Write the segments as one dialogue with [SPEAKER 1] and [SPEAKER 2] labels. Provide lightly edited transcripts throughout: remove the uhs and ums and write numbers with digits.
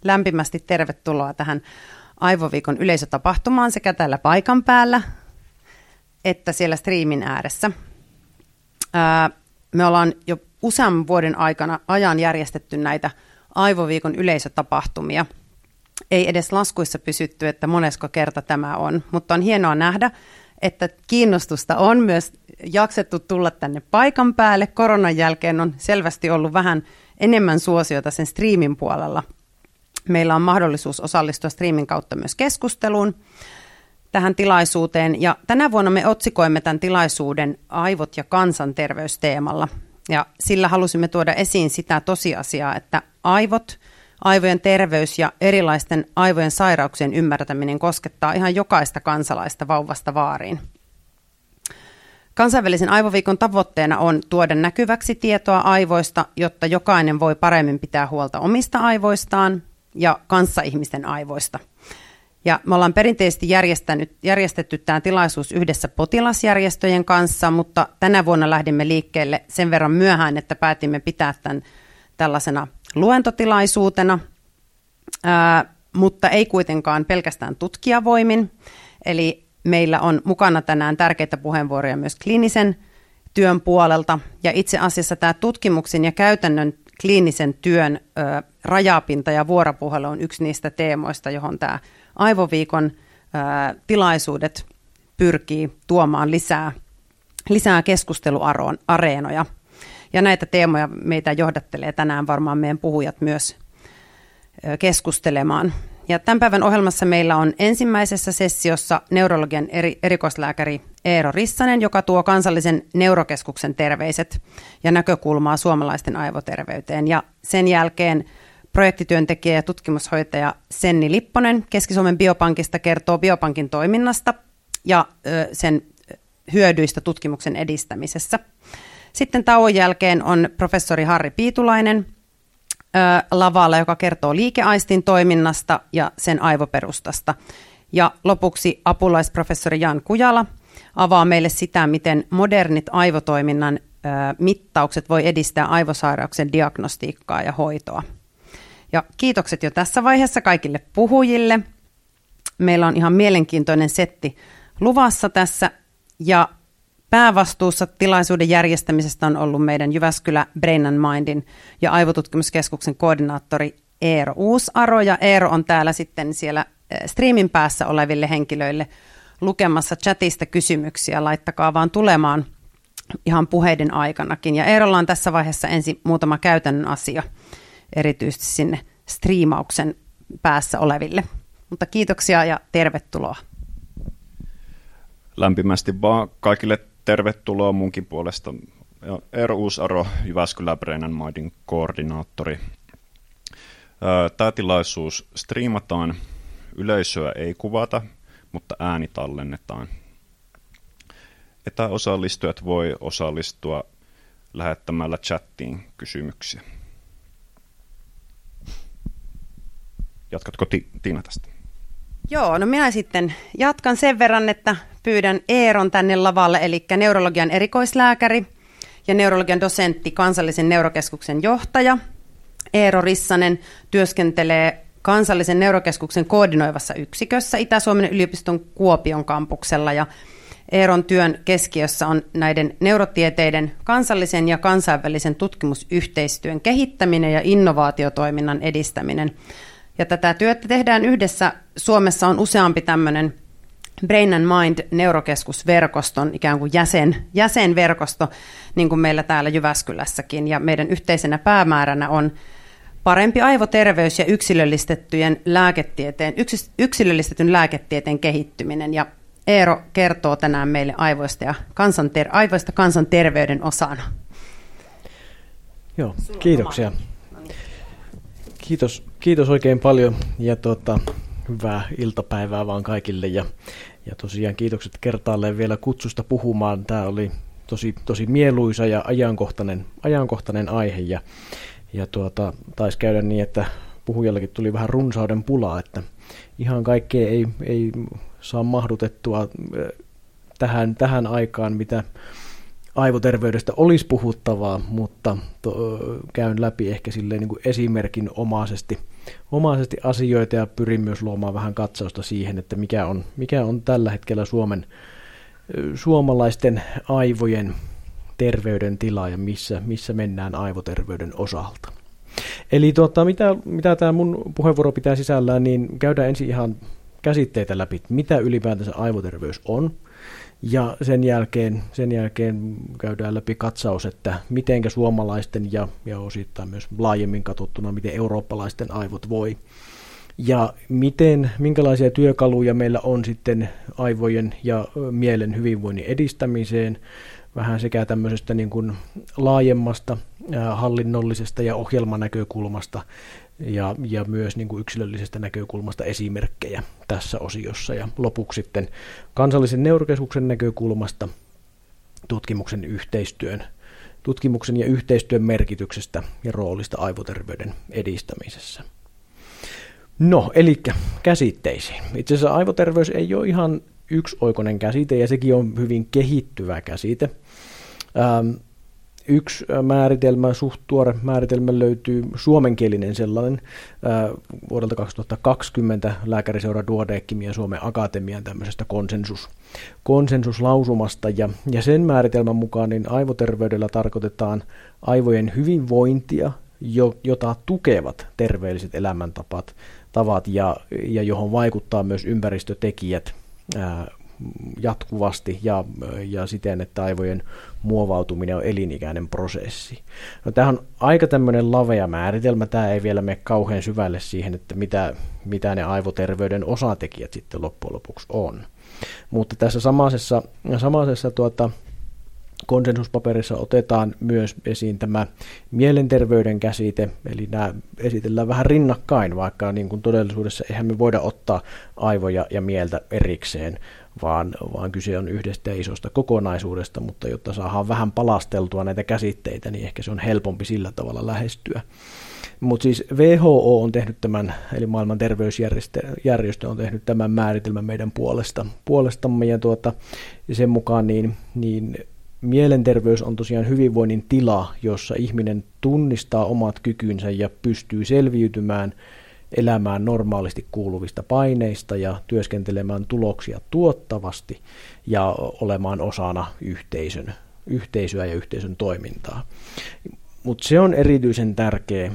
[SPEAKER 1] lämpimästi tervetuloa tähän Aivoviikon yleisötapahtumaan sekä täällä paikan päällä että siellä striimin ääressä. Me ollaan jo useamman vuoden ajan järjestetty näitä Aivoviikon yleisötapahtumia. Ei edes laskuissa pysytty, että monesko kerta tämä on, mutta on hienoa nähdä, että kiinnostusta on myös jaksettu tulla tänne paikan päälle. Koronan jälkeen on selvästi ollut vähän enemmän suosiota sen striimin puolella. Meillä on mahdollisuus osallistua striimin kautta myös keskusteluun tähän tilaisuuteen. Ja tänä vuonna me otsikoimme tämän tilaisuuden Aivot ja kansanterveysteemalla. Ja sillä halusimme tuoda esiin sitä tosiasiaa, että aivojen terveys ja erilaisten aivojen sairauksien ymmärtäminen koskettaa ihan jokaista kansalaista vauvasta vaariin. Kansainvälisen aivoviikon tavoitteena on tuoda näkyväksi tietoa aivoista, jotta jokainen voi paremmin pitää huolta omista aivoistaan ja kanssaihmisten aivoista. Ja me ollaan perinteisesti järjestetty tämä tilaisuus yhdessä potilasjärjestöjen kanssa, mutta tänä vuonna lähdimme liikkeelle sen verran myöhään, että päätimme pitää tämän tällaisena luentotilaisuutena, mutta ei kuitenkaan pelkästään tutkijavoimin. Eli meillä on mukana tänään tärkeitä puheenvuoroja myös kliinisen työn puolelta. Ja itse asiassa tämä tutkimuksen ja käytännön kliinisen työn rajapinta ja vuoropuhelu on yksi niistä teemoista, johon tämä Aivoviikon tilaisuudet pyrkii tuomaan lisää keskusteluareenoja. Ja näitä teemoja meitä johdattelee tänään varmaan meidän puhujat myös keskustelemaan. Ja tämän päivän ohjelmassa meillä on ensimmäisessä sessiossa neurologian erikoislääkäri Eero Rissanen, joka tuo kansallisen neurokeskuksen terveiset ja näkökulmaa suomalaisten aivoterveyteen. Ja sen jälkeen projektityöntekijä ja tutkimushoitaja Senni Lipponen Keski-Suomen biopankista kertoo biopankin toiminnasta ja sen hyödyistä tutkimuksen edistämisessä. Sitten tauon jälkeen on professori Harri Piitulainen lavalla, joka kertoo liikeaistin toiminnasta ja sen aivoperustasta. Ja lopuksi apulaisprofessori Jan Kujala avaa meille sitä, miten modernit aivotoiminnan mittaukset voi edistää aivosairauksien diagnostiikkaa ja hoitoa. Ja kiitokset jo tässä vaiheessa kaikille puhujille. Meillä on ihan mielenkiintoinen setti luvassa tässä ja päävastuussa tilaisuuden järjestämisestä on ollut meidän Jyväskylä Brain and Mindin ja aivotutkimuskeskuksen koordinaattori Eero Uusaro. Ja Eero on täällä sitten siellä striimin päässä oleville henkilöille lukemassa chatista kysymyksiä. Laittakaa vaan tulemaan ihan puheiden aikanakin. Ja Eerolla on tässä vaiheessa ensin muutama käytännön asia, erityisesti sinne striimauksen päässä oleville. Mutta kiitoksia ja tervetuloa.
[SPEAKER 2] Lämpimästi vaan kaikille tervetuloa munkin puolesta. Eero Uusaro, Jyväskylä Brain and Mindin koordinaattori. Tämä tilaisuus striimataan, yleisöä ei kuvata, mutta ääni tallennetaan. Etäosallistujat voi osallistua lähettämällä chattiin kysymyksiä. Jatkatko Tiina tästä?
[SPEAKER 1] Joo, no minä sitten jatkan sen verran, että pyydän Eeron tänne lavalle, eli neurologian erikoislääkäri ja neurologian dosentti, kansallisen neurokeskuksen johtaja. Eero Rissanen työskentelee kansallisen neurokeskuksen koordinoivassa yksikössä Itä-Suomen yliopiston Kuopion kampuksella, ja Eeron työn keskiössä on näiden neurotieteiden kansallisen ja kansainvälisen tutkimusyhteistyön kehittäminen ja innovaatiotoiminnan edistäminen. Ja tätä työtä tehdään yhdessä. Suomessa on useampi tämmöinen Brain and Mind-neurokeskusverkoston ikään kuin jäsenverkosto, niin kuin meillä täällä Jyväskylässäkin. Ja meidän yhteisenä päämääränä on parempi aivoterveys ja yksilöllistetyn lääketieteen kehittyminen. Ja Eero kertoo tänään meille aivoista kansanterveyden osana.
[SPEAKER 3] Joo, kiitoksia. Kiitos oikein paljon ja hyvää iltapäivää vaan kaikille ja tosiaan kiitokset kertaalleen vielä kutsusta puhumaan. Tämä oli tosi mieluisa ja ajankohtainen aihe ja taisi käydä niin, että puhujallakin tuli vähän runsauden pulaa, että ihan kaikkea ei saa mahdutettua tähän aikaan, mitä aivoterveydestä olisi puhuttavaa, mutta käyn läpi ehkä silleen niin kuin esimerkinomaisesti omaisesti asioita ja pyrin myös luomaan vähän katsausta siihen, että mikä on tällä hetkellä suomalaisten aivojen terveyden tila ja missä mennään aivoterveyden osalta. Eli mitä tämä mun puheenvuoro pitää sisällään, niin käydään ensin ihan käsitteitä läpi, mitä ylipäätänsä aivoterveys on, ja sen jälkeen käydään läpi katsaus, että mitenkä suomalaisten ja osittain myös laajemmin katsottuna, miten eurooppalaisten aivot voi, ja minkälaisia työkaluja meillä on sitten aivojen ja mielen hyvinvoinnin edistämiseen, vähän sekä tämmöisestä niin kuin laajemmasta hallinnollisesta ja ohjelmanäkökulmasta ja myös niin kuin yksilöllisestä näkökulmasta esimerkkejä tässä osiossa. Ja lopuksi sitten kansallisen neurokeskuksen näkökulmasta tutkimuksen ja yhteistyön merkityksestä ja roolista aivoterveyden edistämisessä. No, eli käsitteisiin. Itse asiassa aivoterveys ei ole ihan yksioikoinen käsite, ja sekin on hyvin kehittyvä käsite. Yksi määritelmä, suht tuore määritelmä löytyy, suomenkielinen sellainen, vuodelta 2020 Lääkäriseura Duodeckimin ja Suomen Akatemian tämmöisestä konsensuslausumasta, ja sen määritelmän mukaan niin aivoterveydellä tarkoitetaan aivojen hyvinvointia, jota tukevat terveelliset elämäntavat ja johon vaikuttaa myös ympäristötekijät jatkuvasti ja siten, että aivojen muovautuminen on elinikäinen prosessi. No, tämä on aika tämmöinen lavea määritelmä, tämä ei vielä mene kauhean syvälle siihen, että mitä ne aivoterveyden osatekijät sitten loppujen lopuksi on. Mutta tässä samaisessa konsensuspaperissa otetaan myös esiin tämä mielenterveyden käsite, eli nämä esitellään vähän rinnakkain, vaikka niin kuin todellisuudessa eihän me voida ottaa aivoja ja mieltä erikseen, vaan kyse on yhdestä isosta kokonaisuudesta, mutta jotta saadaan vähän palasteltua näitä käsitteitä, niin ehkä se on helpompi sillä tavalla lähestyä. Mutta siis WHO on tehnyt tämän, eli maailman terveysjärjestö on tehnyt tämän määritelmän meidän puolestamme, ja sen mukaan niin mielenterveys on tosiaan hyvinvoinnin tila, jossa ihminen tunnistaa omat kykynsä ja pystyy selviytymään, elämään normaalisti kuuluvista paineista ja työskentelemään tuloksia tuottavasti ja olemaan osana yhteisöä ja yhteisön toimintaa. Mutta se on erityisen tärkeä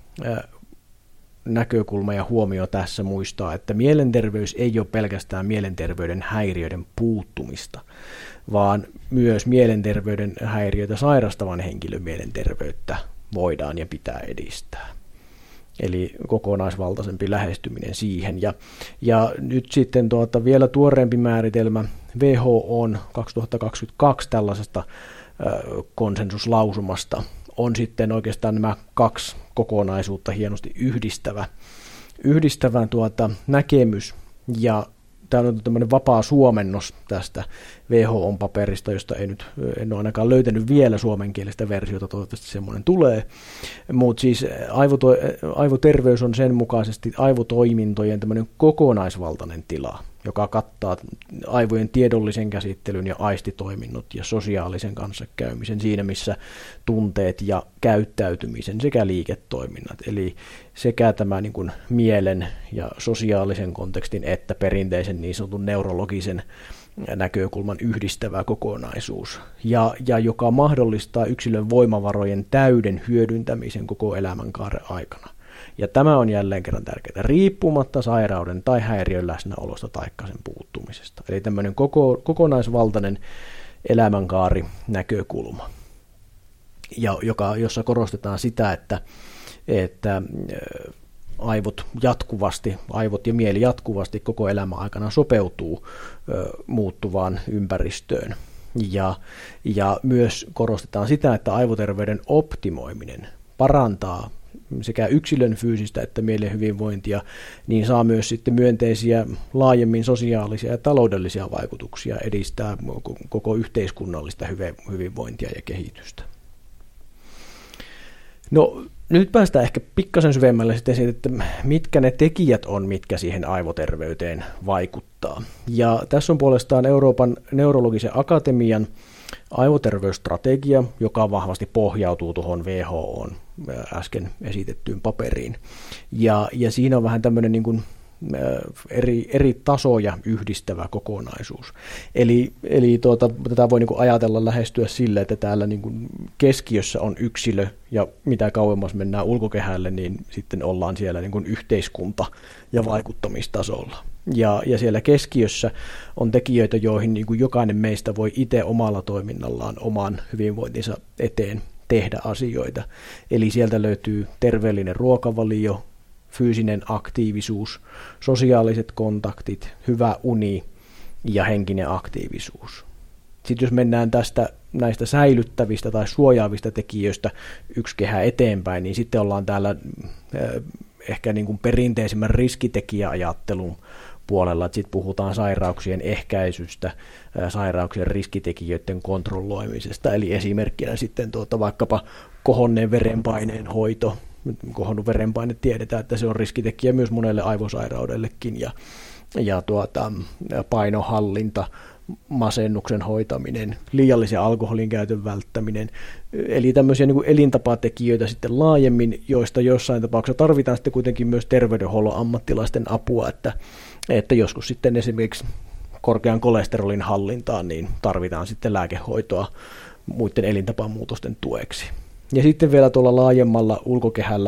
[SPEAKER 3] näkökulma ja huomio tässä muistaa, että mielenterveys ei ole pelkästään mielenterveyden häiriöiden puuttumista, vaan myös mielenterveyden häiriöitä sairastavan henkilön mielenterveyttä voidaan ja pitää edistää. Eli kokonaisvaltaisempi lähestyminen siihen. Ja nyt sitten vielä tuoreempi määritelmä WHO:n 2022 tällaisesta konsensuslausumasta on sitten oikeastaan nämä kaksi kokonaisuutta hienosti yhdistävä näkemys, ja tämä on tämmöinen vapaa suomennos tästä WHO:n paperista, josta en ole ainakaan löytänyt vielä suomenkielistä versiota, toivottavasti semmoinen tulee, mutta siis aivoterveys on sen mukaisesti aivotoimintojen tämmöinen kokonaisvaltainen tila, joka kattaa aivojen tiedollisen käsittelyn ja aistitoiminnot ja sosiaalisen kanssakäymisen siinä, missä tunteet ja käyttäytymisen sekä liiketoiminnat. Eli sekä tämä niin kuin mielen ja sosiaalisen kontekstin että perinteisen niin sanotun neurologisen näkökulman yhdistävä kokonaisuus, ja joka mahdollistaa yksilön voimavarojen täyden hyödyntämisen koko elämänkaaren aikana. Ja tämä on jälleen kerran tärkeää, riippumatta sairauden tai häiriön läsnäolosta tai sen puuttumisesta. Eli tämmöinen kokonaisvaltainen elämänkaari-näkökulma, jossa korostetaan sitä, että aivot ja mieli jatkuvasti koko elämän aikana sopeutuu muuttuvaan ympäristöön. Ja myös korostetaan sitä, että aivoterveyden optimoiminen parantaa sekä yksilön fyysistä että mielen hyvinvointia, niin saa myös sitten myönteisiä laajemmin sosiaalisia ja taloudellisia vaikutuksia, edistää koko yhteiskunnallista hyvinvointia ja kehitystä. No, nyt päästään ehkä pikkasen syvemmälle sitten siitä, että mitkä ne tekijät on, mitkä siihen aivoterveyteen vaikuttaa. Ja tässä on puolestaan Euroopan neurologisen akatemian aivoterveysstrategia, joka vahvasti pohjautuu tuohon WHO:n äsken esitettyyn paperiin. Ja siinä on vähän tämmöinen niin kuin eri tasoja yhdistävä kokonaisuus. Eli tätä voi niin kuin ajatella lähestyä sille, että täällä niin kuin keskiössä on yksilö, ja mitä kauemmas mennään ulkokehälle, niin sitten ollaan siellä niin kuin yhteiskunta- ja vaikuttamistasolla. Ja siellä keskiössä on tekijöitä, joihin niin kuin jokainen meistä voi itse omalla toiminnallaan oman hyvinvointinsa eteen tehdä asioita. Eli sieltä löytyy terveellinen ruokavalio, fyysinen aktiivisuus, sosiaaliset kontaktit, hyvä uni ja henkinen aktiivisuus. Sitten jos mennään näistä säilyttävistä tai suojaavista tekijöistä yksi kehä eteenpäin, niin sitten ollaan täällä ehkä niin kuin perinteisimmän riskitekijäajattelun puolella, että sitten puhutaan sairauksien ehkäisystä, sairauksien riskitekijöiden kontrolloimisesta, eli esimerkkinä sitten vaikkapa kohonneen verenpaineen hoito. Kohonnut verenpaine tiedetään, että se on riskitekijä myös monelle aivosairaudellekin, ja painohallinta, masennuksen hoitaminen, liiallisen alkoholin käytön välttäminen, eli tämmöisiä niin kuin elintapatekijöitä sitten laajemmin, joista jossain tapauksessa tarvitaan sitten kuitenkin myös terveydenhuollon ammattilaisten apua, että joskus sitten esimerkiksi korkean kolesterolin hallintaan niin tarvitaan sitten lääkehoitoa muiden elintapamuutosten tueksi. Ja sitten vielä tuolla laajemmalla ulkokehällä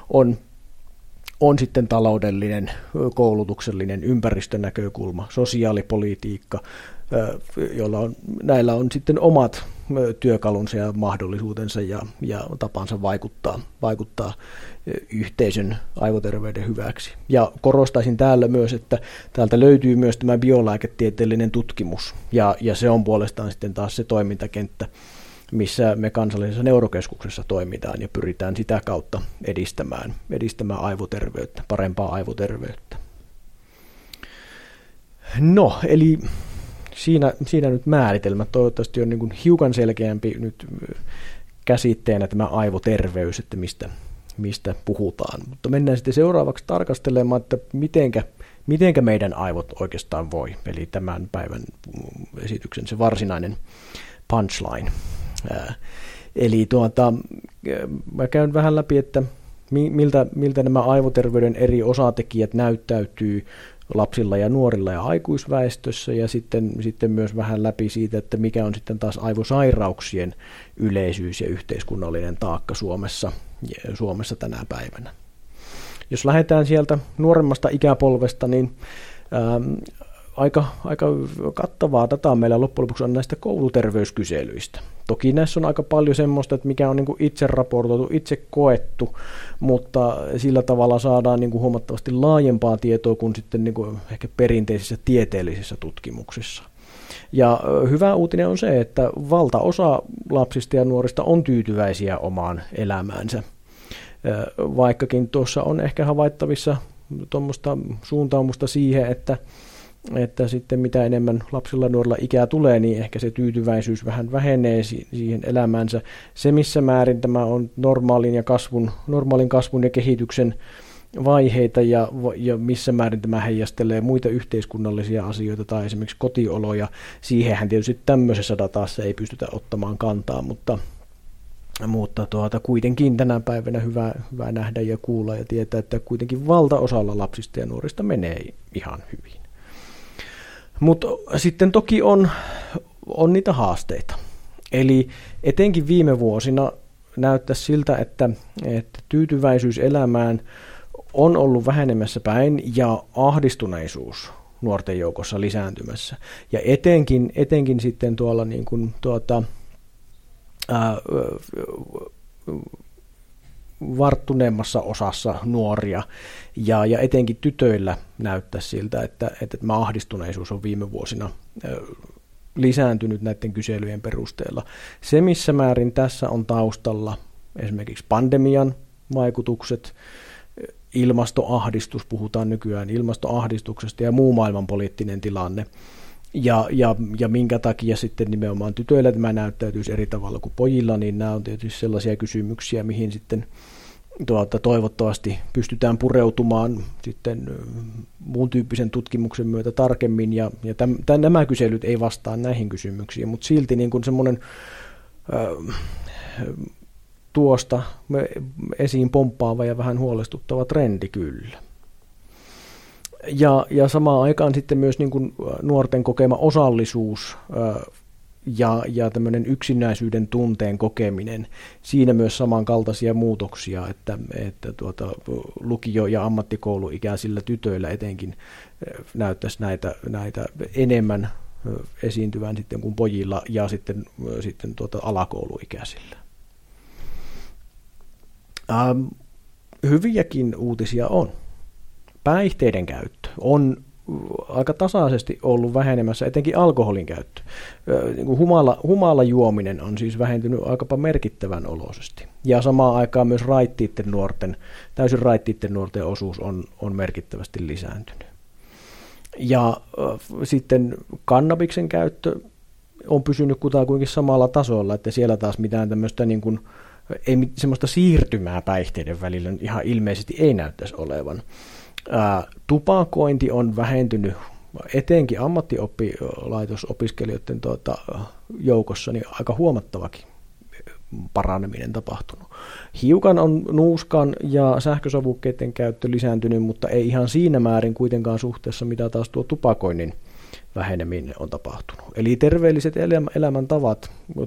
[SPEAKER 3] on sitten taloudellinen, koulutuksellinen, ympäristönäkökulma, sosiaalipolitiikka, näillä on sitten omat työkalunsa ja mahdollisuutensa ja tapansa vaikuttaa yhteisön aivoterveyden hyväksi. Ja korostaisin täällä myös, että täältä löytyy myös tämä biolääketieteellinen tutkimus, ja se on puolestaan sitten taas se toimintakenttä, missä me kansallisessa neurokeskuksessa toimitaan ja pyritään sitä kautta edistämään aivoterveyttä, parempaa aivoterveyttä. No, eli siinä nyt määritelmä. Toivottavasti on niin kuin hiukan selkeämpi nyt käsitteenä tämä aivoterveys, että mistä puhutaan. Mutta mennään sitten seuraavaksi tarkastelemaan, että mitenkä meidän aivot oikeastaan voi. Eli tämän päivän esityksen se varsinainen punchline. Eli mä käyn vähän läpi, että miltä nämä aivoterveyden eri osatekijät näyttäytyy lapsilla ja nuorilla ja aikuisväestössä, ja sitten myös vähän läpi siitä, että mikä on sitten taas aivosairauksien yleisyys ja yhteiskunnallinen taakka Suomessa tänä päivänä. Jos lähdetään sieltä nuoremmasta ikäpolvesta, niin aika kattavaa dataa meillä loppujen lopuksi on näistä kouluterveyskyselyistä. Toki näissä on aika paljon semmoista, että mikä on niin kuin itse raportoitu, itse koettu, mutta sillä tavalla saadaan niin kuin huomattavasti laajempaa tietoa kuin sitten niin kuin ehkä perinteisissä tieteellisissä tutkimuksissa. Ja hyvä uutinen on se, että valtaosa lapsista ja nuorista on tyytyväisiä omaan elämäänsä, vaikkakin tuossa on ehkä havaittavissa tuommoista suuntaumusta siihen, että sitten mitä enemmän lapsilla ja nuorilla ikää tulee, niin ehkä se tyytyväisyys vähän vähenee siihen elämäänsä. Se, missä määrin tämä on normaalin kasvun ja kehityksen vaiheita ja missä määrin tämä heijastelee muita yhteiskunnallisia asioita tai esimerkiksi kotioloja, siihenhän tietysti tämmöisessä datassa ei pystytä ottamaan kantaa, mutta kuitenkin tänä päivänä hyvä nähdä ja kuulla ja tietää, että kuitenkin valtaosalla lapsista ja nuorista menee ihan hyvin. Mutta sitten toki on niitä haasteita. Eli etenkin viime vuosina näyttää siltä, että tyytyväisyys elämään on ollut vähenemässä päin ja ahdistuneisuus nuorten joukossa lisääntymässä. Ja etenkin sitten tuolla niin kuin varttuneemmassa osassa nuoria ja etenkin tytöillä näyttää siltä, että tämä ahdistuneisuus on viime vuosina lisääntynyt näiden kyselyjen perusteella. Se, missä määrin tässä on taustalla esimerkiksi pandemian vaikutukset, ilmastoahdistus, puhutaan nykyään ilmastoahdistuksesta ja muu maailmanpoliittinen tilanne, ja minkä takia sitten nimenomaan tytöillä tämä näyttäytyisi eri tavalla kuin pojilla, niin nämä on tietysti sellaisia kysymyksiä, mihin sitten toivottavasti pystytään pureutumaan sitten muun tyyppisen tutkimuksen myötä tarkemmin, ja nämä kyselyt ei vastaa näihin kysymyksiin, mutta silti niin kuin semmoinen tuosta esiin pomppaava ja vähän huolestuttava trendi kyllä. Ja samaan aikaan sitten myös niin kuin nuorten kokema osallisuus ja tämmöinen yksinäisyyden tunteen kokeminen, siinä myös samankaltaisia muutoksia, että lukio- ja ammattikouluikäisillä tytöillä etenkin näyttäisi näitä enemmän esiintyvän sitten kuin pojilla ja sitten alakouluikäisillä. Hyviäkin uutisia on. Päihteiden käyttö on aika tasaisesti ollut vähenemässä, etenkin alkoholin käyttö. Humala juominen on siis vähentynyt aikapa merkittävän oloisesti. Ja samaan aikaan myös täysin raittiitten nuorten osuus on merkittävästi lisääntynyt. Ja sitten kannabiksen käyttö on pysynyt kutakuinkin samalla tasolla, että siellä taas mitään tämmöistä niin kuin, ei semmoista siirtymää päihteiden välillä ihan ilmeisesti ei näyttäisi olevan. Tupakointi on vähentynyt etenkin ammattioppilaitosopiskelijoiden joukossa, niin aika huomattavakin paraneminen tapahtunut. Hiukan on nuuskan ja sähkösavukkeiden käyttö lisääntynyt, mutta ei ihan siinä määrin kuitenkaan suhteessa, mitä taas tuo tupakoinnin väheneminen on tapahtunut. Eli terveelliset elämäntavat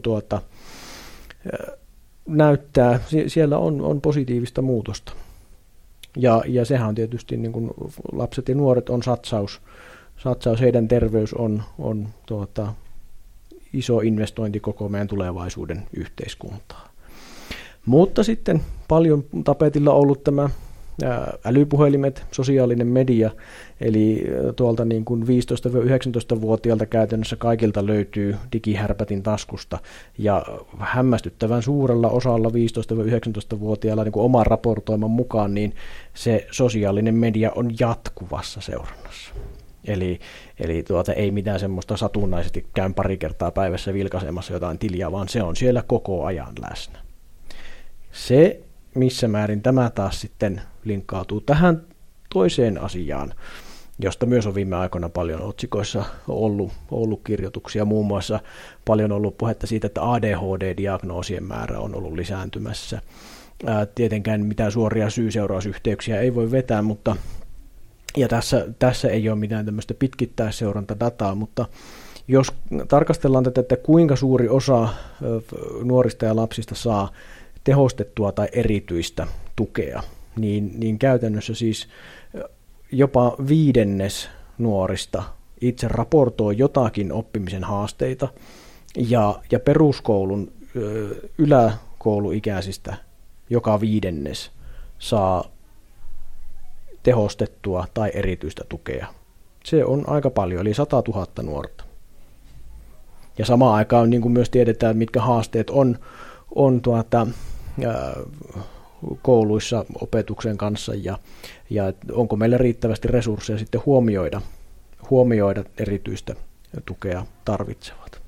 [SPEAKER 3] näyttää, siellä on positiivista muutosta. Ja sehän on tietysti, niin kuin lapset ja nuoret on satsaus, heidän terveys on iso investointi koko meidän tulevaisuuden yhteiskuntaa. Mutta sitten paljon tapetilla ollut tämä älypuhelimet, sosiaalinen media, eli tuolta niin kuin 15-19-vuotiaalta käytännössä kaikilta löytyy digihärpätin taskusta, ja hämmästyttävän suurella osalla 15-19-vuotiailla niin kuin oman raportoiman mukaan, niin se sosiaalinen media on jatkuvassa seurannassa. Eli ei mitään semmoista satunnaisesti käyn pari kertaa päivässä vilkaisemassa jotain tiliä, vaan se on siellä koko ajan läsnä. Se, missä määrin tämä taas sitten linkkautuu tähän toiseen asiaan, josta myös on viime aikoina paljon otsikoissa ollut kirjoituksia, muun muassa paljon ollut puhetta siitä, että ADHD-diagnoosien määrä on ollut lisääntymässä. Tietenkään mitään suoria syy-seurausyhteyksiä ei voi vetää, mutta ja tässä ei ole mitään tämmöistä pitkittäisseurantadataa, mutta jos tarkastellaan tätä, että kuinka suuri osa nuorista ja lapsista saa tehostettua tai erityistä tukea, niin käytännössä siis jopa 1/5 nuorista itse raportoi jotakin oppimisen haasteita, ja peruskoulun yläkouluikäisistä joka 5. saa tehostettua tai erityistä tukea. Se on aika paljon, eli 100 000 nuorta. Ja samaan aikaan niin kuin myös tiedetään, mitkä haasteet on kouluissa opetuksen kanssa, ja onko meillä riittävästi resursseja sitten huomioida erityistä tukea tarvitsevat.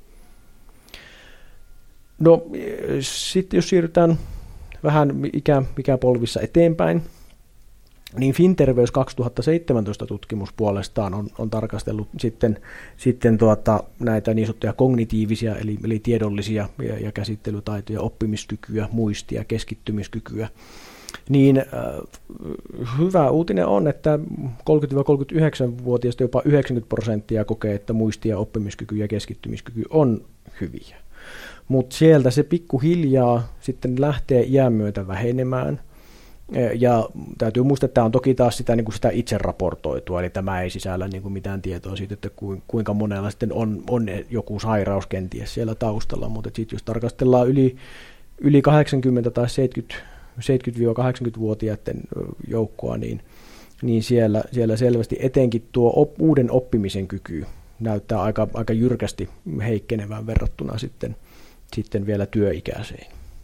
[SPEAKER 3] No sitten jos siirrytään vähän ikäpolvissa eteenpäin, niin FinTerveys 2017 tutkimus puolestaan on tarkastellut sitten näitä niin sanottuja kognitiivisia eli tiedollisia ja käsittelytaitoja, oppimiskykyä, muistia, keskittymiskykyä. Niin hyvä uutinen on, että 30-39-vuotiaista jopa 90% kokee, että muisti- ja oppimiskyky ja keskittymiskyky on hyviä. Mutta sieltä se pikkuhiljaa sitten lähtee iän myötä vähenemään. Ja täytyy muistaa, että tämä on toki taas sitä itse raportoitua, eli tämä ei sisällä mitään tietoa siitä, että kuinka monella sitten on joku sairaus kenties siellä taustalla, mutta sitten jos tarkastellaan yli 80 tai 70-80-vuotiaiden joukkoa, niin siellä selvästi etenkin tuo uuden oppimisen kyky näyttää aika jyrkästi heikkenevän verrattuna sitten vielä työikäiseen.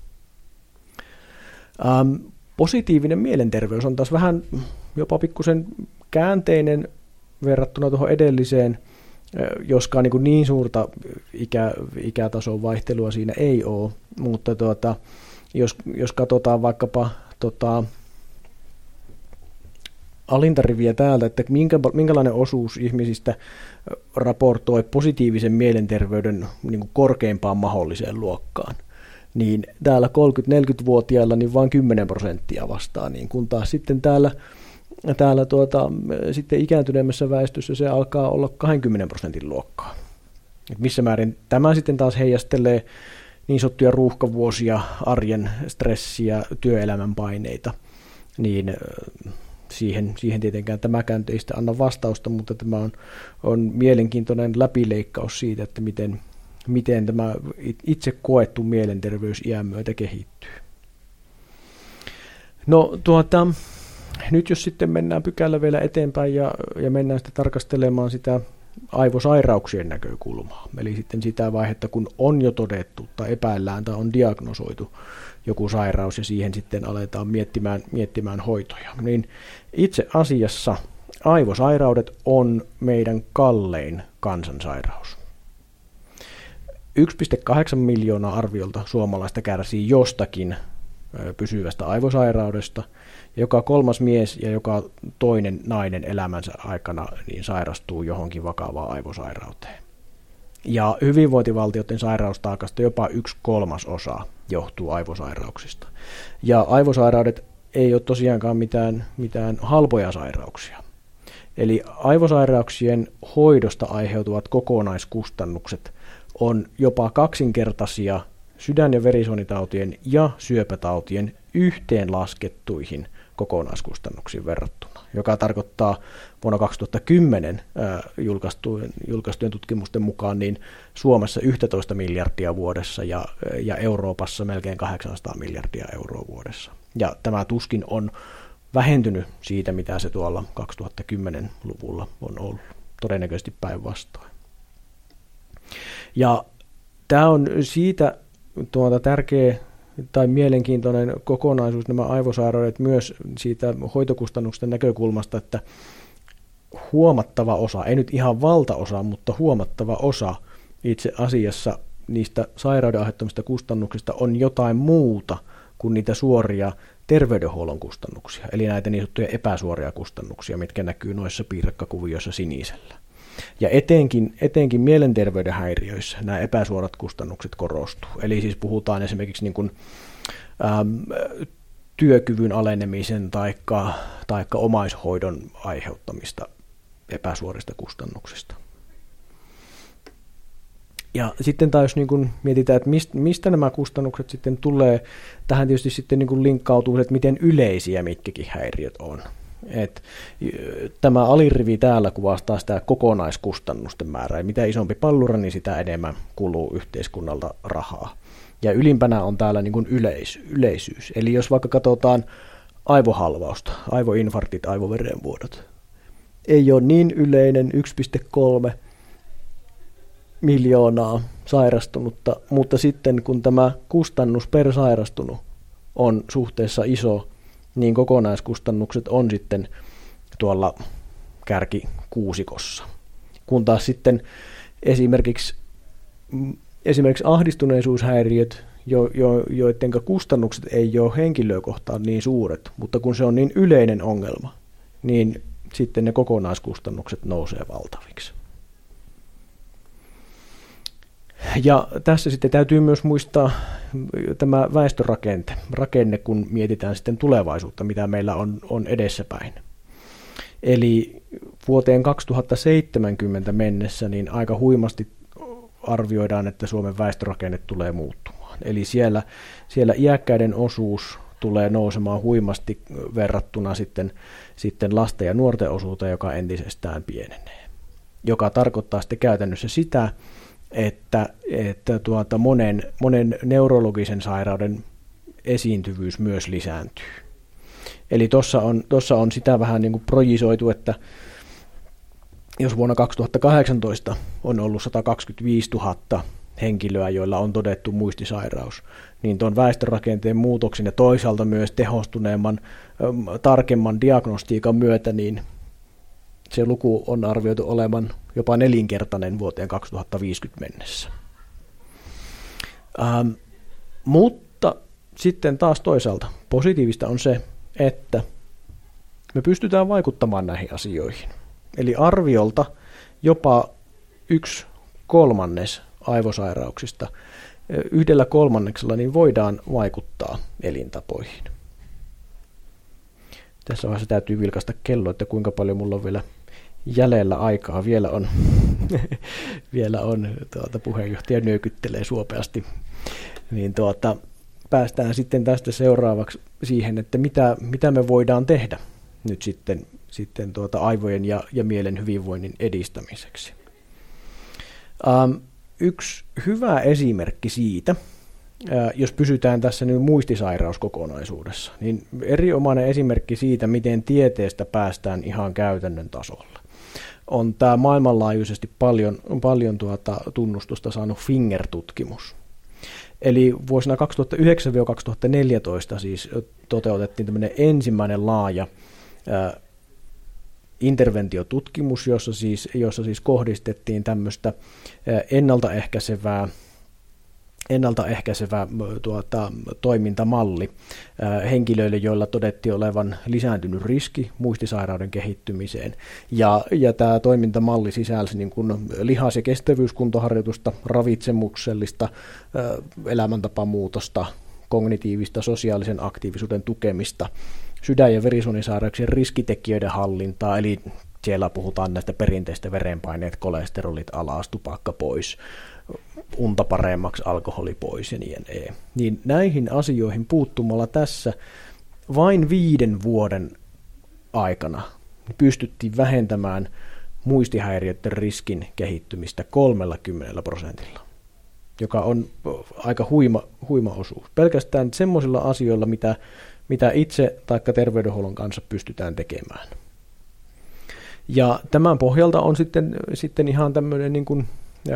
[SPEAKER 3] Positiivinen mielenterveys on taas vähän jopa pikkusen käänteinen verrattuna tuohon edelliseen, joskaan niin suurta ikätason vaihtelua siinä ei ole, mutta jos katsotaan vaikkapa alinta riviä täältä, että minkälainen osuus ihmisistä raportoi positiivisen mielenterveyden niin kuin korkeimpaan mahdolliseen luokkaan, niin täällä 30-40-vuotiailla niin vain 10% vastaa, niin kun taas sitten täällä sitten ikääntyneemmässä väestössä se alkaa olla 20% luokkaa. Et missä määrin tämä sitten taas heijastelee niin sanottuja ruuhkavuosia, arjen stressiä, työelämän paineita, niin siihen tietenkään tämäkään ei sitten anna vastausta, mutta tämä on mielenkiintoinen läpileikkaus siitä, että miten tämä itse koettu mielenterveys iän myötä kehittyy. No nyt jos sitten mennään pykälä vielä eteenpäin ja mennään sitten tarkastelemaan sitä aivosairauksien näkökulmaa, eli sitten sitä vaihetta, kun on jo todettu tai epäillään tai on diagnosoitu joku sairaus ja siihen sitten aletaan miettimään hoitoja, niin itse asiassa aivosairaudet on meidän kallein kansansairaus. 1,8 miljoonaa arviolta suomalaista kärsii jostakin pysyvästä aivosairaudesta. Joka kolmas mies ja joka toinen nainen elämänsä aikana niin sairastuu johonkin vakavaan aivosairauteen. Ja hyvinvointivaltioiden sairaustaakasta jopa 1/3 johtuu aivosairauksista. Ja aivosairaudet ei ole tosiaankaan mitään halpoja sairauksia. Eli aivosairauksien hoidosta aiheutuvat kokonaiskustannukset on jopa kaksinkertaisia sydän- ja verisuonitautien ja syöpätautien yhteenlaskettuihin kokonaiskustannuksiin verrattuna, joka tarkoittaa vuonna 2010 julkaistujen tutkimusten mukaan niin Suomessa 11 miljardia vuodessa ja Euroopassa melkein 800 miljardia euroa vuodessa. Ja tämä tuskin on vähentynyt siitä, mitä se tuolla 2010-luvulla on ollut, todennäköisesti päinvastoin. Ja tämä on siitä tärkeä tai mielenkiintoinen kokonaisuus, nämä aivosairaudet myös siitä hoitokustannusten näkökulmasta, että huomattava osa, ei nyt ihan valtaosa, mutta huomattava osa itse asiassa niistä sairauden aiheuttamista kustannuksista on jotain muuta kuin niitä suoria terveydenhuollon kustannuksia, eli näitä niin sanottuja epäsuoria kustannuksia, mitkä näkyy noissa piirakkakuvioissa sinisellä. Ja etenkin mielenterveyden häiriöissä nämä epäsuorat kustannukset korostuu. Eli siis puhutaan esimerkiksi niin kuin, työkyvyn alenemisen tai omaishoidon aiheuttamista epäsuorista kustannuksista. Ja sitten taas jos niin kuin mietitään, että mistä nämä kustannukset sitten tulee, tähän tietysti sitten niin kuin linkkautuu, että miten yleisiä mitkäkin häiriöt on. Tämä alirivi täällä kuvastaa sitä kokonaiskustannusten määrää. Mitä isompi pallura, niin sitä enemmän kuluu yhteiskunnalta rahaa. Ja ylimpänä on täällä niin kuin yleisyys. Eli jos vaikka katsotaan aivohalvausta, aivoinfarktit, aivoverenvuodot, ei ole niin yleinen 1,3 miljoonaa sairastunutta, mutta sitten kun tämä kustannus per sairastunut on suhteessa iso, niin kokonaiskustannukset on sitten tuolla kärkikuusikossa. Kun taas sitten esimerkiksi ahdistuneisuushäiriöt, joiden kustannukset ei ole henkilöä kohtaan niin suuret, mutta kun se on niin yleinen ongelma, niin sitten ne kokonaiskustannukset nousee valtaviksi. Ja tässä sitten täytyy myös muistaa tämä väestörakenne, kun mietitään sitten tulevaisuutta, mitä meillä on edessäpäin. Eli vuoteen 2070 mennessä niin aika huimasti arvioidaan, että Suomen väestörakenne tulee muuttumaan. Eli siellä iäkkäiden osuus tulee nousemaan huimasti verrattuna sitten lasten ja nuorten osuuteen, joka entisestään pienenee. Joka tarkoittaa sitten käytännössä sitä, että monen neurologisen sairauden esiintyvyys myös lisääntyy. Eli tuossa on sitä vähän niin kuin projisoitu, että jos vuonna 2018 on ollut 125 000 henkilöä, joilla on todettu muistisairaus, niin tuon väestörakenteen muutoksen ja toisaalta myös tehostuneemman, tarkemman diagnostiikan myötä, niin se luku on arvioitu olevan jopa 4-kertainen vuoteen 2050 mennessä. Mutta sitten taas toisaalta positiivista on se, että me pystytään vaikuttamaan näihin asioihin. Eli arviolta jopa 1/3 aivosairauksista 1/3 niin voidaan vaikuttaa elintapoihin. Tässä vaiheessa täytyy vilkaista kello, että kuinka paljon mulla on vielä jäljellä aikaa. Vielä on puheenjohtaja nyökyttelee suopeasti. Niin päästään sitten tästä seuraavaksi siihen, että mitä me voidaan tehdä nyt sitten aivojen ja mielen hyvinvoinnin edistämiseksi. Yksi hyvä esimerkki siitä, jos pysytään tässä nyt muistisairauskokonaisuudessa, niin erinomainen esimerkki siitä, miten tieteestä päästään ihan käytännön tasolla, on tämä maailmanlaajuisesti paljon tunnustusta saanut FINGER-tutkimus. Eli vuosina 2009-2014 siis toteutettiin tämmöinen ensimmäinen laaja interventiotutkimus, jossa siis kohdistettiin tämmöistä ennaltaehkäisevää toimintamalli henkilöille, joilla todettiin olevan lisääntynyt riski muistisairauden kehittymiseen. Ja tämä toimintamalli sisälsi niin kuin lihas- ja kestävyyskuntoharjoitusta, ravitsemuksellista elämäntapamuutosta, kognitiivista sosiaalisen aktiivisuuden tukemista, sydän- ja verisuonisairauksien riskitekijöiden hallintaa, eli siellä puhutaan näistä perinteistä verenpaineet, kolesterolit alas, tupakka pois, unta paremmaksi, alkoholi pois ja niin edelleen. Niin näihin asioihin puuttumalla tässä vain 5 vuoden aikana pystyttiin vähentämään muistihäiriöiden riskin kehittymistä 30%, joka on aika huima osuus. Pelkästään semmoisilla asioilla, mitä itse tai terveydenhuollon kanssa pystytään tekemään. Ja tämän pohjalta on sitten ihan tämmöinen niin kuin,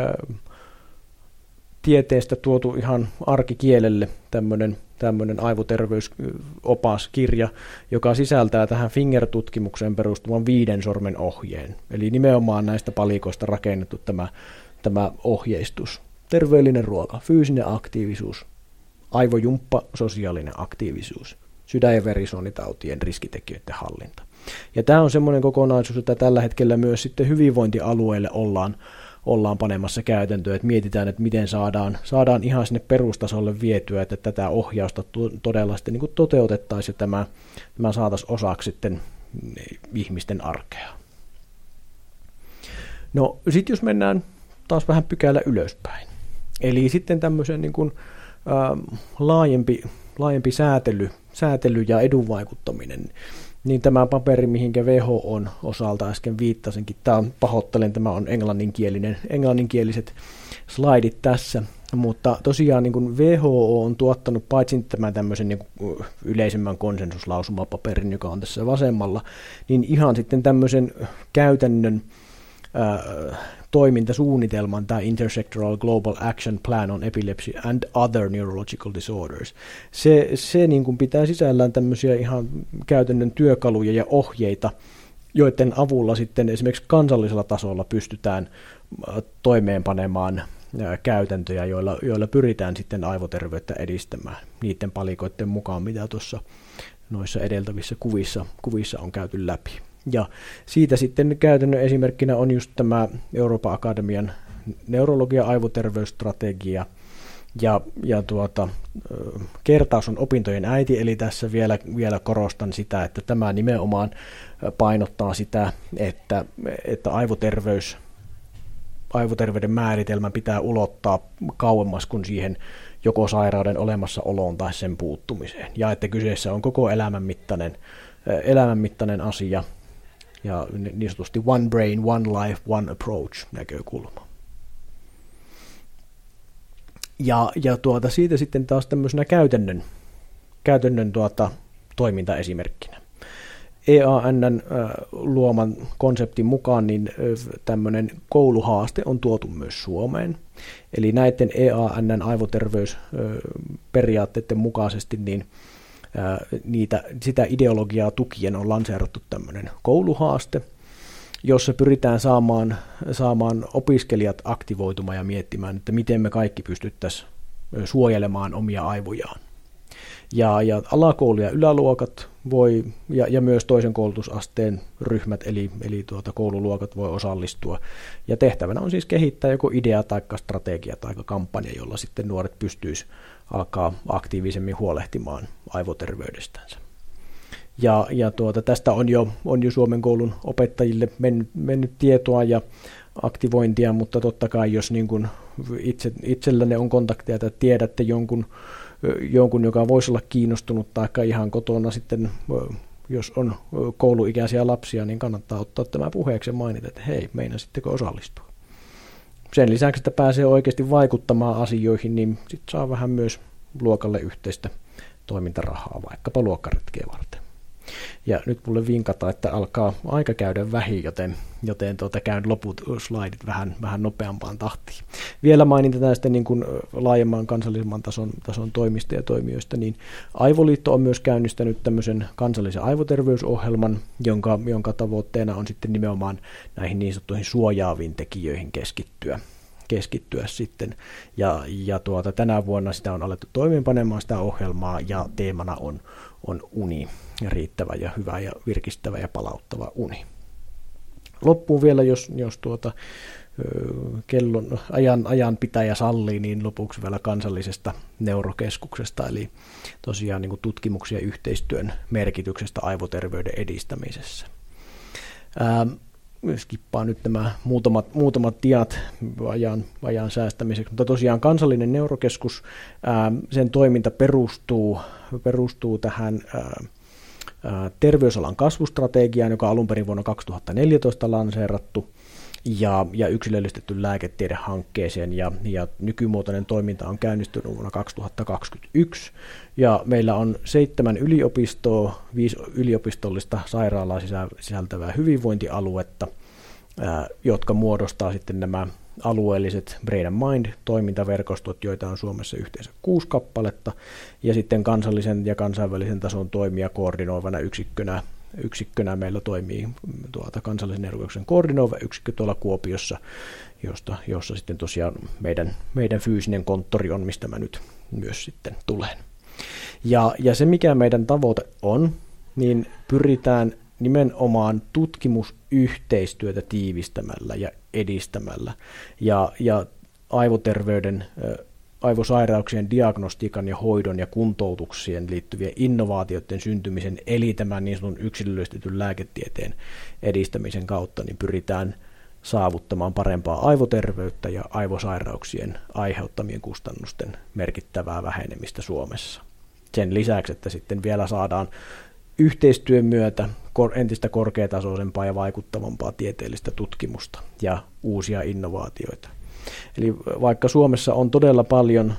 [SPEAKER 3] tieteestä tuotu ihan arkikielelle tämmöinen aivoterveysopaskirja, joka sisältää tähän FINGER-tutkimukseen perustuvan 5 sormen ohjeen. Eli nimenomaan näistä palikoista rakennettu tämä ohjeistus. Terveellinen ruoka, fyysinen aktiivisuus, aivojumppa, sosiaalinen aktiivisuus, sydän- ja verisuonitautien riskitekijöiden hallinta. Ja tämä on semmoinen kokonaisuus, että tällä hetkellä myös sitten hyvinvointialueille ollaan panemassa käytäntöön, että mietitään, että miten saadaan ihan sinne perustasolle vietyä, että tätä ohjausta todella sitten niin kuin toteutettaisiin ja tämä saataisiin osaksi sitten ihmisten arkea. No sitten jos mennään taas vähän pykälä ylöspäin, eli sitten tämmöisen niin kuin, laajempi säätely ja edunvaikuttaminen, niin tämä paperi, mihinkä WHO:n osalta äsken viittasinkin, tämä on englanninkieliset slaidit tässä, mutta tosiaan niin kuin WHO on tuottanut paitsi tämän tämmöisen niin kuin yleisemmän konsensuslausumapaperin, joka on tässä vasemmalla, niin ihan sitten tämmöisen käytännön toimintasuunnitelman, tämä Intersectoral Global Action Plan on Epilepsy and Other Neurological Disorders. Se niin kuin pitää sisällään tämmöisiä ihan käytännön työkaluja ja ohjeita, joiden avulla sitten esimerkiksi kansallisella tasolla pystytään toimeenpanemaan käytäntöjä, joilla pyritään sitten aivoterveyttä edistämään niiden palikoiden mukaan, mitä tuossa noissa edeltävissä kuvissa on käyty läpi. Ja siitä sitten käytännön esimerkkinä on just tämä Euroopan Akademian neurologia-aivoterveysstrategia, ja kertaus on opintojen äiti, eli tässä vielä korostan sitä, että tämä nimenomaan painottaa sitä, että aivoterveyden määritelmä pitää ulottaa kauemmas kuin siihen joko sairauden olemassaoloon tai sen puuttumiseen, ja että kyseessä on koko elämänmittainen asia, ja niin sanotusti one brain, one life, one approach näkökulma. Ja siitä sitten taas tämmöisenä käytännön toimintaesimerkkinä. EAN:n luoman konseptin mukaan niin tämmöinen kouluhaaste on tuotu myös Suomeen. Eli näiden EAN:n aivoterveysperiaatteiden mukaisesti niin sitä ideologiaa tukien on lanseerattu tämmöinen kouluhaaste, jossa pyritään saamaan opiskelijat aktivoitumaan ja miettimään, että miten me kaikki pystyttäisiin suojelemaan omia aivojaan. Ja alakoulu- ja yläluokat voi, ja myös toisen koulutusasteen ryhmät, eli koululuokat voi osallistua. Ja tehtävänä on siis kehittää joko idea tai strategia tai kampanja, jolla sitten nuoret pystyisivät alkaa aktiivisemmin huolehtimaan aivoterveydestänsä. Ja tästä on jo Suomen koulun opettajille mennyt tietoa ja aktivointia, mutta totta kai jos niin kuin itsellänne on kontakteja että tiedätte jonkun, joka voisi olla kiinnostunut, tai ihan kotona sitten, jos on kouluikäisiä lapsia, niin kannattaa ottaa tämä puheeksi ja mainita, että hei, meinasitteko osallistua. Sen lisäksi, että pääsee oikeasti vaikuttamaan asioihin, niin sitten saa vähän myös luokalle yhteistä toimintarahaa, vaikkapa luokkaretkeä varten. Ja nyt mulle vinkata, että alkaa aika käydä vähin, joten käyn loput slaidit vähän nopeampaan tahtiin. Vielä mainitaan sitten niin kuin laajemman kansallisemman tason toimista ja toimijoista, niin Aivoliitto on myös käynnistänyt tämmöisen kansallisen aivoterveysohjelman, jonka tavoitteena on sitten nimenomaan näihin niin sanottuihin suojaaviin tekijöihin keskittyä sitten. Ja tänä vuonna sitä on alettu toimeenpanemaan sitä ohjelmaa, ja teemana on uni, riittävä ja hyvä ja virkistävä ja palauttava uni. Loppuun vielä, jos kellon ajan pitäjä sallii, niin lopuksi vielä kansallisesta neurokeskuksesta, eli tosiaan niin kuin tutkimuksia yhteistyön merkityksestä aivoterveyden edistämisessä. Skippaan nyt nämä muutamat tiat ajan säästämiseksi, mutta tosiaan kansallinen neurokeskus, sen toiminta perustuu tähän terveysalan kasvustrategiaan, joka alun perin vuonna 2014 lanseerattu, ja yksilöllistetty lääketiedehankkeeseen, ja nykymuotoinen toiminta on käynnistynyt vuonna 2021, ja meillä on 7 yliopistoa, 5 yliopistollista sairaalaa sisältävää hyvinvointialuetta, jotka muodostaa sitten nämä alueelliset Brain and Mind-toimintaverkostot, joita on Suomessa yhteensä 6 kappaletta, ja sitten kansallisen ja kansainvälisen tason toimia koordinoivana yksikkönä meillä toimii kansallisen neurokeskuksen koordinoiva yksikkö tuolla Kuopiossa, jossa sitten tosiaan meidän fyysinen konttori on, mistä mä nyt myös sitten tulen. Ja se, mikä meidän tavoite on, niin pyritään nimenomaan tutkimusyhteistyötä tiivistämällä ja edistämällä, ja aivoterveyden, aivosairauksien diagnostiikan ja hoidon ja kuntoutuksien liittyvien innovaatioiden syntymisen, eli tämän niin sanotun yksilöllistetyn lääketieteen edistämisen kautta, niin pyritään saavuttamaan parempaa aivoterveyttä ja aivosairauksien aiheuttamien kustannusten merkittävää vähenemistä Suomessa. Sen lisäksi, että sitten vielä saadaan yhteistyön myötä entistä korkeatasoisempaa ja vaikuttavampaa tieteellistä tutkimusta ja uusia innovaatioita. Eli vaikka Suomessa on todella paljon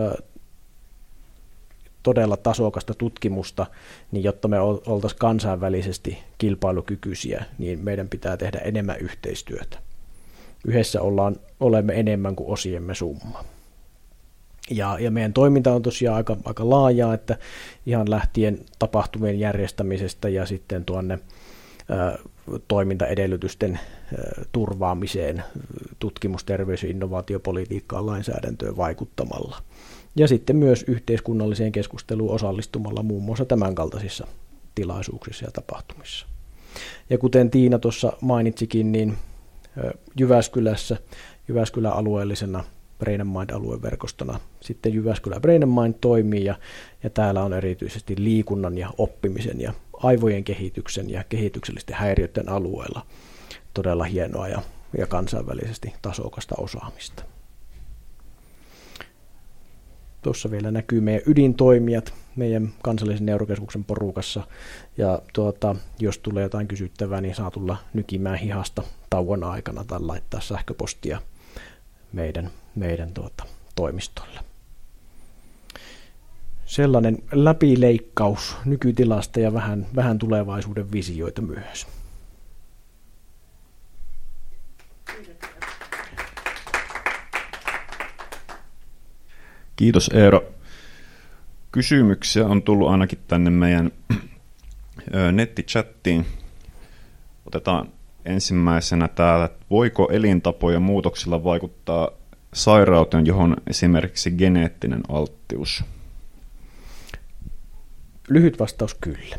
[SPEAKER 3] todella tasokasta tutkimusta, niin jotta me oltaisiin kansainvälisesti kilpailukykyisiä, niin meidän pitää tehdä enemmän yhteistyötä. Yhdessä olemme enemmän kuin osiemme summa. Ja meidän toiminta on tosiaan aika laajaa, että ihan lähtien tapahtumien järjestämisestä ja sitten tuonne toimintaedellytysten turvaamiseen, tutkimus-, terveys- ja innovaatiopolitiikkaan, lainsäädäntöön vaikuttamalla. Ja sitten myös yhteiskunnalliseen keskusteluun osallistumalla muun muassa tämänkaltaisissa tilaisuuksissa ja tapahtumissa. Ja kuten Tiina tuossa mainitsikin, niin Jyväskylän alueellisena Brain and Mind-alueverkostona sitten Jyväskylän Brain and Mind toimii, ja täällä on erityisesti liikunnan ja oppimisen ja aivojen kehityksen ja kehityksellisten häiriöiden alueella todella hienoa ja kansainvälisesti tasokasta osaamista. Tuossa vielä näkyy meidän ydintoimijat meidän kansallisen neurokeskuksen porukassa, ja jos tulee jotain kysyttävää, niin saa tulla nykimään hihasta tauon aikana tai laittaa sähköpostia meidän toimistolle. Sellainen läpileikkaus nykytilasta ja vähän tulevaisuuden visioita myös.
[SPEAKER 2] Kiitos Eero. Kysymyksiä on tullut ainakin tänne meidän nettichattiin. Otetaan ensimmäisenä täällä, voiko elintapojen muutoksilla vaikuttaa sairauteen, johon esimerkiksi geneettinen alttius?
[SPEAKER 3] Lyhyt vastaus kyllä.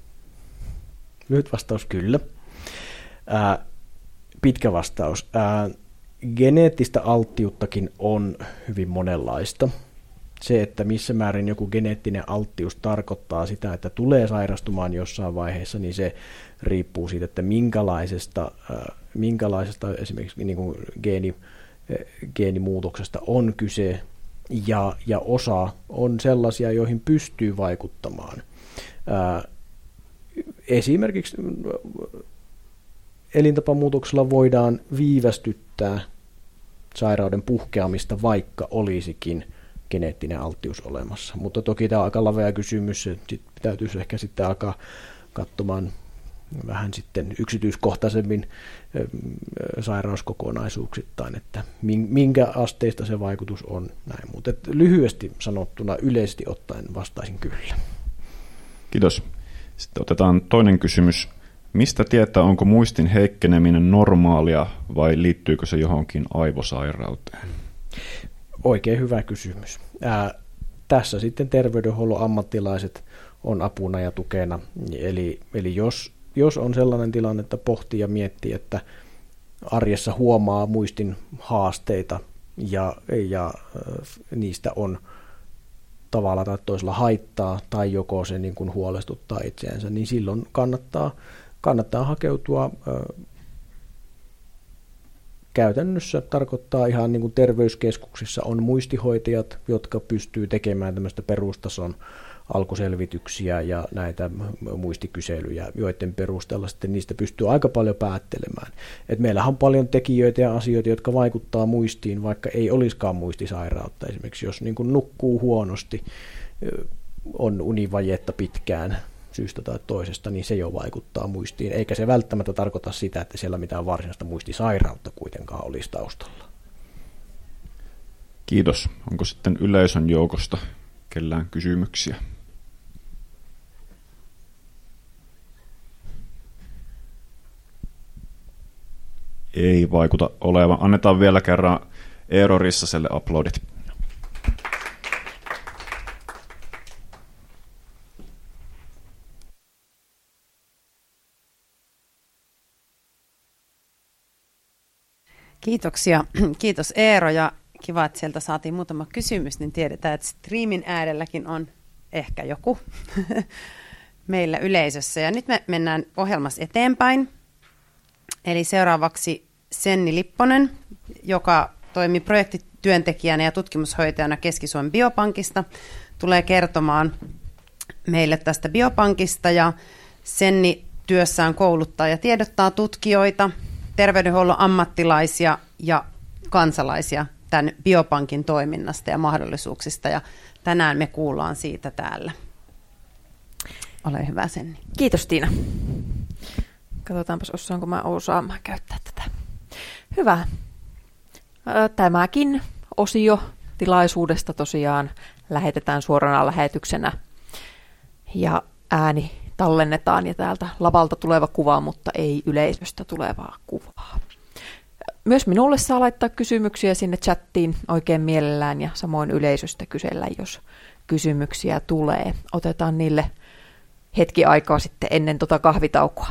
[SPEAKER 3] Pitkä vastaus. Geneettistä alttiuttakin on hyvin monenlaista. Se, että missä määrin joku geneettinen alttius tarkoittaa sitä, että tulee sairastumaan jossain vaiheessa, niin se riippuu siitä, että minkälaisesta esimerkiksi niin kuin geenimuutoksesta on kyse, ja osa on sellaisia, joihin pystyy vaikuttamaan. Esimerkiksi elintapamuutoksella voidaan viivästyttää sairauden puhkeamista, vaikka olisikin geneettinen alttius olemassa. Mutta toki tämä on aika lavea kysymys, että täytyisi ehkä sitten alkaa katsomaan vähän sitten yksityiskohtaisemmin sairauskokonaisuuksittain, että minkä asteista se vaikutus on näin. Mutta lyhyesti sanottuna, yleisesti ottaen vastaisin kyllä.
[SPEAKER 2] Kiitos. Sitten otetaan toinen kysymys. Mistä tietää, onko muistin heikkeneminen normaalia vai liittyykö se johonkin aivosairauteen?
[SPEAKER 3] Oikein hyvä kysymys. Tässä sitten terveydenhuollon ammattilaiset on apuna ja tukena. Eli jos on sellainen tilanne, että pohtii ja miettii, että arjessa huomaa muistin haasteita ja niistä on tavalla tai toisella haittaa tai joko se niin kuin huolestuttaa itseänsä, niin silloin kannattaa hakeutua. Käytännössä tarkoittaa ihan niin kuin terveyskeskuksissa on muistihoitajat, jotka pystyy tekemään tämmöistä perustason alkuselvityksiä ja näitä muistikyselyjä, joiden perusteella sitten niistä pystyy aika paljon päättelemään. Et meillähän on paljon tekijöitä ja asioita, jotka vaikuttaa muistiin, vaikka ei olisikaan muistisairautta. Esimerkiksi jos niin kuin nukkuu huonosti, on univajetta pitkään syystä tai toisesta, niin se jo vaikuttaa muistiin, eikä se välttämättä tarkoita sitä, että siellä mitään varsinaista muistisairautta kuitenkaan olisi taustalla.
[SPEAKER 2] Kiitos. Onko sitten yleisön joukosta kellään kysymyksiä? Ei vaikuta olevan. Annetaan vielä kerran Eero Rissaselle aplodit.
[SPEAKER 1] Kiitoksia. Kiitos Eero ja kiva, että sieltä saatiin muutama kysymys, niin tiedetään, että streamin äärelläkin on ehkä joku meillä yleisössä. Ja nyt me mennään ohjelmassa eteenpäin. Eli seuraavaksi Senni Lipponen, joka toimii projektityöntekijänä ja tutkimushoitajana Keski-Suomen biopankista, tulee kertomaan meille tästä biopankista. Ja Senni työssään kouluttaa ja tiedottaa tutkijoita, terveydenhuollon ammattilaisia ja kansalaisia tämän biopankin toiminnasta ja mahdollisuuksista. Ja tänään me kuullaan siitä täällä. Ole hyvä, Senni.
[SPEAKER 4] Kiitos, Tiina. Katsotaanpas, osaanko mä osaamaan käyttää tätä. Hyvä. Tämäkin osio tilaisuudesta tosiaan lähetetään suorana lähetyksenä ja ääni tallennetaan ja täältä lavalta tuleva kuva, mutta ei yleisöstä tulevaa kuvaa. Myös minulle saa laittaa kysymyksiä sinne chattiin oikein mielellään ja samoin yleisöstä kysellä, jos kysymyksiä tulee. Otetaan niille hetki aikaa sitten ennen kahvitaukoa.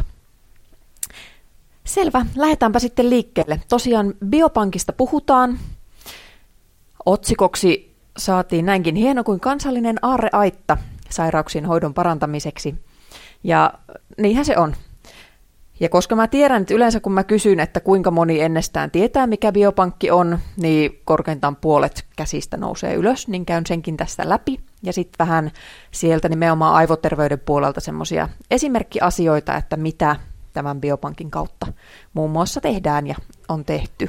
[SPEAKER 4] Selvä, lähdetäänpä sitten liikkeelle. Tosiaan biopankista puhutaan. Otsikoksi saatiin näinkin hieno kuin kansallinen aarreaitta sairauksien hoidon parantamiseksi. Ja niinhän se on. Ja koska mä tiedän, että yleensä kun mä kysyn, että kuinka moni ennestään tietää, mikä biopankki on, niin korkeintaan puolet käsistä nousee ylös, niin käyn senkin tästä läpi. Ja sitten vähän sieltä nimenomaan aivoterveyden puolelta semmoisia esimerkkiasioita, että mitä tämän biopankin kautta muun muassa tehdään ja on tehty.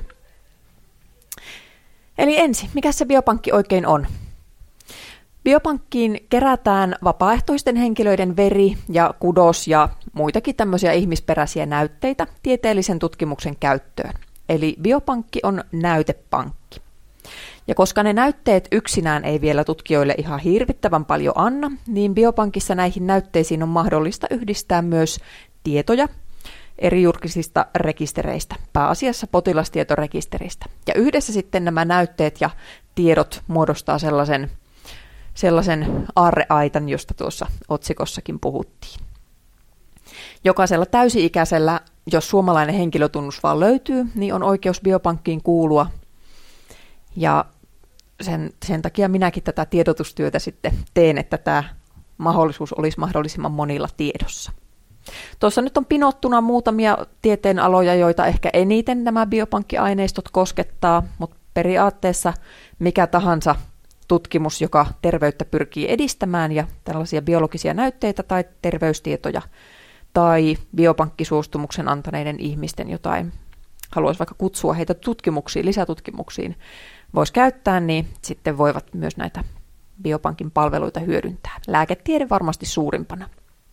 [SPEAKER 4] Eli ensin, mikä se biopankki oikein on? Biopankkiin kerätään vapaaehtoisten henkilöiden veri ja kudos ja muitakin tämmöisiä ihmisperäisiä näytteitä tieteellisen tutkimuksen käyttöön. Eli biopankki on näytepankki. Ja koska ne näytteet yksinään ei vielä tutkijoille ihan hirvittävän paljon anna, niin biopankissa näihin näytteisiin on mahdollista yhdistää myös tietoja eri julkisista rekistereistä, pääasiassa potilastietorekisteristä. Ja yhdessä sitten nämä näytteet ja tiedot muodostaa sellaisen sellaisen aarreaitan, josta tuossa otsikossakin puhuttiin. Jokaisella täysi-ikäisellä, jos suomalainen henkilötunnus vaan löytyy, niin on oikeus biopankkiin kuulua. Ja sen takia minäkin tätä tiedotustyötä sitten teen, että tämä mahdollisuus olisi mahdollisimman monilla tiedossa. Tuossa nyt on pinottuna muutamia tieteenaloja, joita ehkä eniten nämä biopankkiaineistot koskettaa, mutta periaatteessa mikä tahansa tutkimus, joka terveyttä pyrkii edistämään ja tällaisia biologisia näytteitä tai terveystietoja tai biopankkisuostumuksen antaneiden ihmisten jotain, haluaisi vaikka kutsua heitä tutkimuksiin, lisätutkimuksiin, voisi käyttää, niin sitten voivat myös näitä biopankin palveluita hyödyntää. Lääketiede varmasti suurimpana.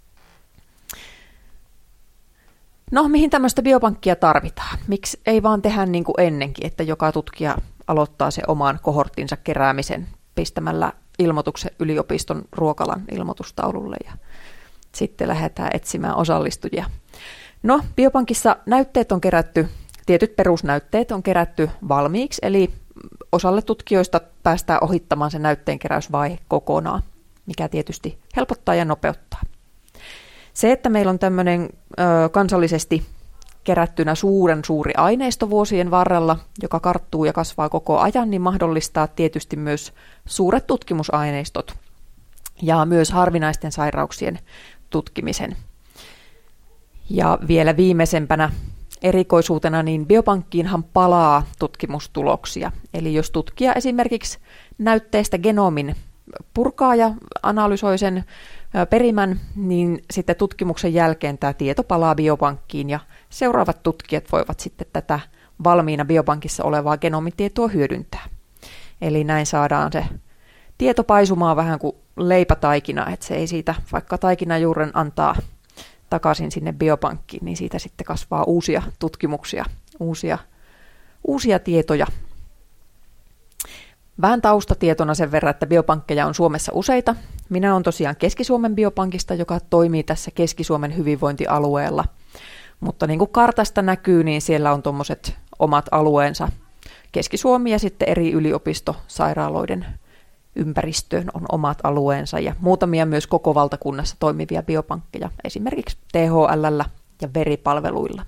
[SPEAKER 4] No, mihin tämmöistä biopankkia tarvitaan? Miksi ei vaan tehdä niin kuin ennenkin, että joka tutkija aloittaa se oman kohorttinsa keräämisen pistämällä ilmoituksen yliopiston ruokalan ilmoitustaululle ja sitten lähdetään etsimään osallistujia. No, biopankissa näytteet on kerätty, tietyt perusnäytteet on kerätty valmiiksi, eli osalle tutkijoista päästään ohittamaan se näytteenkeräysvaihe kokonaan, mikä tietysti helpottaa ja nopeuttaa. Se, että meillä on tämmöinen kansallisesti kerättynä suuri aineisto vuosien varrella, joka karttuu ja kasvaa koko ajan, niin mahdollistaa tietysti myös suuret tutkimusaineistot ja myös harvinaisten sairauksien tutkimisen. Ja vielä viimeisempänä erikoisuutena, niin biopankkiinhan palaa tutkimustuloksia. Eli jos tutkija esimerkiksi näytteestä genomin purkaa ja analysoi sen perimän, niin sitten tutkimuksen jälkeen tämä tieto palaa biopankkiin ja seuraavat tutkijat voivat sitten tätä valmiina biopankissa olevaa genomitietoa hyödyntää. Eli näin saadaan se tieto paisumaan vähän kuin leipätaikina, että se ei siitä vaikka taikinajuuren antaa takaisin sinne biopankkiin, niin siitä sitten kasvaa uusia tutkimuksia, uusia tietoja. Vähän taustatietona sen verran, että biopankkeja on Suomessa useita. Minä olen tosiaan Keski-Suomen biopankista, joka toimii tässä Keski-Suomen hyvinvointialueella. Mutta niin kuin kartasta näkyy, niin siellä on tuommoiset omat alueensa. Keski-Suomi ja sitten eri yliopistosairaaloiden ympäristöön on omat alueensa ja muutamia myös koko valtakunnassa toimivia biopankkeja, esimerkiksi THL:llä ja veripalveluilla.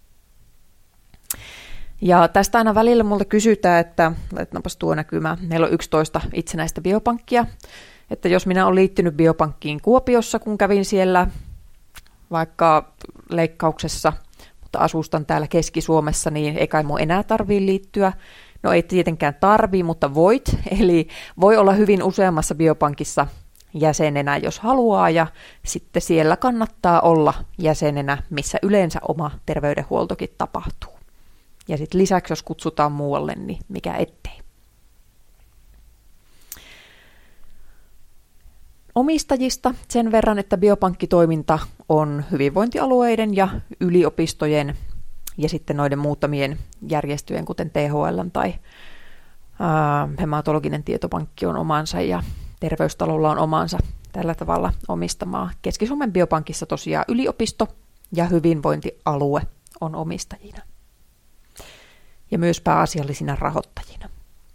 [SPEAKER 4] Ja tästä aina välillä multa kysytään, että laitetaanpas tuo näkymään, meillä on 11 itsenäistä biopankkia, että jos minä olen liittynyt biopankkiin Kuopiossa, kun kävin siellä vaikka leikkauksessa, mutta asustan täällä Keski-Suomessa, niin ei kai mun enää tarvitse liittyä. No ei tietenkään tarvii, mutta voit, eli voi olla hyvin useammassa biopankissa jäsenenä, jos haluaa, ja sitten siellä kannattaa olla jäsenenä, missä yleensä oma terveydenhuoltokin tapahtuu. Ja sitten lisäksi, jos kutsutaan muualle, niin mikä ettei. Omistajista sen verran, että biopankkitoiminta on hyvinvointialueiden ja yliopistojen ja sitten noiden muutamien järjestöjen, kuten THL tai hematologinen tietopankki on omansa ja terveystalolla on omansa tällä tavalla omistamaa. Keski-Suomen biopankissa tosiaan yliopisto ja hyvinvointialue on omistajina ja myös pääasiallisina rahoittajina.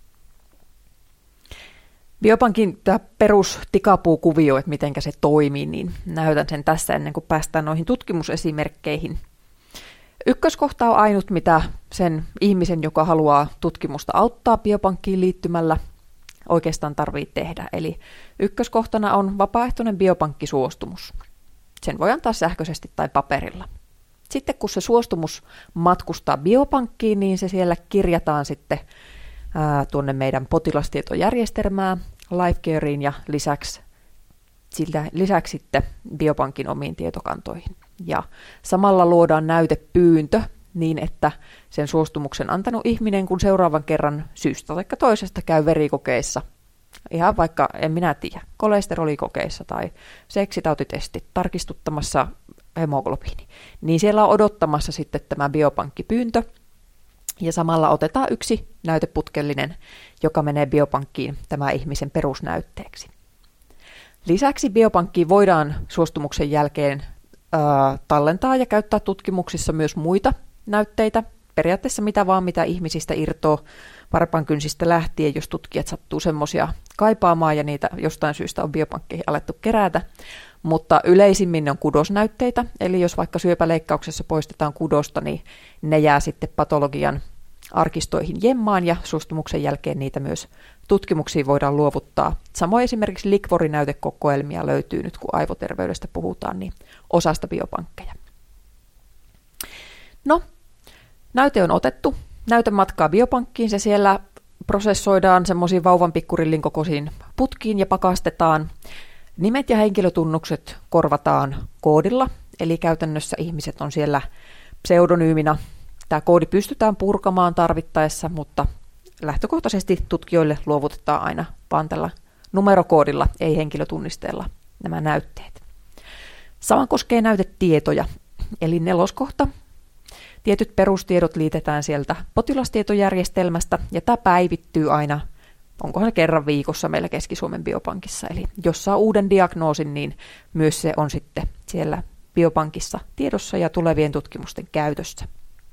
[SPEAKER 4] Biopankin tämä perustikapuukuvio, että miten se toimii, niin näytän sen tässä ennen kuin päästään noihin tutkimusesimerkkeihin. Ykköskohta on ainut, mitä sen ihmisen, joka haluaa tutkimusta auttaa biopankkiin liittymällä, oikeastaan tarvitsee tehdä. Eli ykköskohtana on vapaaehtoinen biopankkisuostumus. Sen voi antaa sähköisesti tai paperilla. Sitten kun se suostumus matkustaa biopankkiin, niin se siellä kirjataan sitten tuonne meidän potilastietojärjestelmään, Lifecareen ja lisäksi sitten biopankin omiin tietokantoihin. Ja samalla luodaan näytepyyntö niin, että sen suostumuksen antanut ihminen, kun seuraavan kerran syystä tai toisesta käy verikokeissa, ihan vaikka, en minä tiedä, kolesterolikokeissa tai seksitautitestit tarkistuttamassa hemoglobiini, niin siellä on odottamassa sitten tämä biopankkipyyntö, ja samalla otetaan yksi näyteputkellinen, joka menee biopankkiin tämän ihmisen perusnäytteeksi. Lisäksi biopankkiin voidaan suostumuksen jälkeen tallentaa ja käyttää tutkimuksissa myös muita näytteitä, periaatteessa mitä ihmisistä irtoaa, varpaankynsistä lähtien, jos tutkijat sattuu semmoisia kaipaamaan ja niitä jostain syystä on biopankkeihin alettu kerätä. Mutta yleisimmin ne on kudosnäytteitä, eli jos vaikka syöpäleikkauksessa poistetaan kudosta, niin ne jää sitten patologian arkistoihin jemmaan ja suostumuksen jälkeen niitä myös tutkimuksiin voidaan luovuttaa. Samoin esimerkiksi likvorinäytekokoelmia löytyy nyt, kun aivoterveydestä puhutaan, niin osasta biopankkeja. No, näyte on otettu. Näyte matkaa biopankkiin, se siellä prosessoidaan semmoisiin vauvan pikkurillin kokoisiin putkiin ja pakastetaan. Nimet ja henkilötunnukset korvataan koodilla, eli käytännössä ihmiset on siellä pseudonyyminä. Tämä koodi pystytään purkamaan tarvittaessa, mutta lähtökohtaisesti tutkijoille luovutetaan aina vaan tällä numerokoodilla, ei henkilötunnisteella nämä näytteet. Sama koskee näytetietoja, eli 4. kohta. Tietyt perustiedot liitetään sieltä potilastietojärjestelmästä, ja tämä päivittyy aina, onkohan se kerran viikossa meillä Keski-Suomen biopankissa. Eli jos saa uuden diagnoosin, niin myös se on sitten siellä biopankissa tiedossa ja tulevien tutkimusten käytössä.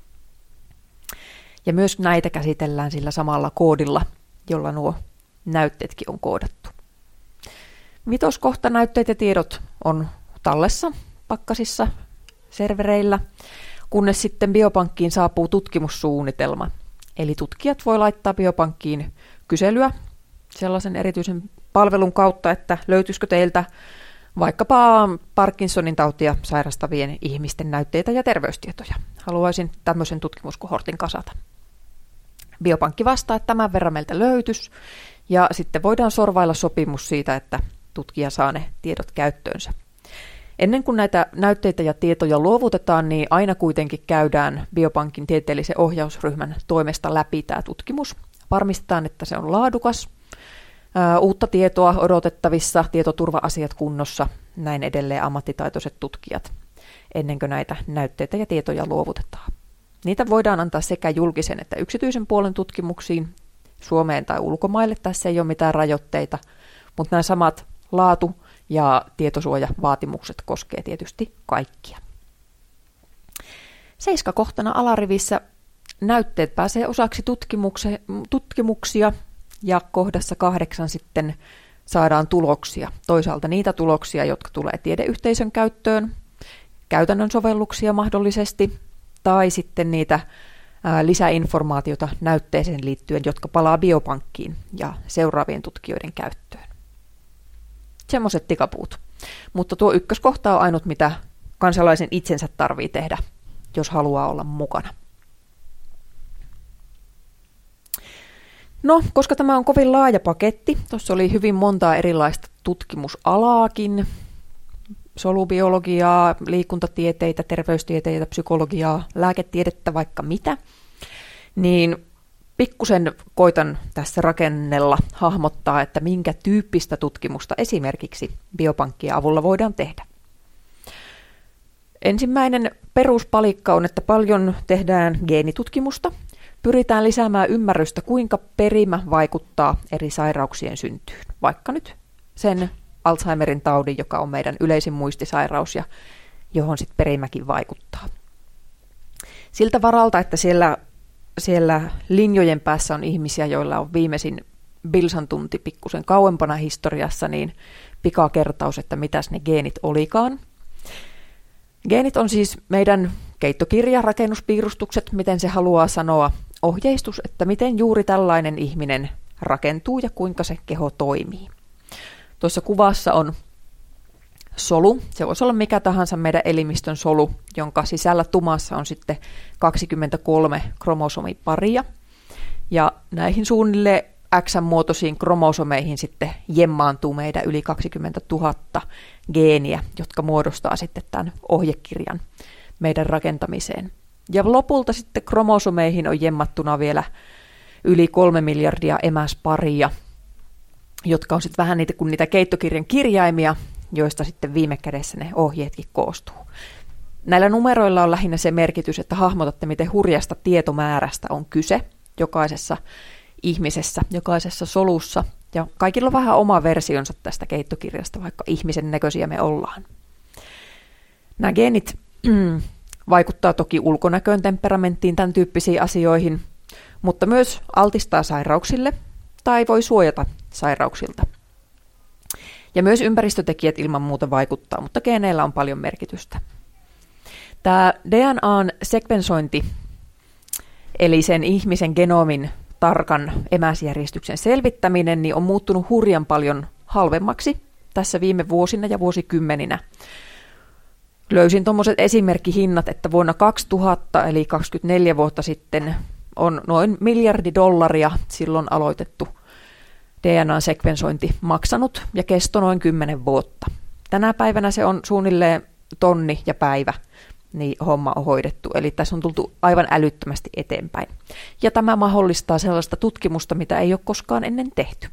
[SPEAKER 4] Ja myös näitä käsitellään sillä samalla koodilla, jolla nuo näytteetkin on koodattu. 5. kohta näytteet ja tiedot on tallessa, pakkasissa, servereillä, kunnes sitten biopankkiin saapuu tutkimussuunnitelma. Eli tutkijat voi laittaa biopankkiin kyselyä sellaisen erityisen palvelun kautta, että löytyisikö teiltä vaikkapa Parkinsonin tautia sairastavien ihmisten näytteitä ja terveystietoja. Haluaisin tämmöisen tutkimuskohortin kasata. Biopankki vastaa, että tämän verran meiltä löytyisi, ja sitten voidaan sorvailla sopimus siitä, että tutkija saa ne tiedot käyttöönsä. Ennen kuin näitä näytteitä ja tietoja luovutetaan, niin aina kuitenkin käydään biopankin tieteellisen ohjausryhmän toimesta läpi tämä tutkimus. Varmistetaan, että se on laadukas, uutta tietoa odotettavissa, tietoturva-asiat kunnossa, näin edelleen ammattitaitoiset tutkijat, ennen kuin näitä näytteitä ja tietoja luovutetaan. Niitä voidaan antaa sekä julkisen että yksityisen puolen tutkimuksiin, Suomeen tai ulkomaille, tässä ei ole mitään rajoitteita, mutta nämä samat laatu- ja tietosuojavaatimukset koskee tietysti kaikkia. 7. kohtana alarivissä näytteet pääsee osaksi tutkimuksia ja kohdassa 8 sitten saadaan tuloksia. Toisaalta niitä tuloksia, jotka tulee tiedeyhteisön käyttöön, käytännön sovelluksia mahdollisesti, tai sitten niitä lisäinformaatiota näytteeseen liittyen, jotka palaa biopankkiin ja seuraavien tutkijoiden käyttöön. Semmoiset tikapuut. Mutta tuo 1. kohta on ainut, mitä kansalaisen itsensä tarvii tehdä, jos haluaa olla mukana. No, koska tämä on kovin laaja paketti, tuossa oli hyvin montaa erilaista tutkimusalaakin, solubiologiaa, liikuntatieteitä, terveystieteitä, psykologiaa, lääketiedettä, vaikka mitä, niin pikkusen koitan tässä rakennella hahmottaa, että minkä tyyppistä tutkimusta esimerkiksi biopankkien avulla voidaan tehdä. Ensimmäinen peruspalikka on, että paljon tehdään geenitutkimusta. Pyritään lisäämään ymmärrystä, kuinka perimä vaikuttaa eri sairauksien syntyyn. Vaikka nyt sen Alzheimerin taudin, joka on meidän yleisin muistisairaus ja johon sitten perimäkin vaikuttaa. Siltä varalta, että siellä linjojen päässä on ihmisiä, joilla on viimeisin bilsan tunti pikkusen kauempana historiassa, niin pikakertaus, että mitäs ne geenit olikaan. Geenit on siis meidän keittokirja, rakennuspiirustukset, miten se haluaa sanoa, ohjeistus, että miten juuri tällainen ihminen rakentuu ja kuinka se keho toimii. Tuossa kuvassa on solu, se voisi olla mikä tahansa meidän elimistön solu, jonka sisällä tumassa on sitten 23 kromosomiparia. Ja näihin suunnilleen X-muotoisiin kromosomeihin sitten jemmaantuu meidän yli 20 000 geeniä, jotka muodostaa sitten tämän ohjekirjan meidän rakentamiseen. Ja lopulta sitten kromosomeihin on jemmattuna vielä yli 3 miljardia emäsparia, jotka on sitten vähän niitä kuin niitä keittokirjan kirjaimia, joista sitten viime kädessä ne ohjeetkin koostuu. Näillä numeroilla on lähinnä se merkitys, että hahmotatte, miten hurjasta tietomäärästä on kyse jokaisessa ihmisessä, jokaisessa solussa. Ja kaikilla on vähän oma versionsa tästä keittokirjasta, vaikka ihmisen näköisiä me ollaan. Nämä geenit vaikuttaa toki ulkonäköön, temperamenttiin, tämän tyyppisiin asioihin, mutta myös altistaa sairauksille tai voi suojata sairauksilta. Ja myös ympäristötekijät ilman muuta vaikuttaa, mutta geeneillä on paljon merkitystä. Tämä DNAn sekvensointi, eli sen ihmisen genomin tarkan emäsjärjestyksen selvittäminen, niin on muuttunut hurjan paljon halvemmaksi tässä viime vuosina ja vuosikymmeninä. Löysin tuommoiset esimerkkihinnat, että vuonna 2000, eli 24 vuotta sitten, on noin $1 miljardi silloin aloitettu DNA-sekvensointi maksanut ja kesto noin 10 vuotta. Tänä päivänä se on suunnilleen 1 000 ja päivä, niin homma on hoidettu. Eli tässä on tultu aivan älyttömästi eteenpäin. Ja tämä mahdollistaa sellaista tutkimusta, mitä ei ole koskaan ennen tehty.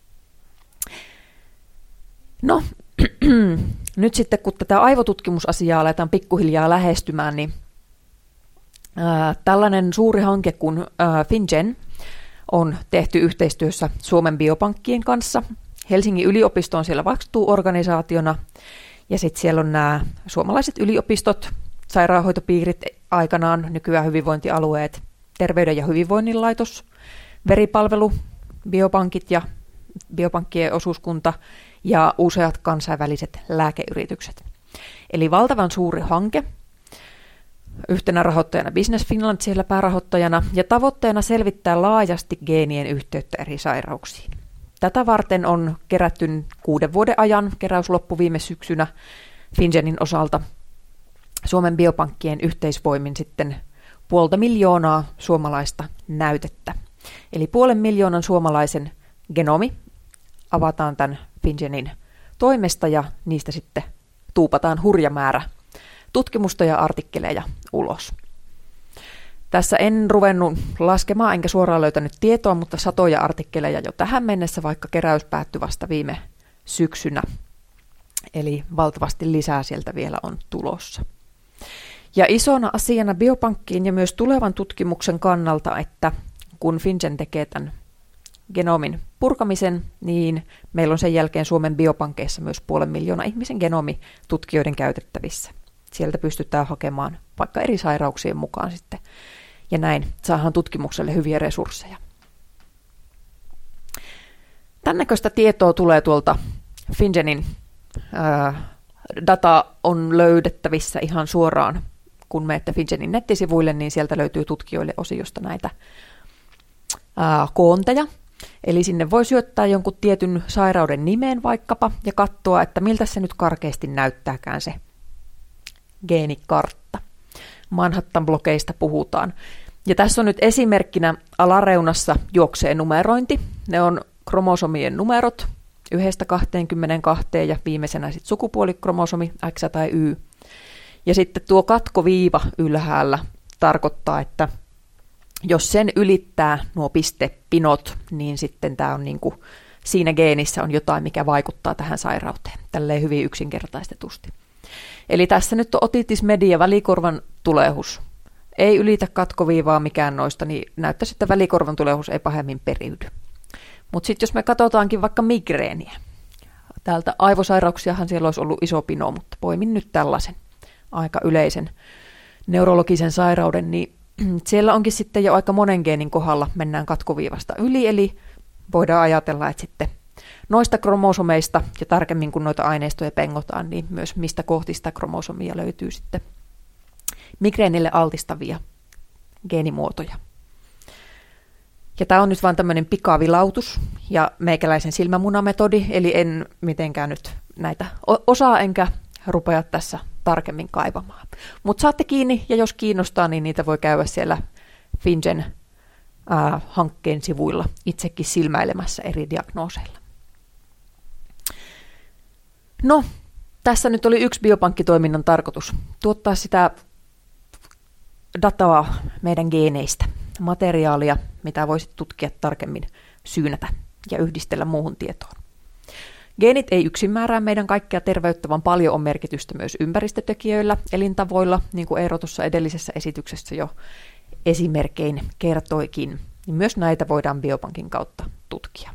[SPEAKER 4] No, nyt sitten kun tätä aivotutkimusasiaa aletaan pikkuhiljaa lähestymään, niin tällainen suuri hanke kuin FinGen on tehty yhteistyössä Suomen biopankkien kanssa. Helsingin yliopisto on siellä vastuuorganisaationa, ja sitten siellä on nämä suomalaiset yliopistot, sairaanhoitopiirit aikanaan, nykyään hyvinvointialueet, Terveyden ja hyvinvoinnin laitos, veripalvelu, biopankit ja biopankkien osuuskunta ja useat kansainväliset lääkeyritykset. Eli valtavan suuri hanke, yhtenä rahoittajana Business Finland siellä päärahoittajana, ja tavoitteena selvittää laajasti geenien yhteyttä eri sairauksiin. Tätä varten on kerätty 6 vuoden ajan, keräys loppui viime syksynä FinGenin osalta, Suomen biopankkien yhteisvoimin sitten 500,000 suomalaista näytettä. Eli 500,000 suomalaisen genomi avataan tämän FinGenin toimesta ja niistä sitten tuupataan hurja määrä tutkimusta ja artikkeleja ulos. Tässä en ruvennut laskemaan enkä suoraan löytänyt tietoa, mutta satoja artikkeleja jo tähän mennessä, vaikka keräys päättyi vasta viime syksynä. Eli valtavasti lisää sieltä vielä on tulossa. Ja isona asiana biopankkiin ja myös tulevan tutkimuksen kannalta, että kun FinGen tekee tämän genomin purkamisen, niin meillä on sen jälkeen Suomen biopankeissa myös 500,000 ihmisen genomi tutkijoiden käytettävissä. Sieltä pystytään hakemaan vaikka eri sairauksien mukaan sitten, ja näin saadaan tutkimukselle hyviä resursseja. Tämän näköistä tietoa tulee tuolta FinGenin data on löydettävissä ihan suoraan, kun menette FinGenin nettisivuille, niin sieltä löytyy tutkijoille osiosta näitä koonteja. Eli sinne voi syöttää jonkun tietyn sairauden nimeen vaikkapa ja katsoa, että miltä se nyt karkeasti näyttääkään se geenikartta. Manhattan-blokeista puhutaan. Ja tässä on nyt esimerkkinä alareunassa juoksee numerointi. Ne on kromosomien numerot 1-22 ja viimeisenä sitten sukupuolikromosomi X tai Y. Ja sitten tuo katkoviiva ylhäällä tarkoittaa, että jos sen ylittää nuo pistepinot, niin sitten tämä on niin kuin, siinä geenissä on jotain, mikä vaikuttaa tähän sairauteen. Tälleen hyvin yksinkertaistetusti. Eli tässä nyt on otitis media, välikorvan tulehus. Ei ylitä katkoviivaa mikään noista, niin näyttäisi, että välikorvan tulehus ei pahemmin periydy. Mutta sitten jos me katsotaankin vaikka migreeniä, täältä aivosairauksiahan siellä olisi ollut iso pino, mutta poimin nyt tällaisen aika yleisen neurologisen sairauden, niin siellä onkin sitten jo aika monen geenin kohdalla mennään katkoviivasta yli, eli voidaan ajatella, että sitten noista kromosomeista ja tarkemmin kun noita aineistoja pengotaan, niin myös mistä kohti sitä kromosomia löytyy sitten migreenille altistavia geenimuotoja. Ja tämä on nyt vaan tämmöinen pikavilautus ja meikäläisen silmämunametodi, eli en mitenkään nyt näitä osaa enkä rupea tässä tarkemmin kaivamaan. Mutta saatte kiinni, ja jos kiinnostaa, niin niitä voi käydä siellä FinGen hankkeen sivuilla itsekin silmäilemässä eri diagnooseilla. No, tässä nyt oli yksi biopankkitoiminnan tarkoitus, tuottaa sitä dataa meidän geeneistä, materiaalia, mitä voisit tutkia tarkemmin, syynätä ja yhdistellä muuhun tietoon. Geenit ei yksin määrää meidän kaikkea terveyttä, vaan paljon on merkitystä myös ympäristötekijöillä, elintavoilla, niin kuin Eero tuossa edellisessä esityksessä jo esimerkein kertoikin. Niin myös näitä voidaan biopankin kautta tutkia.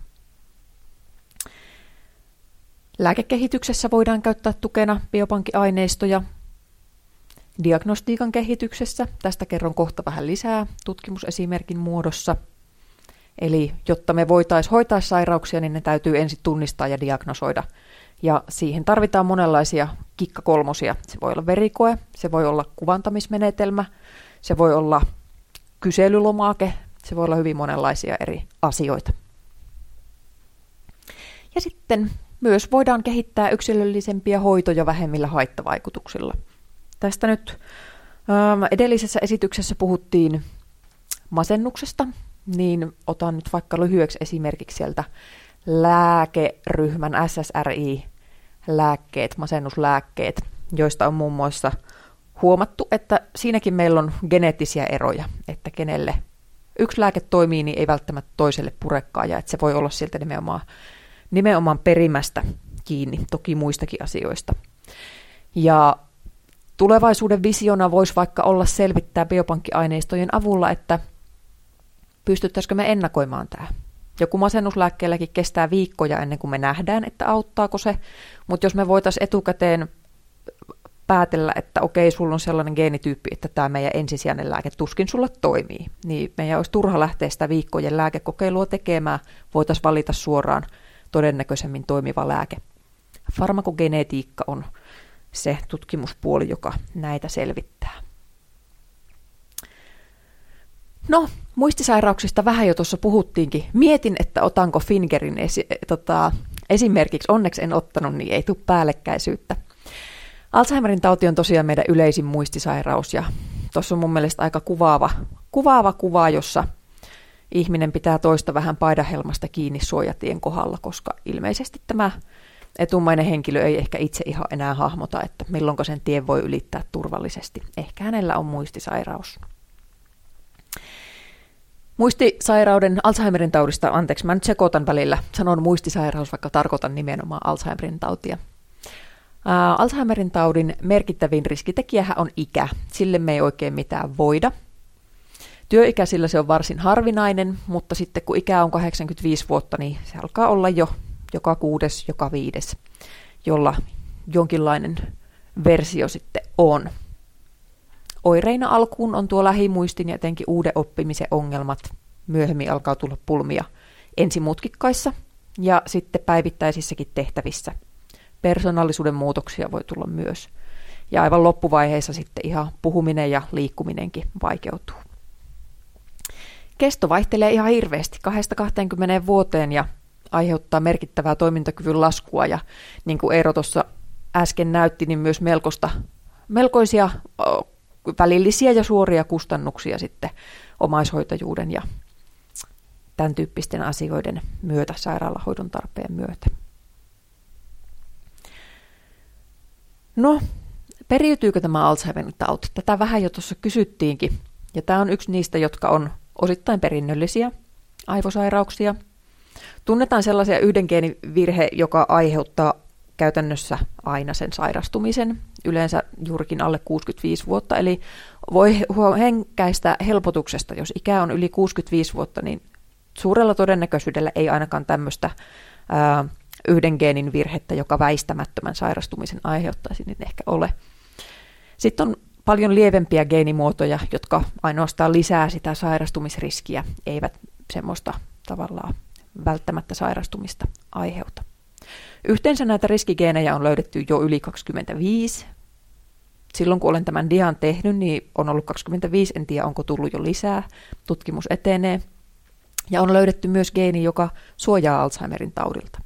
[SPEAKER 4] Lääkekehityksessä voidaan käyttää tukena biopankkiaineistoja. diagnostiikan kehityksessä. Tästä kerron kohta vähän lisää tutkimusesimerkin muodossa. Eli jotta me voitaisiin hoitaa sairauksia, niin ne täytyy ensin tunnistaa ja diagnosoida. Ja siihen tarvitaan monenlaisia kikkakolmosia. Se voi olla verikoe, se voi olla kuvantamismenetelmä, se voi olla kyselylomake, se voi olla hyvin monenlaisia eri asioita. Ja sitten myös voidaan kehittää yksilöllisempiä hoitoja vähemmillä haittavaikutuksilla. Tästä nyt edellisessä esityksessä puhuttiin masennuksesta, niin otan nyt vaikka lyhyeksi esimerkiksi sieltä lääkeryhmän SSRI-lääkkeet, masennuslääkkeet, joista on muun muassa huomattu, että siinäkin meillä on geneettisiä eroja, että kenelle yksi lääke toimii, niin ei välttämättä toiselle purekaan, ja että se voi olla sieltä nimenomaan perimästä kiinni, toki muistakin asioista. Ja tulevaisuuden visiona voisi vaikka olla selvittää biopankkiaineistojen avulla, että pystyttäisikö me ennakoimaan tämä. Joku masennuslääkkeelläkin kestää viikkoja ennen kuin me nähdään, että auttaako se, mutta jos me voitaisiin etukäteen päätellä, että okei, sulla on sellainen geenityyppi, että tämä meidän ensisijainen lääke tuskin sulla toimii, niin meidän olisi turha lähteä sitä viikkojen lääkekokeilua tekemään, voitaisiin valita suoraan todennäköisemmin toimiva lääke. Farmakogenetiikka on se tutkimuspuoli, joka näitä selvittää. No, muistisairauksista vähän jo tuossa puhuttiinkin. Mietin, että otanko Fingerin esimerkiksi. Onneksi en ottanut, niin ei tule päällekkäisyyttä. Alzheimerin tauti on tosiaan meidän yleisin muistisairaus, ja tuossa on mun mielestä aika kuvaava kuva, jossa ihminen pitää toista vähän paidahelmasta kiinni suojatien kohdalla, koska ilmeisesti tämä etumainen henkilö ei ehkä itse ihan enää hahmota, että milloinko sen tien voi ylittää turvallisesti. Ehkä hänellä on muistisairaus. Muistisairauden Alzheimerin taudista, anteeksi, mä nyt sekoitan välillä, sanon muistisairaus, vaikka tarkoitan nimenomaan Alzheimerin tautia. Alzheimerin taudin merkittävin riskitekijähän on ikä. Sille me ei oikein mitään voida. Työikäisillä se on varsin harvinainen, mutta sitten kun ikä on 85 vuotta, niin se alkaa olla jo joka 6., joka 5., jolla jonkinlainen versio sitten on. Oireina alkuun on tuo lähimuistin ja etenkin uuden oppimisen ongelmat. Myöhemmin alkaa tulla pulmia ensin mutkikkaissa ja sitten päivittäisissäkin tehtävissä. Persoonallisuuden muutoksia voi tulla myös. Ja aivan loppuvaiheessa sitten ihan puhuminen ja liikkuminenkin vaikeutuu. Kesto vaihtelee ihan hirveästi 2-20 vuoteen ja aiheuttaa merkittävää toimintakyvyn laskua. Ja niin kuin Eero tuossa äsken näytti, niin myös melkoisia välillisiä ja suoria kustannuksia sitten omaishoitajuuden ja tämän tyyppisten asioiden myötä, sairaalahoidon tarpeen myötä. No, periytyykö tämä Alzheimerin tauti? Tätä vähän jo tuossa kysyttiinkin, ja tämä on yksi niistä, jotka on osittain perinnöllisiä aivosairauksia. Tunnetaan sellaisia yhden geenin virhe, joka aiheuttaa käytännössä aina sen sairastumisen, yleensä juurikin alle 65 vuotta, eli voi henkäistä helpotuksesta, jos ikä on yli 65 vuotta, niin suurella todennäköisyydellä ei ainakaan tämmöistä yhden geenin virhettä, joka väistämättömän sairastumisen aiheuttaisi, niin ehkä ole. Sitten on paljon lievempiä geenimuotoja, jotka ainoastaan lisää sitä sairastumisriskiä, eivät semmoista tavallaan välttämättä sairastumista aiheuta. Yhteensä näitä riskigeenejä on löydetty jo yli 25. Silloin kun olen tämän dian tehnyt, niin on ollut 25, en tiedä onko tullut jo lisää, tutkimus etenee. Ja on löydetty myös geeni, joka suojaa Alzheimerin taudilta.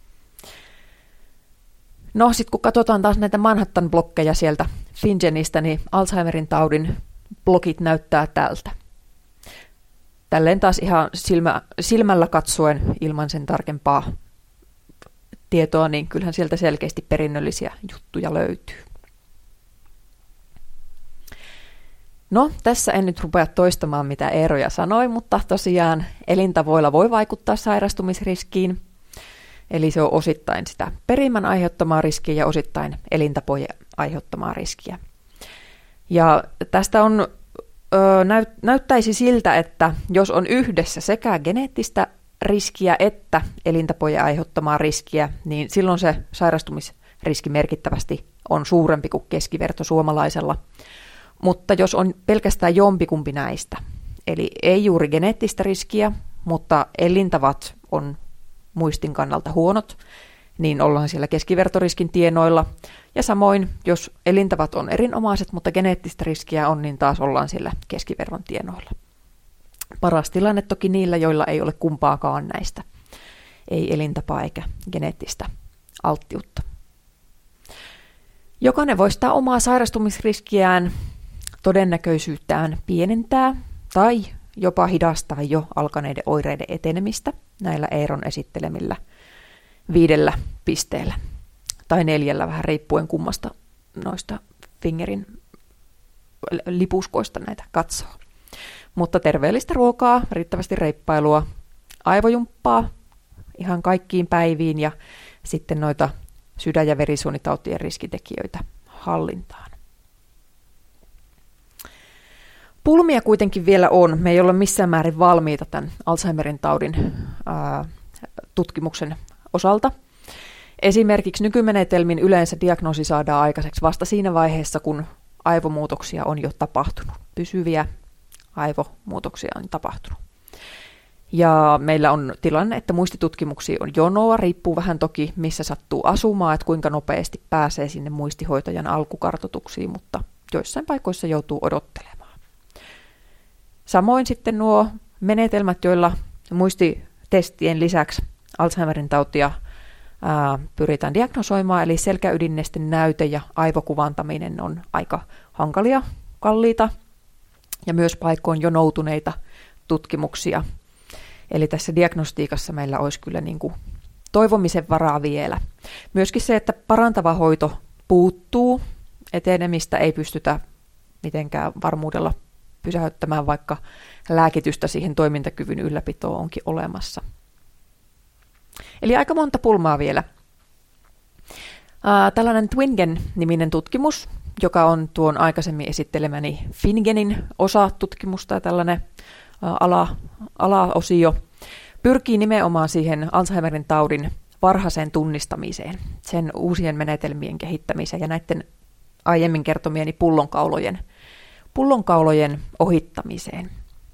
[SPEAKER 4] No sitten kun katsotaan taas näitä Manhattan-blokkeja sieltä FinGenistä, niin Alzheimerin taudin blokit näyttää tältä. Tälleen taas ihan silmällä katsoen ilman sen tarkempaa tietoa, niin kyllähän sieltä selkeästi perinnöllisiä juttuja löytyy. No, tässä en nyt rupea toistamaan, mitä Eeroja sanoi, mutta tosiaan elintavoilla voi vaikuttaa sairastumisriskiin. Eli se on osittain sitä perimän aiheuttamaa riskiä ja osittain elintapojen aiheuttamaa riskiä. Ja tästä on, näyttäisi siltä, että jos on yhdessä sekä geneettistä riskiä että elintapojen aiheuttamaa riskiä, niin silloin se sairastumisriski merkittävästi on suurempi kuin keskiverto suomalaisella. Mutta jos on pelkästään jompikumpi näistä, eli ei juuri geneettistä riskiä, mutta elintavat on muistin kannalta huonot, niin ollaan siellä keskivertoriskin tienoilla. Ja samoin, jos elintavat on erinomaiset, mutta geneettistä riskiä on, niin taas ollaan siellä keskiverron tienoilla. Paras tilanne toki niillä, joilla ei ole kumpaakaan näistä. Ei elintapaa eikä geneettistä alttiutta. Jokainen voi sitä omaa sairastumisriskiään, todennäköisyyttään pienentää tai jopa hidastaa jo alkaneiden oireiden etenemistä näillä Eeron esittelemillä 5 pisteellä tai 4, vähän riippuen kummasta noista fingerin lipuskoista näitä katsoo. Mutta terveellistä ruokaa, riittävästi reippailua, aivojumppaa ihan kaikkiin päiviin ja sitten noita sydän- ja verisuonitautien riskitekijöitä hallintaan. Pulmia kuitenkin vielä on. Me ei olla missään määrin valmiita tämän Alzheimerin taudin tutkimuksen osalta. Esimerkiksi nykymenetelmin yleensä diagnoosi saadaan aikaiseksi vasta siinä vaiheessa, kun aivomuutoksia on jo tapahtunut. Pysyviä aivomuutoksia on tapahtunut. Ja meillä on tilanne, että muistitutkimuksia on jonoa, riippuu vähän toki missä sattuu asumaan, että kuinka nopeasti pääsee sinne muistihoitajan alkukartoituksiin, mutta joissain paikoissa joutuu odottelemaan. Samoin sitten nuo menetelmät, joilla muistitestien lisäksi Alzheimerin tautia pyritään diagnosoimaan, eli selkäydinnesten näyte ja aivokuvantaminen on aika hankalia, kalliita ja myös paikkoon jonoutuneita tutkimuksia. Eli tässä diagnostiikassa meillä olisi kyllä niin kuin toivomisen varaa vielä. Myöskin se, että parantava hoito puuttuu, etenemistä ei pystytä mitenkään varmuudella pysäyttämään, vaikka lääkitystä siihen toimintakyvyn ylläpitoon onkin olemassa. Eli aika monta pulmaa vielä. Tällainen Twingen-niminen tutkimus, joka on tuon aikaisemmin esittelemäni FinGenin osa tutkimusta ja tällainen alaosio, pyrkii nimenomaan siihen Alzheimerin taudin varhaiseen tunnistamiseen, sen uusien menetelmien kehittämiseen ja näiden aiemmin kertomieni pullonkaulojen ohittamiseen.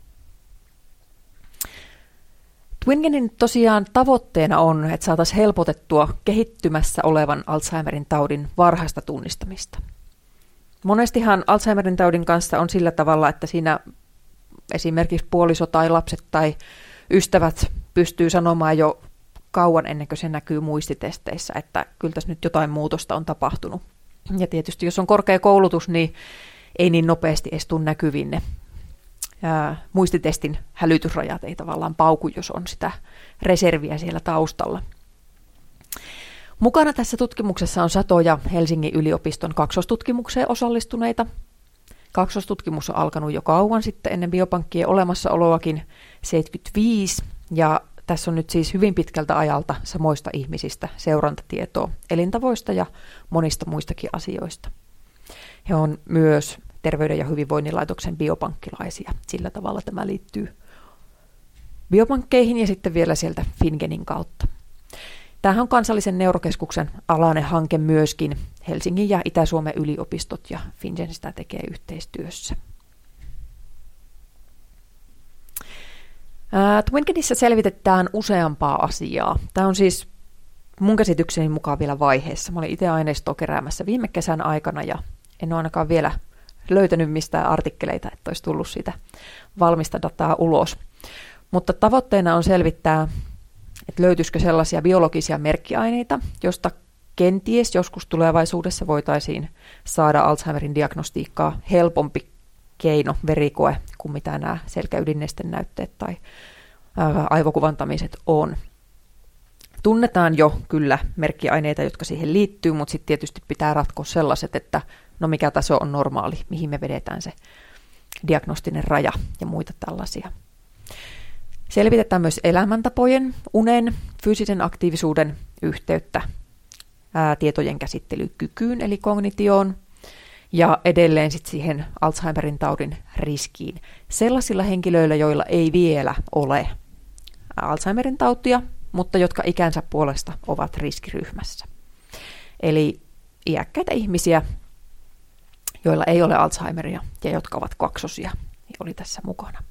[SPEAKER 4] Twingenin tosiaan tavoitteena on, että saataisiin helpotettua kehittymässä olevan Alzheimerin taudin varhaista tunnistamista. Monestihan Alzheimerin taudin kanssa on sillä tavalla, että siinä esimerkiksi puoliso tai lapset tai ystävät pystyy sanomaan jo kauan ennen kuin se näkyy muistitesteissä, että kyllä tässä nyt jotain muutosta on tapahtunut. Ja tietysti jos on korkea koulutus, niin ei niin nopeasti edes tule näkyviin ne muistitestin hälytysrajat ei tavallaan pauku, jos on sitä reserviä siellä taustalla. Mukana tässä tutkimuksessa on satoja Helsingin yliopiston kaksostutkimukseen osallistuneita. Kaksostutkimus on alkanut jo kauan sitten ennen biopankkien olemassaoloakin 75, ja tässä on nyt siis hyvin pitkältä ajalta samoista ihmisistä seurantatietoa elintavoista ja monista muistakin asioista. He on myös Terveyden ja hyvinvoinnin laitoksen biopankkilaisia. Sillä tavalla tämä liittyy biopankkeihin ja sitten vielä sieltä FinGenin kautta. Tämähän on kansallisen neurokeskuksen alainen hanke myöskin. Helsingin ja Itä-Suomen yliopistot ja FinGen sitä tekee yhteistyössä. Twingenissä selvitetään useampaa asiaa. Tämä on siis mun käsitykseni mukaan vielä vaiheessa. Mä olin itse aineistoa keräämässä viime kesän aikana ja en ole ainakaan vielä löytänyt mistään artikkeleita, että olisi tullut siitä valmista dataa ulos. Mutta tavoitteena on selvittää, että löytyisikö sellaisia biologisia merkkiaineita, josta kenties joskus tulevaisuudessa voitaisiin saada Alzheimerin diagnostiikkaa helpompi keino, verikoe, kuin mitä nämä selkäydinnesten näytteet tai aivokuvantamiset on. Tunnetaan jo kyllä merkkiaineita, jotka siihen liittyy, mutta sitten tietysti pitää ratkoa sellaiset, että no mikä taso on normaali, mihin me vedetään se diagnostinen raja ja muita tällaisia. Selvitetään myös elämäntapojen, unen, fyysisen aktiivisuuden yhteyttä tietojen käsittelykykyyn eli kognitioon ja edelleen sit siihen Alzheimerin taudin riskiin. Sellaisilla henkilöillä, joilla ei vielä ole Alzheimerin tautia, mutta jotka ikänsä puolesta ovat riskiryhmässä. Eli iäkkäitä ihmisiä, joilla ei ole Alzheimeria ja jotka ovat kaksosia, niin oli tässä mukana.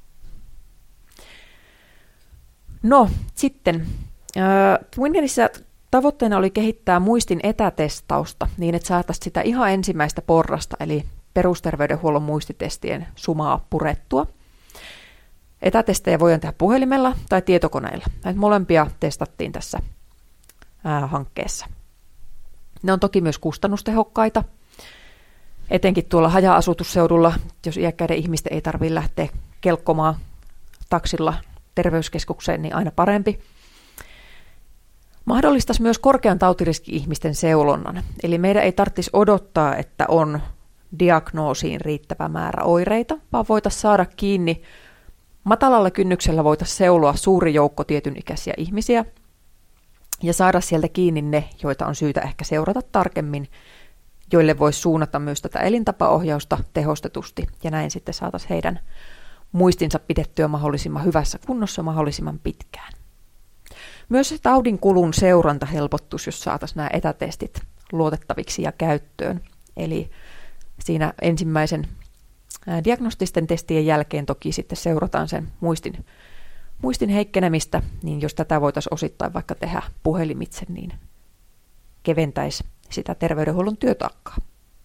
[SPEAKER 4] No sitten, Twinheadissä tavoitteena oli kehittää muistin etätestausta niin, että saataisiin sitä ihan ensimmäistä porrasta, eli perusterveydenhuollon muistitestien sumaa purettua. Etätestejä voidaan tehdä puhelimella tai tietokoneella. Näitä molempia testattiin tässä hankkeessa. Ne on toki myös kustannustehokkaita, etenkin tuolla haja-asutusseudulla, jos iäkkäiden ihmisten ei tarvitse lähteä kelkkomaan taksilla terveyskeskukseen, niin aina parempi. Mahdollistaisi myös korkean tautiriski-ihmisten seulonnan, eli meidän ei tarvitsisi odottaa, että on diagnoosiin riittävä määrä oireita, vaan voitaisiin saada kiinni, matalalla kynnyksellä voitaisiin seuloa suuri joukko tietyn ikäisiä ihmisiä ja saada sieltä kiinni ne, joita on syytä ehkä seurata tarkemmin, joille voisi suunnata myös tätä elintapaohjausta tehostetusti ja näin sitten saataisiin heidän muistinsa pidettyä mahdollisimman hyvässä kunnossa mahdollisimman pitkään. Myös se taudin kulun seuranta helpottuisi, jos saataisiin nämä etätestit luotettaviksi ja käyttöön. Eli siinä ensimmäisen diagnostisten testien jälkeen toki sitten seurataan sen muistin heikkenemistä, niin jos tätä voitaisiin osittain vaikka tehdä puhelimitse, niin keventäisi sitä terveydenhuollon työtaakkaa.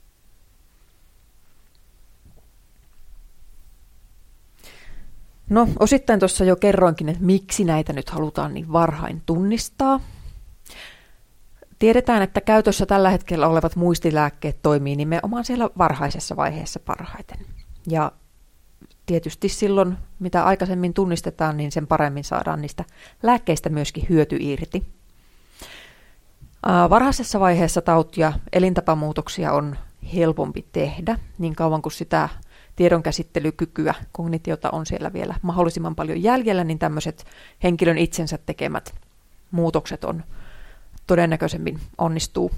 [SPEAKER 4] No, osittain tuossa jo kerroinkin, että miksi näitä nyt halutaan niin varhain tunnistaa. Tiedetään, että käytössä tällä hetkellä olevat muistilääkkeet toimii nimenomaan siellä varhaisessa vaiheessa parhaiten. Ja tietysti silloin, mitä aikaisemmin tunnistetaan, niin sen paremmin saadaan niistä lääkkeistä myöskin hyöty irti. Varhaisessa vaiheessa tautia elintapamuutoksia on helpompi tehdä, niin kauan kuin sitä tiedonkäsittelykykyä, kognitiota on siellä vielä mahdollisimman paljon jäljellä, niin tämmöiset henkilön itsensä tekemät muutokset on todennäköisemmin onnistuu.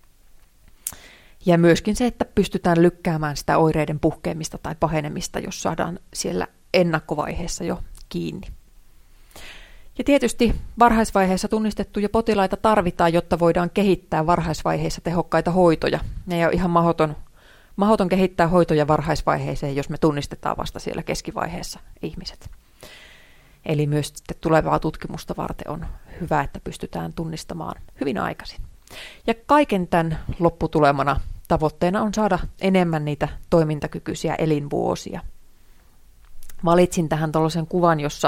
[SPEAKER 4] Ja myöskin se, että pystytään lykkäämään sitä oireiden puhkeamista tai pahenemista, jos saadaan siellä ennakkovaiheessa jo kiinni. Ja tietysti varhaisvaiheessa tunnistettuja potilaita tarvitaan, jotta voidaan kehittää varhaisvaiheessa tehokkaita hoitoja. Ne ei ole ihan mahdoton kehittää hoitoja varhaisvaiheeseen, jos me tunnistetaan vasta siellä keskivaiheessa ihmiset. Eli myös tulevaa tutkimusta varten on hyvä, että pystytään tunnistamaan hyvin aikaisin. Ja kaiken tämän lopputulemana tavoitteena on saada enemmän niitä toimintakykyisiä elinvuosia. Valitsin tähän tuollaisen kuvan, jossa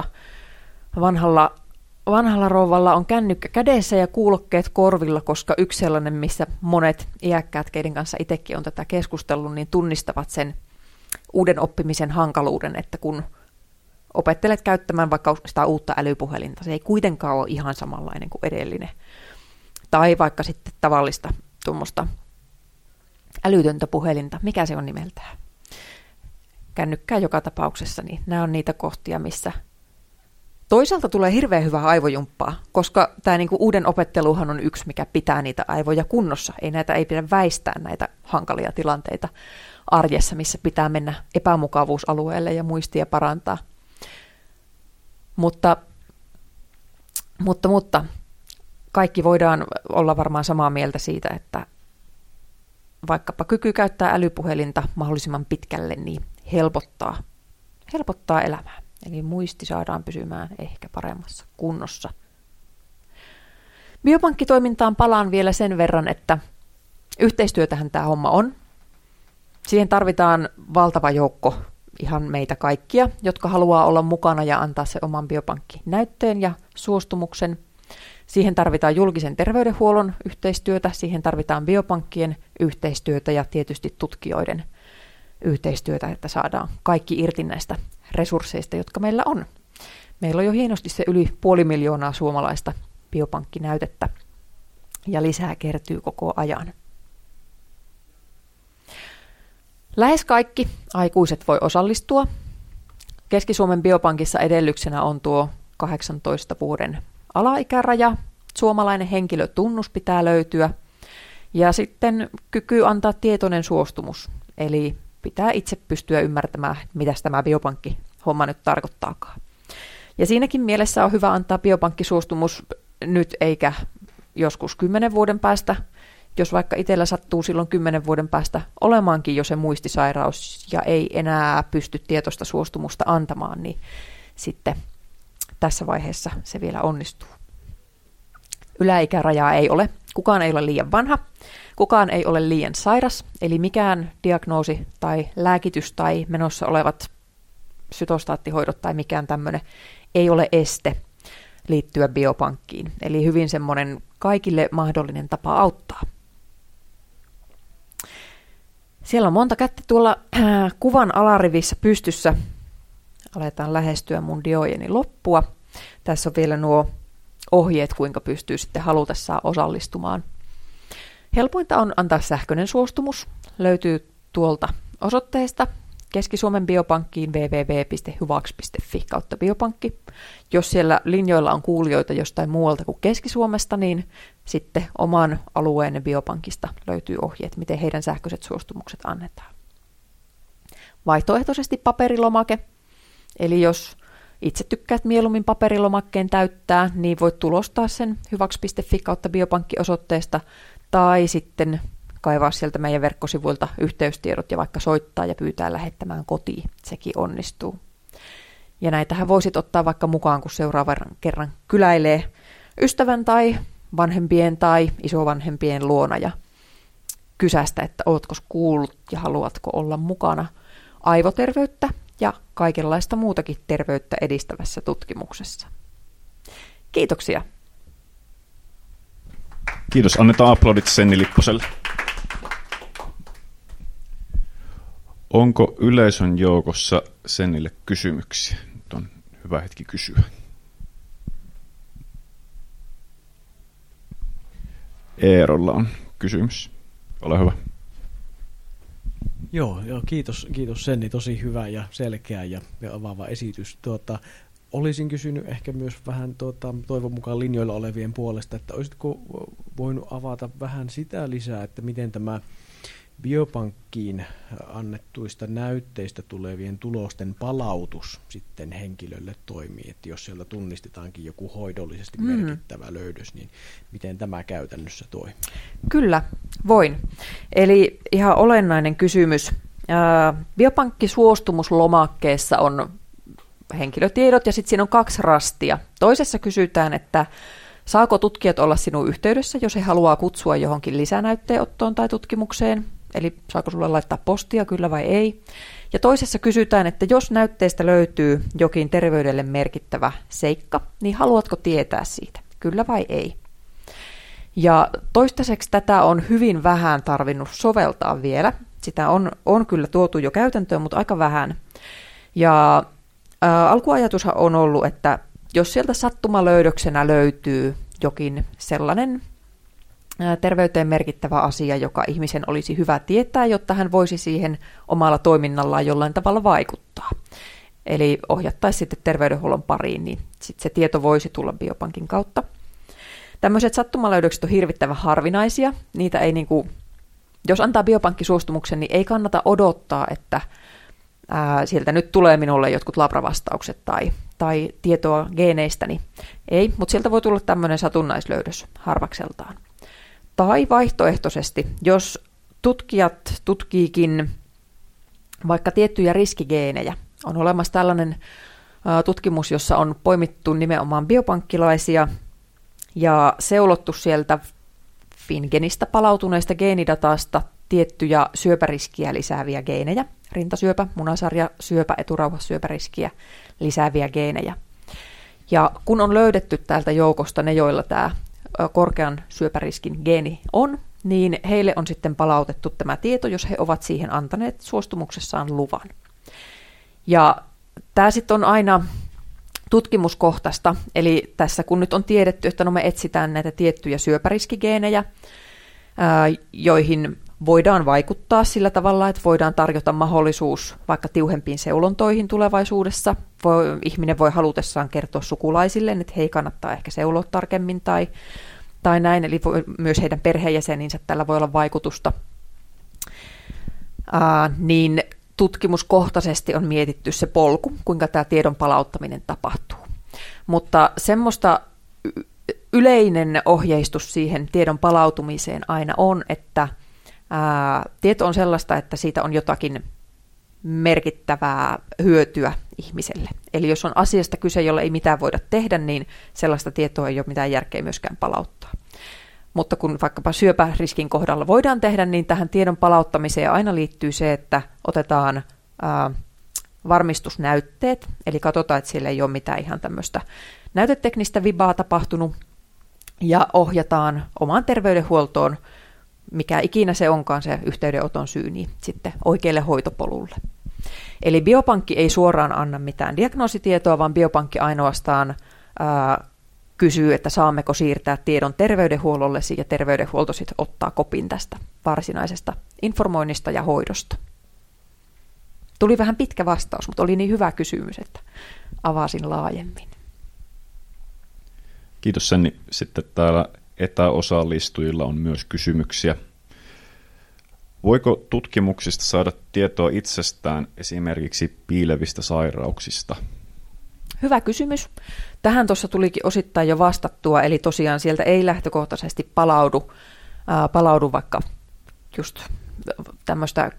[SPEAKER 4] vanhalla rouvalla on kännykkä kädessä ja kuulokkeet korvilla, koska yksi sellainen, missä monet iäkkäät, keiden kanssa itsekin on tätä keskustellut, niin tunnistavat sen uuden oppimisen hankaluuden, että kun opettelet käyttämään vaikka sitä uutta älypuhelinta, se ei kuitenkaan ole ihan samanlainen kuin edellinen. Tai vaikka sitten tavallista tuommoista älytöntä puhelinta, mikä se on nimeltään. Kännykkää joka tapauksessa, niin nämä on niitä kohtia, missä toisaalta tulee hirveän hyvää aivojumppaa, koska tämä niinku uuden opetteluhan on yksi, mikä pitää niitä aivoja kunnossa. Ei pidä väistää näitä hankalia tilanteita arjessa, missä pitää mennä epämukavuusalueelle ja muistia parantaa. Mutta kaikki voidaan olla varmaan samaa mieltä siitä, että vaikkapa kyky käyttää älypuhelinta mahdollisimman pitkälle, niin helpottaa elämää. Eli muisti saadaan pysymään ehkä paremmassa kunnossa. Biopankkitoimintaan palaan vielä sen verran, että yhteistyötähän tämä homma on. Siihen tarvitaan valtava joukko ihan meitä kaikkia, jotka haluaa olla mukana ja antaa se oman biopankkinäytteen ja suostumuksen. Siihen tarvitaan julkisen terveydenhuollon yhteistyötä, siihen tarvitaan biopankkien yhteistyötä ja tietysti tutkijoiden yhteistyötä, että saadaan kaikki irti näistä resursseista, jotka meillä on. Meillä on jo hienosti se yli 500 000 suomalaista biopankkinäytettä ja lisää kertyy koko ajan. Lähes kaikki aikuiset voi osallistua. Keski-Suomen biopankissa edellyksenä on tuo 18 vuoden alaikäraja. Suomalainen henkilötunnus pitää löytyä. Ja sitten kyky antaa tietoinen suostumus. Eli pitää itse pystyä ymmärtämään, mitä tämä biopankkihomma nyt tarkoittaakaan. Ja siinäkin mielessä on hyvä antaa biopankkisuostumus nyt eikä joskus 10 vuoden päästä, jos vaikka itsellä sattuu silloin 10 vuoden päästä olemaankin jo se muistisairaus ja ei enää pysty tietoista suostumusta antamaan, niin sitten tässä vaiheessa se vielä onnistuu. Yläikärajaa ei ole. Kukaan ei ole liian vanha. Kukaan ei ole liian sairas. Eli mikään diagnoosi tai lääkitys tai menossa olevat sytostaattihoidot tai mikään tämmöinen ei ole este liittyä biopankkiin. Eli hyvin semmoinen kaikille mahdollinen tapa auttaa. Siellä on monta kättä tuolla kuvan alarivissä pystyssä. Aletaan lähestyä mun diojeni loppua. Tässä on vielä nuo ohjeet, kuinka pystyy sitten halutessaan osallistumaan. Helpointa on antaa sähköinen suostumus. Löytyy tuolta osoitteesta Keski-Suomen biopankkiin www.hyvaks.fi/biopankki. Jos siellä linjoilla on kuulijoita jostain muualta kuin Keski-Suomesta, niin sitten oman alueen biopankista löytyy ohjeet, miten heidän sähköiset suostumukset annetaan. Vaihtoehtoisesti paperilomake. Eli jos itse tykkäät mieluummin paperilomakkeen täyttää, niin voit tulostaa sen hyvaks.fi/biopankki-osoitteesta tai sitten kaivaa sieltä meidän verkkosivuilta yhteystiedot ja vaikka soittaa ja pyytää lähettämään kotiin. Sekin onnistuu. Ja näitähän voisit ottaa vaikka mukaan, kun seuraavan kerran kyläilee ystävän tai vanhempien tai isovanhempien luona ja kysästä, että ootko kuullut ja haluatko olla mukana aivoterveyttä ja kaikenlaista muutakin terveyttä edistävässä tutkimuksessa. Kiitoksia.
[SPEAKER 2] Kiitos. Annetaan aplodit Senni Lipposelle. Onko yleisön joukossa Sennille kysymyksiä? Nyt on hyvä hetki kysyä. Eerolla on kysymys. Ole hyvä.
[SPEAKER 3] Joo, kiitos Senni, tosi hyvä ja selkeä ja avaava esitys. Olisin kysynyt ehkä myös vähän toivon mukaan linjoilla olevien puolesta, että olisitko voinut avata vähän sitä lisää, että miten tämä biopankkiin annettuista näytteistä tulevien tulosten palautus sitten henkilölle toimii, että jos sieltä tunnistetaankin joku hoidollisesti merkittävä löydös, niin miten tämä käytännössä toimii?
[SPEAKER 4] Kyllä, voin. Eli ihan olennainen kysymys. Biopankkisuostumuslomakkeessa on henkilötiedot ja sitten siinä on 2 rastia. Toisessa kysytään, että saako tutkijat olla sinun yhteydessä, jos he haluaa kutsua johonkin lisänäytteenottoon tai tutkimukseen. Eli saako sulle laittaa postia, kyllä vai ei. Ja toisessa kysytään, että jos näytteestä löytyy jokin terveydelle merkittävä seikka, niin haluatko tietää siitä, kyllä vai ei. Ja toistaiseksi tätä on hyvin vähän tarvinnut soveltaa vielä. Sitä on kyllä tuotu jo käytäntöön, mutta aika vähän. Ja alkuajatushan on ollut, että jos sieltä sattumalöydöksenä löytyy jokin sellainen terveyteen merkittävä asia, joka ihmisen olisi hyvä tietää, jotta hän voisi siihen omalla toiminnallaan jollain tavalla vaikuttaa. Eli ohjattaisiin sitten terveydenhuollon pariin, niin sitten se tieto voisi tulla biopankin kautta. Tämmöiset sattumalöydökset on hirvittävän harvinaisia. Niitä ei jos antaa biopankkisuostumuksen, niin ei kannata odottaa, että sieltä nyt tulee minulle jotkut labravastaukset tai tietoa geeneistäni. Ei, mutta sieltä voi tulla tämmöinen satunnaislöydös harvakseltaan. Tai vaihtoehtoisesti, jos tutkijat tutkiikin vaikka tiettyjä riskigeenejä, on olemassa tällainen tutkimus, jossa on poimittu nimenomaan biopankkilaisia ja seulottu sieltä FinGenistä palautuneista geenidatasta tiettyjä syöpäriskiä lisääviä geenejä, rintasyöpä, munasarjasyöpä, eturauhassyöpäriskiä lisääviä geenejä. Ja kun on löydetty täältä joukosta ne, joilla tämä korkean syöpäriskin geeni on, niin heille on sitten palautettu tämä tieto, jos he ovat siihen antaneet suostumuksessaan luvan. Ja tämä sitten on aina tutkimuskohtaista, eli tässä kun nyt on tiedetty, että me etsitään näitä tiettyjä syöpäriskigeenejä, joihin voidaan vaikuttaa sillä tavalla, että voidaan tarjota mahdollisuus vaikka tiuhempiin seulontoihin tulevaisuudessa. Ihminen voi halutessaan kertoa sukulaisille, että hei, kannattaa ehkä seuloa tarkemmin tai näin, eli myös heidän perheenjäseninsä tällä voi olla vaikutusta. Niin tutkimuskohtaisesti on mietitty se polku, kuinka tämä tiedon palauttaminen tapahtuu. Mutta semmoista yleinen ohjeistus siihen tiedon palautumiseen aina on, että tieto on sellaista, että siitä on jotakin merkittävää hyötyä ihmiselle. Eli jos on asiasta kyse, jolla ei mitään voida tehdä, niin sellaista tietoa ei ole mitään järkeä myöskään palauttaa. Mutta kun vaikkapa syöpäriskin kohdalla voidaan tehdä, niin tähän tiedon palauttamiseen aina liittyy se, että otetaan varmistusnäytteet, eli katsotaan, että siellä ei ole mitään ihan tämmöistä näyteteknistä vibaa tapahtunut, ja ohjataan omaan terveydenhuoltoon, mikä ikinä se onkaan se yhteydenoton syy, niin sitten oikealle hoitopolulle. Eli biopankki ei suoraan anna mitään diagnoositietoa, vaan biopankki ainoastaan kysyy, että saammeko siirtää tiedon terveydenhuollollesi, ja terveydenhuolto sitten ottaa kopin tästä varsinaisesta informoinnista ja hoidosta. Tuli vähän pitkä vastaus, mutta oli niin hyvä kysymys, että avasin laajemmin.
[SPEAKER 2] Kiitos Senni. Sitten täällä etäosallistujilla on myös kysymyksiä. Voiko tutkimuksista saada tietoa itsestään esimerkiksi piilevistä sairauksista?
[SPEAKER 4] Hyvä kysymys. Tähän tuossa tulikin osittain jo vastattua, eli tosiaan sieltä ei lähtökohtaisesti palaudu vaikka just tämmöistä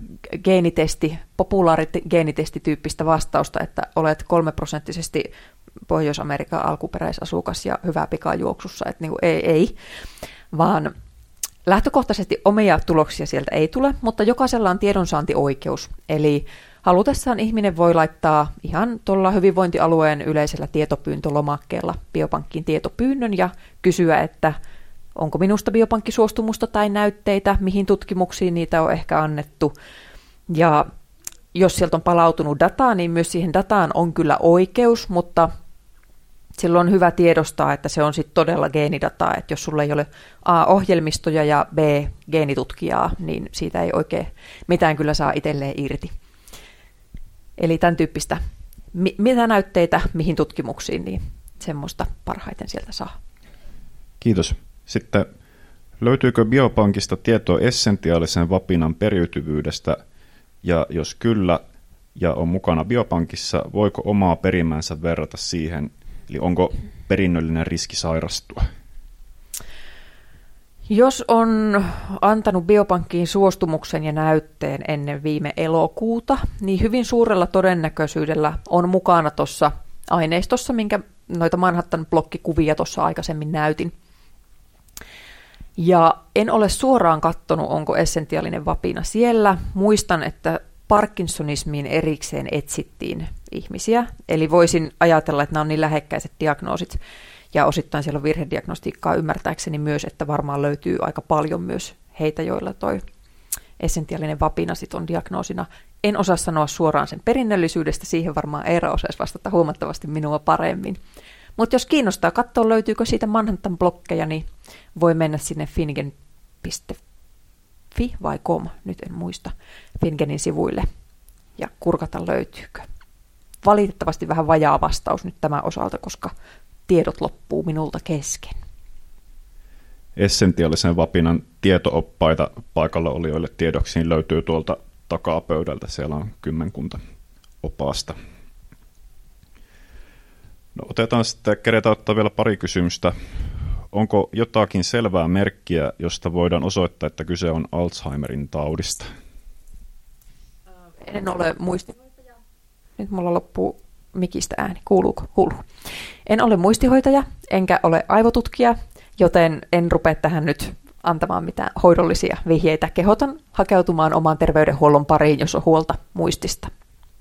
[SPEAKER 4] populaarigeenitestityyppistä vastausta, että olet 3% Pohjois-Amerikan alkuperäisasukas ja hyvä pikajuoksussa, että niin kuin ei, vaan lähtökohtaisesti omia tuloksia sieltä ei tule, mutta jokaisella on tiedonsaantioikeus, eli halutessaan ihminen voi laittaa ihan tuolla hyvinvointialueen yleisellä tietopyyntölomakkeella biopankkiin tietopyynnön ja kysyä, että onko minusta biopankkisuostumusta tai näytteitä, mihin tutkimuksiin niitä on ehkä annettu. Ja jos sieltä on palautunut dataa, niin myös siihen dataan on kyllä oikeus, mutta silloin on hyvä tiedostaa, että se on sitten todella geenidataa, että jos sulla ei ole A, ohjelmistoja ja B, geenitutkijaa, niin siitä ei oikein mitään kyllä saa itselleen irti. Eli tämän tyyppistä, mitä näytteitä, mihin tutkimuksiin, niin semmoista parhaiten sieltä saa.
[SPEAKER 2] Kiitos. Sitten löytyykö biopankista tietoa essentiaalisen vapinan periytyvyydestä, ja jos kyllä ja on mukana biopankissa, voiko omaa perimänsä verrata siihen, eli onko perinnöllinen riski sairastua?
[SPEAKER 4] Jos on antanut biopankkiin suostumuksen ja näytteen ennen viime elokuuta, niin hyvin suurella todennäköisyydellä on mukana tuossa aineistossa, minkä noita Manhattan-blokkikuvia tuossa aikaisemmin näytin. Ja en ole suoraan katsonut, onko essentiaalinen vapina siellä. Muistan, että Parkinsonismiin erikseen etsittiin ihmisiä, eli voisin ajatella, että nämä on niin lähekkäiset diagnoosit, ja osittain siellä on virhediagnostiikkaa ymmärtääkseni myös, että varmaan löytyy aika paljon myös heitä, joilla toi essentiaalinen vapina sit on diagnoosina. En osaa sanoa suoraan sen perinnöllisyydestä, siihen varmaan Eera osaisi vastata huomattavasti minua paremmin. Mutta jos kiinnostaa katsoa, löytyykö siitä Manhattan-blokkeja, niin voi mennä sinne fingen.fi vai com, nyt en muista, Fingenin sivuille ja kurkata löytyykö. Valitettavasti vähän vajaa vastaus nyt tämän osalta, koska tiedot loppuu minulta kesken.
[SPEAKER 2] Essentiaalisen vapinan tieto-oppaita paikalla olijoille tiedoksiin löytyy tuolta takapöydältä. Siellä on 10 opasta. No, otetaan sitten, keretään ottaa vielä pari kysymystä. Onko jotakin selvää merkkiä, josta voidaan osoittaa, että kyse on Alzheimerin taudista?
[SPEAKER 4] En ole muistihoitaja. Nyt mulla loppuu mikistä ääni. Kuuluuko? Kuuluu. En ole muistihoitaja, enkä ole aivotutkija, joten en rupea tähän nyt antamaan mitään hoidollisia vihjeitä. Kehotan hakeutumaan oman terveydenhuollon pariin, jos on huolta muistista.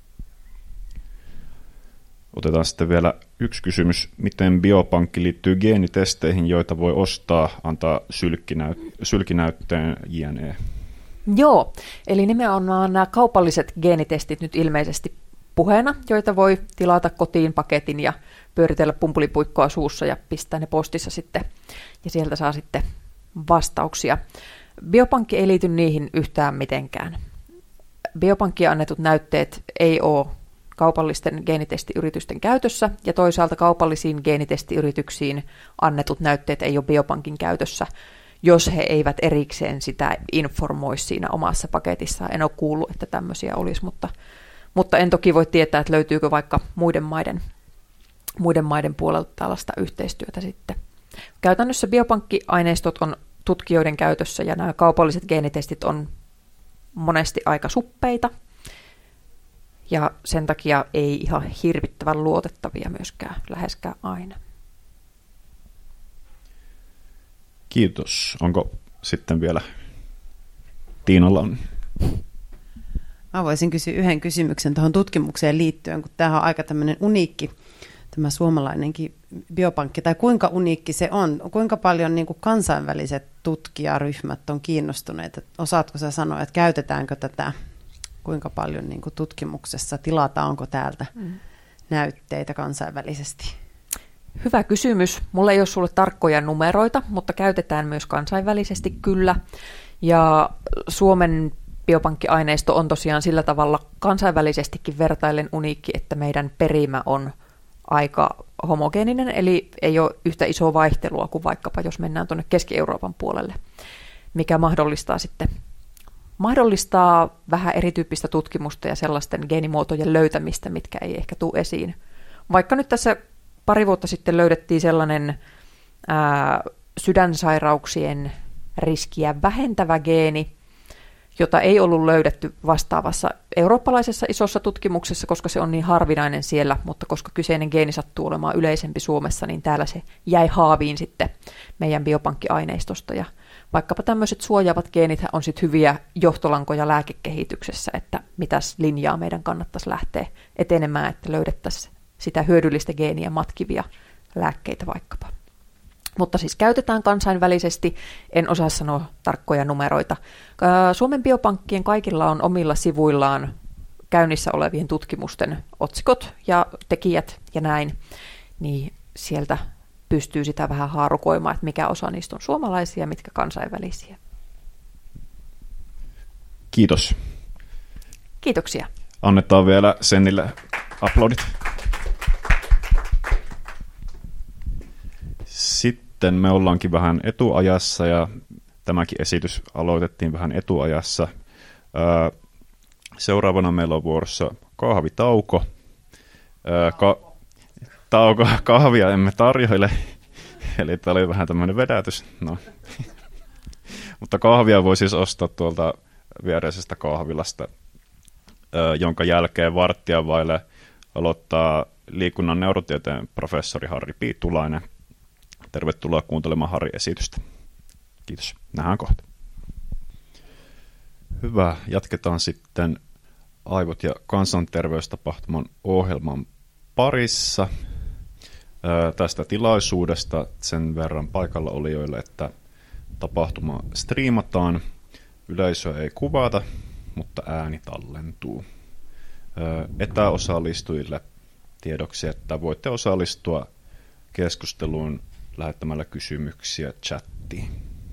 [SPEAKER 2] Otetaan sitten vielä yksi kysymys. Miten biopankki liittyy geenitesteihin, joita voi ostaa, antaa sylkinäytteen jne?
[SPEAKER 4] Joo, eli nimenomaan nämä kaupalliset geenitestit nyt ilmeisesti puheena, joita voi tilata kotiin paketin ja pyöritellä pumpulipuikkoa suussa ja pistää ne postissa sitten, ja sieltä saa sitten vastauksia. Biopankki ei liity niihin yhtään mitenkään. Biopankkia annetut näytteet ei ole kaupallisten geenitestiyritysten käytössä, ja toisaalta kaupallisiin geenitestiyrityksiin annetut näytteet ei ole biopankin käytössä, jos he eivät erikseen sitä informoi siinä omassa paketissaan. En ole kuullut, että tämmöisiä olisi, mutta en toki voi tietää, että löytyykö vaikka muiden maiden puolelta tällaista yhteistyötä sitten. Käytännössä biopankkiaineistot on tutkijoiden käytössä ja nämä kaupalliset geenitestit on monesti aika suppeita ja sen takia ei ihan hirvittävän luotettavia myöskään läheskään aina.
[SPEAKER 2] Kiitos. Onko sitten vielä Tiinalla on?
[SPEAKER 1] Mä voisin kysyä yhden kysymyksen tuohon tutkimukseen liittyen, kun tämähän on aika tämmöinen uniikki, tämä suomalainenkin biopankki, tai kuinka uniikki se on, kuinka paljon niin kuin kansainväliset tutkijaryhmät on kiinnostuneet, osaatko sä sanoa, että käytetäänkö tätä, kuinka paljon niin kuin tutkimuksessa tilataanko täältä näytteitä kansainvälisesti?
[SPEAKER 4] Hyvä kysymys. Mulla ei ole sulle tarkkoja numeroita, mutta käytetään myös kansainvälisesti kyllä, ja Suomen biopankkiaineisto on tosiaan sillä tavalla kansainvälisestikin vertaillen uniikki, että meidän perimä on aika homogeeninen, eli ei ole yhtä isoa vaihtelua kuin vaikkapa jos mennään tuonne Keski-Euroopan puolelle, mikä mahdollistaa vähän erityyppistä tutkimusta ja sellaisten geenimuotojen löytämistä, mitkä ei ehkä tule esiin. Vaikka nyt tässä pari vuotta sitten löydettiin sellainen sydänsairauksien riskiä vähentävä geeni, jota ei ollut löydetty vastaavassa eurooppalaisessa isossa tutkimuksessa, koska se on niin harvinainen siellä, mutta koska kyseinen geeni sattuu olemaan yleisempi Suomessa, niin täällä se jäi haaviin sitten meidän biopankkiaineistosta. Ja vaikkapa tämmöiset suojaavat geenit on sitten hyviä johtolankoja lääkekehityksessä, että mitäs linjaa meidän kannattaisi lähteä etenemään, että löydettäisiin sitä hyödyllistä geeniä matkivia lääkkeitä vaikkapa. Mutta siis käytetään kansainvälisesti, en osaa sanoa tarkkoja numeroita. Suomen biopankkien kaikilla on omilla sivuillaan käynnissä olevien tutkimusten otsikot ja tekijät ja näin, niin sieltä pystyy sitä vähän haarukoimaan, että mikä osa niistä on suomalaisia ja mitkä kansainvälisiä.
[SPEAKER 2] Kiitos.
[SPEAKER 4] Kiitoksia.
[SPEAKER 2] Annetaan vielä Sennille aplodit. Sitten me ollaankin vähän etuajassa ja tämäkin esitys aloitettiin vähän etuajassa. Seuraavana meillä on vuorossa kahvitauko. Kahvia emme tarjoile, eli tämä oli vähän tämmöinen vedätys. No. Mutta kahvia voi siis ostaa tuolta viereisestä kahvilasta, jonka jälkeen varttia vaille aloittaa liikunnan neurotieteen professori Harri Piitulainen. Tervetuloa kuuntelemaan Harri esitystä. Kiitos. Nähdään kohta. Hyvä. Jatketaan sitten Aivot ja kansanterveystapahtuman ohjelman parissa. Tästä tilaisuudesta sen verran paikalla olijoille, että tapahtuma striimataan. Yleisöä ei kuvata, mutta ääni tallentuu. Etäosallistujille tiedoksi, että voitte osallistua keskusteluun lähettämällä kysymyksiä chattiin.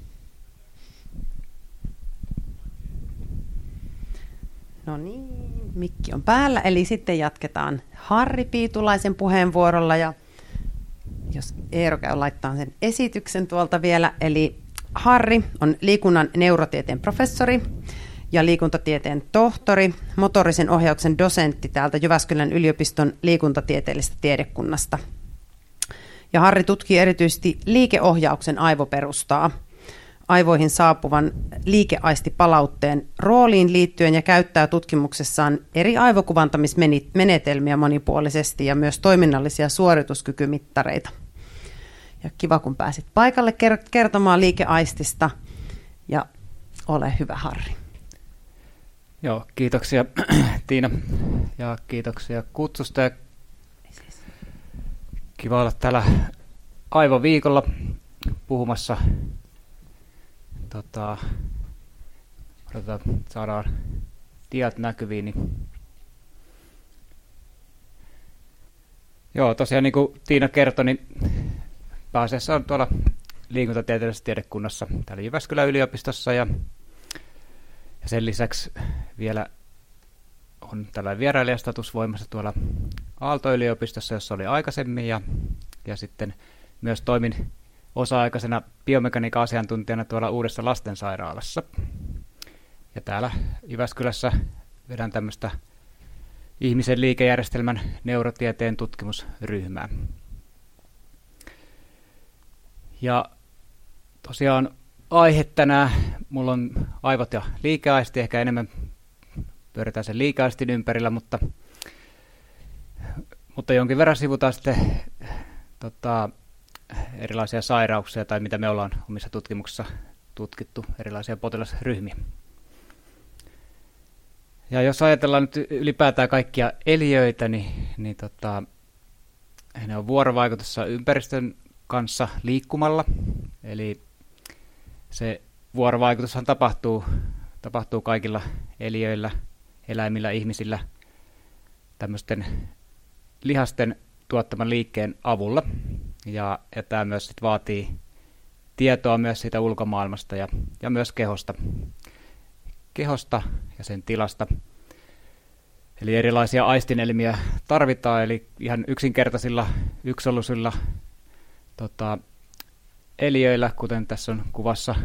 [SPEAKER 1] No niin, mikki on päällä, eli sitten jatketaan Harri Piitulaisen puheenvuorolla, ja jos Eero käy laittaa sen esityksen tuolta vielä, eli Harri on liikunnan neurotieteen professori ja liikuntatieteen tohtori, motorisen ohjauksen dosentti täältä Jyväskylän yliopiston liikuntatieteellisestä tiedekunnasta. Ja Harri tutkii erityisesti liikeohjauksen aivoperustaa, aivoihin saapuvan liikeaistipalautteen rooliin liittyen ja käyttää tutkimuksessaan eri aivokuvantamismenetelmiä monipuolisesti ja myös toiminnallisia suorituskykymittareita. Ja kiva, kun pääsit paikalle kertomaan liikeaistista, ja ole hyvä, Harri.
[SPEAKER 5] Joo, kiitoksia Tiina ja kiitoksia kutsusta. Ja kiva olla täällä Aivoviikolla puhumassa. Saadaan diat näkyviin. Niin. Joo, tosiaan niin kuin Tiina kertoi, niin pääasiassa on tuolla liikuntatieteellisessä tiedekunnassa täällä Jyväskylän yliopistossa ja sen lisäksi vielä on tällainen vierailijastatus voimassa tuolla Aalto-yliopistossa, jossa oli aikaisemmin ja sitten myös toimin osa-aikaisena biomekaniikan asiantuntijana tuolla Uudessa lastensairaalassa. Ja täällä Jyväskylässä vedän tämmöistä ihmisen liikejärjestelmän neurotieteen tutkimusryhmää. Ja tosiaan aihe tänään, mulla on aivot ja liikeaisti, ehkä enemmän pyöritään sen liikeaistin ympärillä, mutta jonkin verran sivutaan sitten erilaisia sairauksia tai mitä me ollaan omissa tutkimuksissa tutkittu, erilaisia potilasryhmiä. Ja jos ajatellaan nyt ylipäätään kaikkia eliöitä, niin ne on vuorovaikutussa ympäristön kanssa liikkumalla. Eli se vuorovaikutushan tapahtuu kaikilla eliöillä, eläimillä, ihmisillä tämmöisten lihasten tuottaman liikkeen avulla. Ja tämä myös sit vaatii tietoa myös siitä ulkomaailmasta ja myös kehosta ja sen tilasta. Eli erilaisia aistinelimiä tarvitaan, eli ihan yksinkertaisilla yksolusilla eliöillä, kuten tässä on kuvassa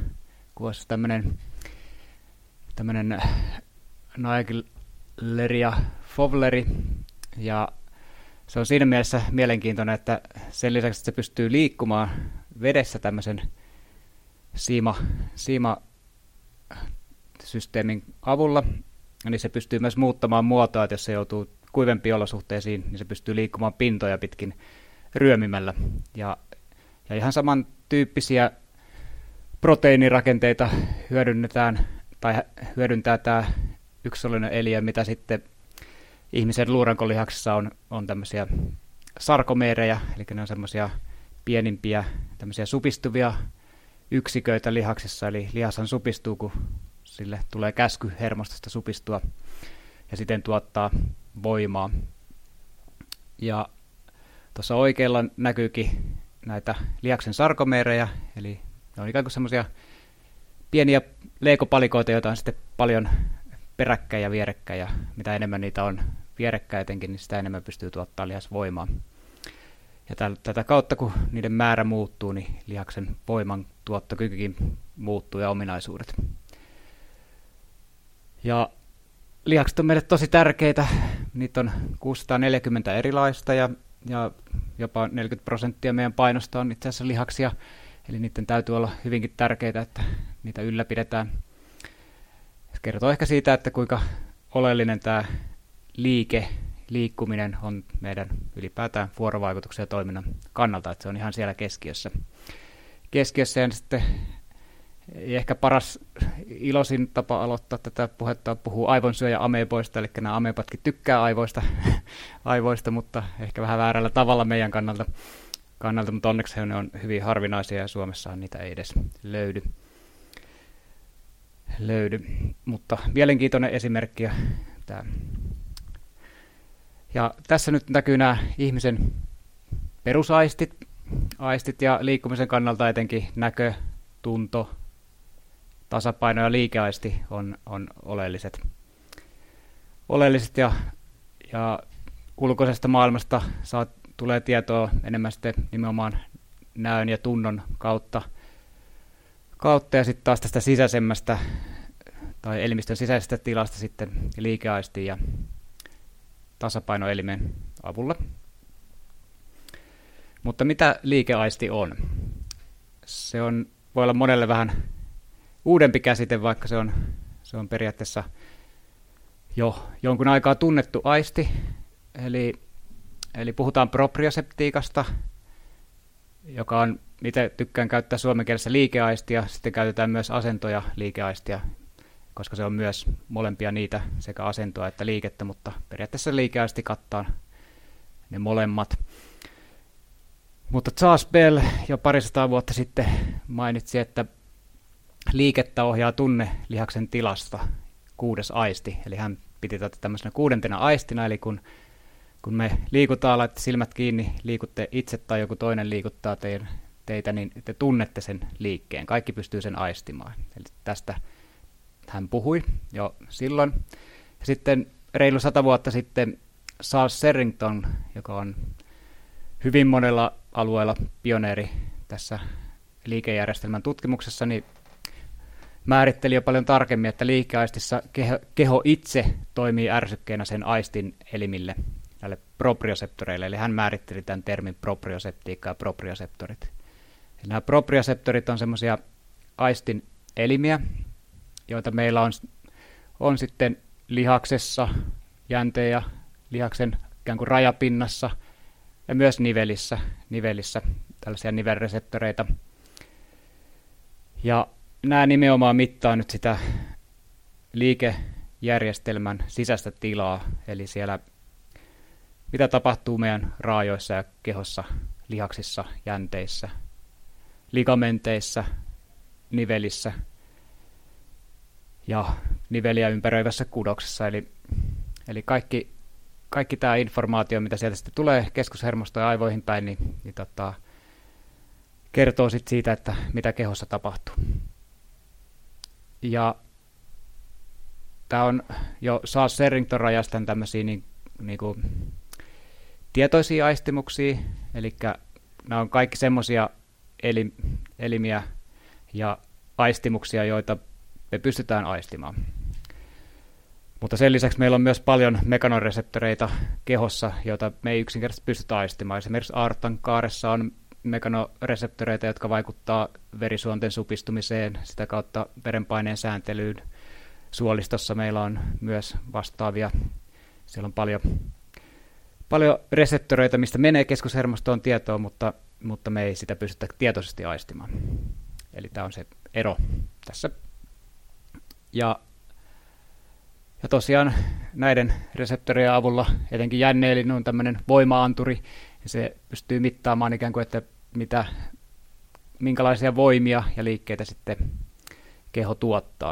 [SPEAKER 5] tämmöinen Naegleria fowleri, ja se on siinä mielessä mielenkiintoinen, että sen lisäksi, että se pystyy liikkumaan vedessä tämmöisen siimasysteemin avulla, niin se pystyy myös muuttamaan muotoa, että jos se joutuu kuivempiin olosuhteisiin, niin se pystyy liikkumaan pintoja pitkin ryömimällä. Ja ihan samantyyppisiä proteiinirakenteita hyödyntää tämä yksilöllinen eliö, mitä sitten ihmisen luurankollihaksissa on tämmöisiä sarkomeerejä, eli ne on semmoisia pienimpiä tämmöisiä supistuvia yksiköitä lihaksissa, eli lihashan supistuu, kun sille tulee käsky hermostosta supistua ja siten tuottaa voimaa. Ja tuossa oikealla näkyykin näitä lihaksen sarkomeerejä, eli ne on ikään kuin semmoisia pieniä leikopalikoita, joita on sitten paljon peräkkäin ja vierekkäin, ja mitä enemmän niitä on vierekkäin etenkin, niin sitä enemmän pystyy tuottaa lihasvoimaa. Ja tätä kautta, kun niiden määrä muuttuu, niin lihaksen voiman tuottokykykin muuttuu ja ominaisuudet. Ja lihakset on meille tosi tärkeitä. Niitä on 640 erilaista ja jopa 40% meidän painosta on itse asiassa lihaksia. Eli niiden täytyy olla hyvinkin tärkeitä, että niitä ylläpidetään. Se kertoo ehkä siitä, että kuinka oleellinen tämä liikkuminen on meidän ylipäätään vuorovaikutuksen ja toiminnan kannalta, että se on ihan siellä keskiössä. Ja sitten ehkä paras iloisin tapa aloittaa tätä puhetta on puhua aivonsyöjä-ameeboista, eli nämä ameebatkin tykkää aivoista, mutta ehkä vähän väärällä tavalla meidän kannalta, mutta onneksi ne on hyvin harvinaisia ja Suomessahan niitä ei edes löydy. Mutta mielenkiintoinen esimerkki tämä. Ja tässä nyt näkyy nämä ihmisen perusaistit ja liikkumisen kannalta etenkin näkö, tunto, tasapaino ja liikeaisti on oleelliset ja ulkoisesta maailmasta tulee tietoa enemmän sitten nimenomaan näön ja tunnon kautta ja sitten taas tästä sisäisemmästä tai elimistön sisäisestä tilasta sitten liikeaistiin ja tasapainoelimen avulla. Mutta mitä liikeaisti on? Voi olla monelle vähän uudempi käsite, vaikka se on periaatteessa jo jonkun aikaa tunnettu aisti. Eli puhutaan proprioseptiikasta, joka on, itse tykkään käyttää suomen kielessä liikeaistia, sitten käytetään myös asentoja liikeaistia, koska se on myös molempia niitä, sekä asentoa että liikettä, mutta periaatteessa liikeaisti kattaa ne molemmat. Mutta Charles Bell jo parisataa vuotta sitten mainitsi, että liikettä ohjaa tunne lihaksen tilasta 6. aisti, eli hän piti tätä tämmöisenä 6. aistina, eli kun me liikutaan, laitte silmät kiinni, liikutte itse tai joku toinen liikuttaa teitä, niin te tunnette sen liikkeen. Kaikki pystyy sen aistimaan. Eli tästä hän puhui jo silloin. Ja sitten reilu 100 vuotta sitten Charles Sherrington, joka on hyvin monella alueella pioneeri tässä liikejärjestelmän tutkimuksessa, niin määritteli jo paljon tarkemmin, että liikeaistissa keho itse toimii ärsykkeenä sen aistin elimille, näille proprioseptoreille. Eli hän määritteli tämän termin proprioseptiikka ja proprioseptorit. Eli nämä proprioseptorit on semmoisia aistin elimiä, joita meillä on sitten lihaksessa, jänteen ja lihaksen ikään kuin rajapinnassa ja myös nivelissä tällaisia nivelreseptoreita. Ja nämä nimenomaan mittaa nyt sitä liikejärjestelmän sisäistä tilaa, eli siellä mitä tapahtuu meidän raajoissa ja kehossa, lihaksissa, jänteissä, ligamenteissa, nivelissä ja niveliä ympäröivässä kudoksessa. Eli kaikki tämä informaatio, mitä sieltä sitten tulee keskushermostoon ja aivoihin päin, niin kertoo sitten siitä, että mitä kehossa tapahtuu. Ja tämä on jo Charles-Sherrington-rajastan tämmöisiä niinku tietoisia aistimuksia, eli nämä on kaikki semmoisia elimiä ja aistimuksia, joita me pystytään aistimaan. Mutta sen lisäksi meillä on myös paljon mekanoreseptoreita kehossa, joita me ei yksinkertaisesti pystytä aistimaan. Esimerkiksi aortan kaaressa on mekanoreseptoreita, jotka vaikuttaa verisuonten supistumiseen, sitä kautta verenpaineen sääntelyyn. Suolistossa meillä on myös vastaavia. Siellä on paljon reseptoreita, mistä menee keskushermostoon tietoa, mutta me ei sitä pystytä tietoisesti aistimaan. Eli tämä on se ero tässä. Ja tosiaan näiden reseptorien avulla, etenkin jänneelin on tämmöinen voima-anturi, ja se pystyy mittaamaan ikään kuin, että minkälaisia voimia ja liikkeitä sitten keho tuottaa.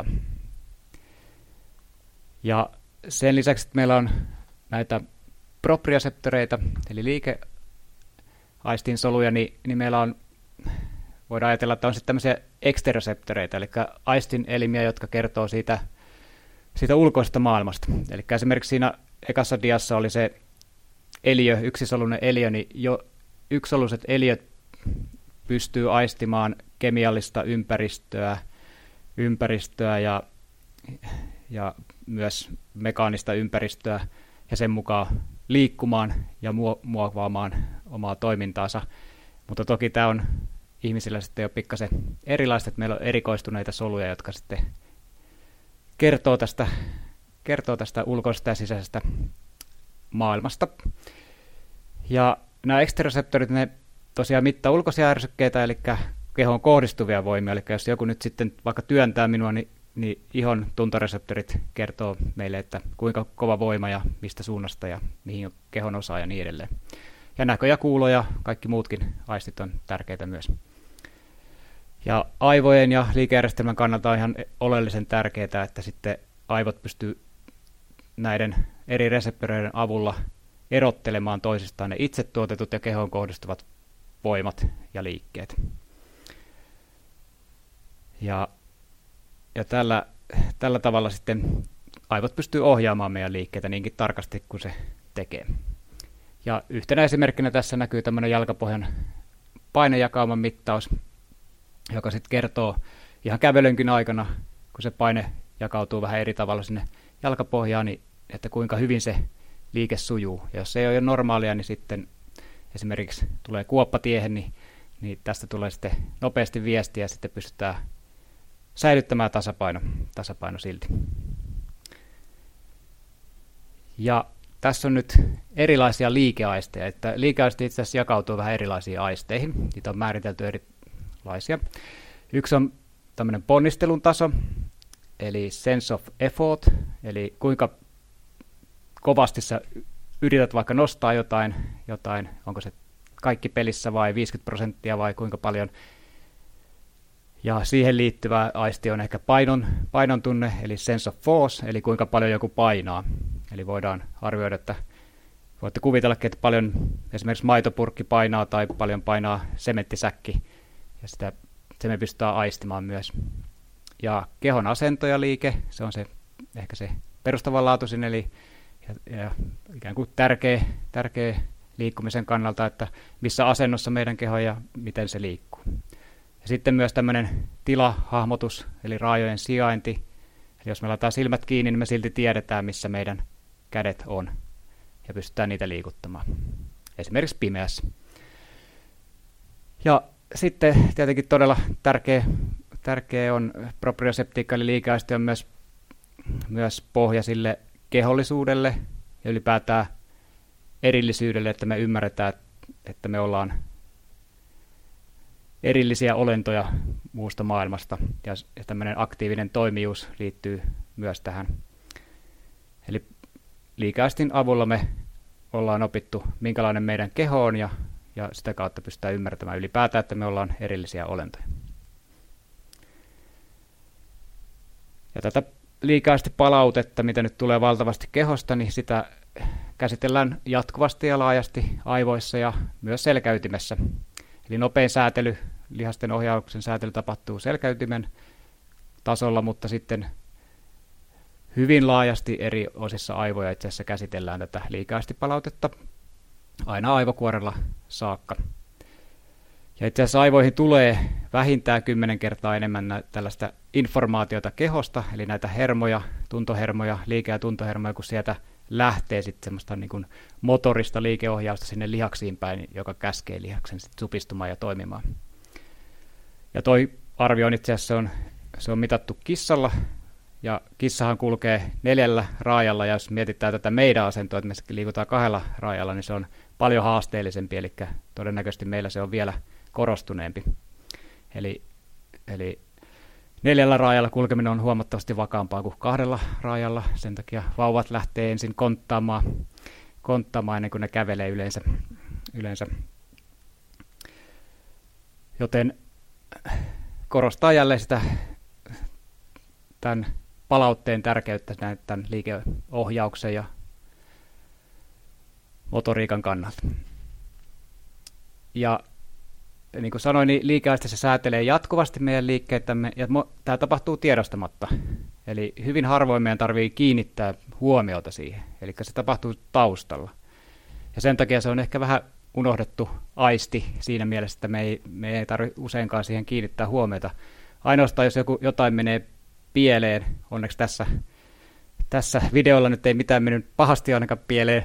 [SPEAKER 5] Ja sen lisäksi että meillä on näitä proprioseptoreita, eli liikeaistinsoluja, niin meillä on, voidaan ajatella, että on sitten tämmöisiä eksteroseptoreita, eli aistinelimiä, jotka kertoo siitä ulkoisesta maailmasta. Eli esimerkiksi siinä ekassa diassa oli se eliö, yksisoluinen eliö, niin jo yksisoluiset eliöt pystyy aistimaan kemiallista ympäristöä ja myös mekaanista ympäristöä ja sen mukaan liikkumaan ja muovaamaan omaa toimintaansa. Mutta toki tämä on ihmisillä sitten jo pikkasen erilaista, että meillä on erikoistuneita soluja, jotka sitten kertoo tästä ulkoisesta ja sisäisestä maailmasta. Ja nämä eksteroseptorit, ne tosiaan mittaa ulkoisia ärsykkeitä, eli kehoon kohdistuvia voimia. Eli jos joku nyt sitten vaikka työntää minua, niin ihon tuntoreseptorit kertoo meille, että kuinka kova voima ja mistä suunnasta ja mihin kehon osaa ja niin edelleen. Ja näkö ja kuulo ja kaikki muutkin aistit on tärkeitä myös. Ja aivojen ja liikejärjestelmän kannalta on ihan oleellisen tärkeää, että sitten aivot pystyy näiden eri reseptoreiden avulla erottelemaan toisistaan ne itse tuotetut ja kehoon kohdistuvat voimat ja liikkeet. Ja tällä tavalla sitten aivot pystyy ohjaamaan meidän liikkeitä niinkin tarkasti kuin se tekee. Ja yhtenä esimerkkinä tässä näkyy tämmöinen jalkapohjan painejakauman mittaus, joka sitten kertoo ihan kävelynkin aikana, kun se paine jakautuu vähän eri tavalla sinne jalkapohjaan, niin että kuinka hyvin se liike sujuu. Ja jos se ei ole normaalia, niin sitten esimerkiksi tulee kuoppatiehen, niin tästä tulee sitten nopeasti viestiä ja sitten pystytään säilyttämään tasapaino silti. Ja tässä on nyt erilaisia liikeaisteja, että liikeaisteet itse asiassa jakautuu vähän erilaisiin aisteihin, niitä on määritelty erilaisia. Yksi on tämmöinen ponnistelun taso, eli sense of effort, eli kuinka kovasti sä yrität vaikka nostaa jotain, onko se kaikki pelissä vai 50% vai kuinka paljon. Ja siihen liittyvä aisti on ehkä painon tunne, eli sense of force, eli kuinka paljon joku painaa. Eli voidaan arvioida, että voitte kuvitella, että paljon esimerkiksi maitopurkki painaa tai paljon painaa sementtisäkki, ja se me pystytään aistimaan myös. Ja kehon asento ja liike, se on ehkä se perustavanlaatuisin, eli ja ikään kuin tärkeä liikkumisen kannalta, että missä asennossa meidän keho ja miten se liikkuu. Ja sitten myös tämmöinen tilahahmotus, eli raajojen sijainti. Eli jos me laitetaan silmät kiinni, niin me silti tiedetään, missä meidän kädet on, ja pystytään niitä liikuttamaan. Esimerkiksi pimeässä. Ja sitten tietenkin todella tärkeä on proprioseptiikka, eli liikeaisti on myös pohja sille kehollisuudelle ja ylipäätään erillisyydelle, että me ymmärretään, että me ollaan erillisiä olentoja muusta maailmasta, ja tämmöinen aktiivinen toimijuus liittyy myös tähän. Eli liikeaistin avulla me ollaan opittu, minkälainen meidän keho on, ja sitä kautta pystytään ymmärtämään ylipäätään, että me ollaan erillisiä olentoja. Ja tätä liikeaistipalautetta, mitä nyt tulee valtavasti kehosta, niin sitä käsitellään jatkuvasti ja laajasti aivoissa ja myös selkäytimessä. Eli nopein säätely, lihasten ohjauksen säätely tapahtuu selkäytimen tasolla, mutta sitten hyvin laajasti eri osissa aivoja itse asiassa käsitellään tätä liikeaistipalautetta aina aivokuorella saakka. Ja itse asiassa aivoihin tulee vähintään 10 kertaa enemmän tällaista informaatiota kehosta, eli näitä hermoja, tuntohermoja, liike- ja tuntohermoja, kun sieltä lähtee sitten semmoista niin kuin motorista liikeohjausta sinne lihaksiin päin, joka käskee lihaksen sitten supistumaan ja toimimaan. Ja toi arvio on itse asiassa se on mitattu kissalla, ja kissahan kulkee 4 raajalla, ja jos mietitään tätä meidän asentoa, että me liikutaan 2 raajalla, niin se on paljon haasteellisempi, eli todennäköisesti meillä se on vielä korostuneempi. Eli 4 raajalla kulkeminen on huomattavasti vakaampaa kuin 2 raajalla, sen takia vauvat lähtee ensin konttaamaan ennen kuin ne kävelee yleensä. Joten korostaa jälleen sitä tämän palautteen tärkeyttä tämän liikeohjauksen ja motoriikan kannalta. Ja niin kuin sanoin, niin liikeaiste se säätelee jatkuvasti meidän liikkeitämme, ja tämä tapahtuu tiedostamatta. Eli hyvin harvoin meidän tarvitsee kiinnittää huomiota siihen, eli se tapahtuu taustalla. Ja sen takia se on ehkä vähän unohdettu aisti siinä mielessä, että me ei tarvitse useinkaan siihen kiinnittää huomiota. Ainoastaan jos jotain menee pieleen, onneksi tässä videolla nyt ei mitään mennyt pahasti ainakaan pieleen,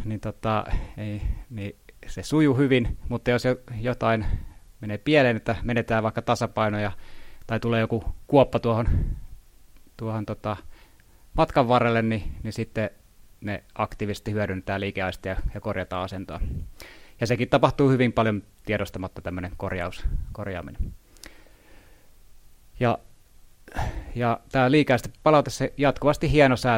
[SPEAKER 5] niin se sujuu hyvin, mutta jos jotain menee pieleen, että menetään vaikka tasapainoja tai tulee joku kuoppa tuohon matkan varrelle, niin sitten ne aktiivisesti hyödynnetään liikeaistia ja korjataan asentoa. Ja sekin tapahtuu hyvin paljon tiedostamatta tämmöinen korjaaminen. Ja tämä liikeaistipalaute se jatkuvasti